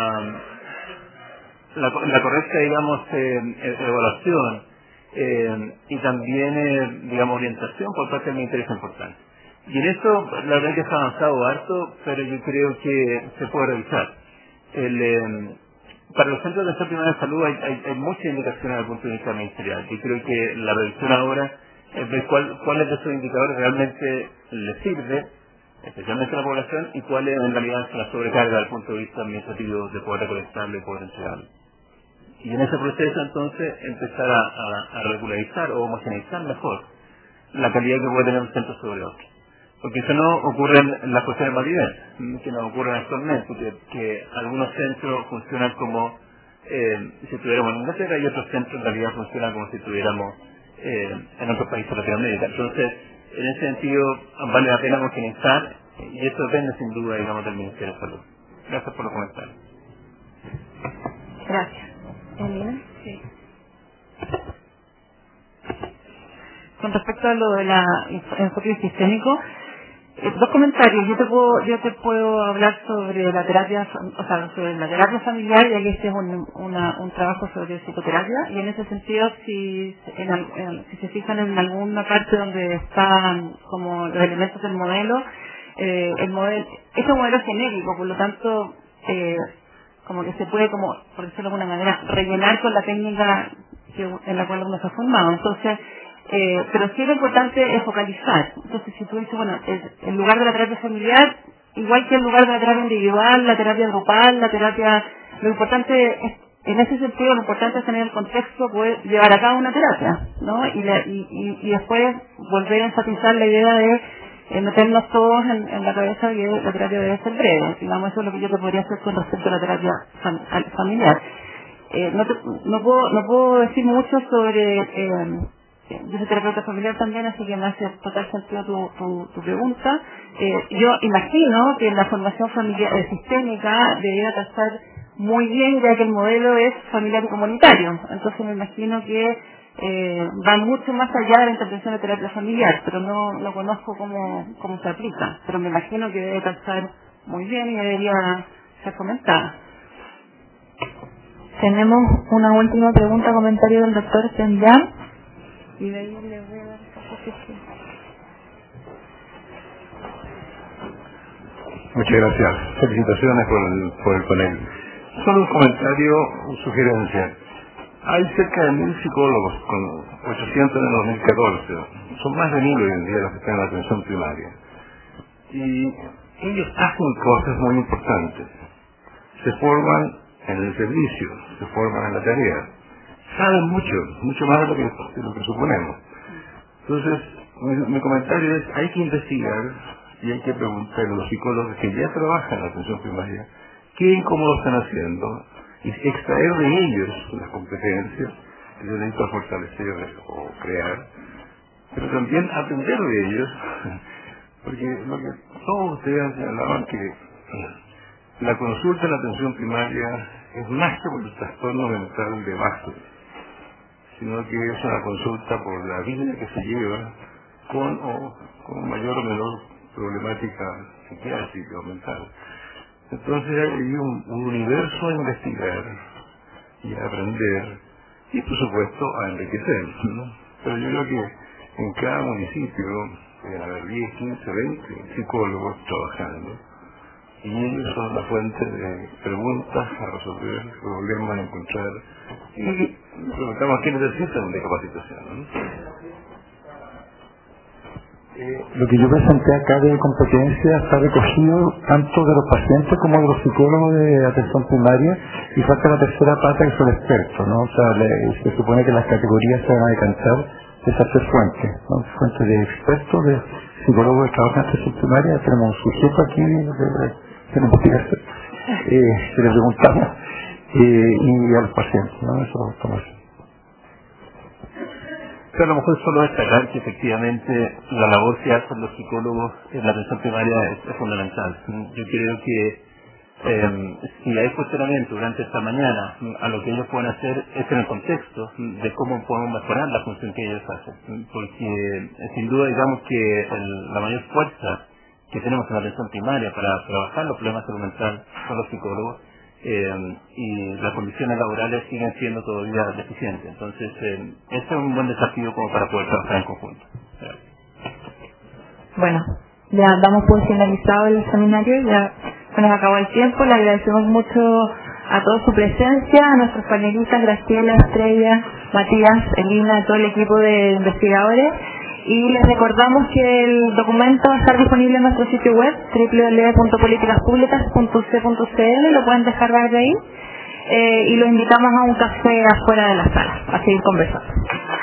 la correcta, digamos, evaluación y también, digamos, orientación por parte del Ministerio es importante. Y en eso, la verdad es que se ha avanzado harto, pero yo creo que se puede revisar. Para los centros de atención primaria de salud hay muchas indicaciones desde el punto de vista ministerial. Yo creo que la revisión ahora es ver cuáles de esos indicadores realmente les sirve, especialmente a la población, y cuáles en realidad se la sobrecarga desde el punto de vista administrativo de poder recolectarlo y poder entregarlo. Y en ese proceso entonces empezar a regularizar o homogeneizar mejor la calidad que puede tener un centro sobre otro. Porque eso no ocurre en las cuestiones más diversas, que nos ocurren actualmente, que algunos centros funcionan como si estuviéramos en Inglaterra y otros centros en realidad funcionan como si estuviéramos en otros países de Latinoamérica. Entonces, en ese sentido, vale la pena homogeneizar y eso depende sin duda, digamos, del Ministerio de Salud. Gracias por los comentarios. Gracias. ¿Elena? Sí. Con respecto a lo de la enfoque sistémico, dos comentarios. Yo te puedo hablar sobre la terapia, sobre la terapia familiar, ya que este es un trabajo sobre psicoterapia, y en ese sentido, si se fijan en alguna parte donde están como los elementos del modelo, este modelo es genérico, por lo tanto, como que se puede, como por decirlo de alguna manera, rellenar con la técnica en la cual uno se ha formado. Entonces, pero sí lo importante es focalizar. Entonces, si tú dices, bueno, el lugar de la terapia familiar, igual que el lugar de la terapia individual, la terapia grupal, la terapia, lo importante es, en ese sentido, lo importante es tener el contexto, poder llevar a cabo una terapia, ¿no? Y después volver a enfatizar la idea de meternos todos en la cabeza que la terapia debe ser breve. Digamos, eso es lo que yo te podría hacer con respecto a la terapia familiar. No puedo decir mucho sobre yo soy terapeuta familiar también, así que me hace total sentido tu pregunta. Yo imagino que la formación familiar sistémica debería estar muy bien, ya que el modelo es familiar y comunitario. Entonces me imagino que va mucho más allá de la intervención de terapia familiar, pero no conozco cómo se aplica. Pero me imagino que debe estar muy bien y debería ser fomentada. Tenemos una última pregunta, comentario del doctor Sendian. Y de ahí le voy a dar esta posición. Muchas gracias. Felicitaciones por el panel. Solo un comentario, una sugerencia. Hay cerca de 1.000 psicólogos, con 800 en el 2014. Son más de 1.000 hoy en día los que están en la atención primaria. Y ellos hacen cosas muy importantes. Se forman en el servicio, se forman en la tarea. Saben mucho más de lo que suponemos. Entonces, mi comentario es, hay que investigar y hay que preguntar a los psicólogos que ya trabajan en la atención primaria qué y cómo lo están haciendo y extraer de ellos las competencias que se necesitan fortalecer o crear, pero también aprender de ellos, porque lo que todos ustedes señalaban que la consulta en la atención primaria es más que por el trastorno mental de base, sino que es una consulta por la vida que se lleva con mayor o menor problemática psiquiátrica o mental. Entonces hay un universo a investigar y a aprender y por supuesto a enriquecer, ¿no? Pero yo creo que en cada municipio deben haber 10, 15, 20 psicólogos trabajando y ellos son la fuente de preguntas a resolver problemas, a encontrar y preguntamos a quiénes necesitan de capacitación, ¿no? Lo que yo presenté acá de competencia está recogido tanto de los pacientes como de los psicólogos de atención primaria y falta la tercera pata que son expertos, ¿no? O sea, se supone que las categorías se van a decantar de esas tres fuentes, ¿no? Fuentes de expertos, de psicólogos que trabajan en atención primaria. Tenemos un sujeto aquí de investigación que le preguntamos y a los pacientes, ¿no? Eso lo estamos haciendo. Pero a lo mejor solo destacar que efectivamente la labor que hacen los psicólogos en la atención primaria es fundamental. Yo creo que si hay cuestionamiento durante esta mañana a lo que ellos pueden hacer es en el contexto de cómo podemos mejorar la función que ellos hacen, porque sin duda digamos que la mayor fuerza que tenemos en la atención primaria para trabajar los problemas de salud mental son los psicólogos. Y las condiciones laborales siguen siendo todavía deficientes. Entonces, ese es un buen desafío como para poder trabajar en conjunto. Bueno, ya damos por finalizado el seminario, ya se nos acabó el tiempo. Le agradecemos mucho a toda su presencia, a nuestros panelistas, Graciela, Estrella, Matías, Elina, a todo el equipo de investigadores. Y les recordamos que el documento va a estar disponible en nuestro sitio web www.politicaspublicas.c.cl, lo pueden descargar de ahí y los invitamos a un café afuera de la sala a seguir conversando.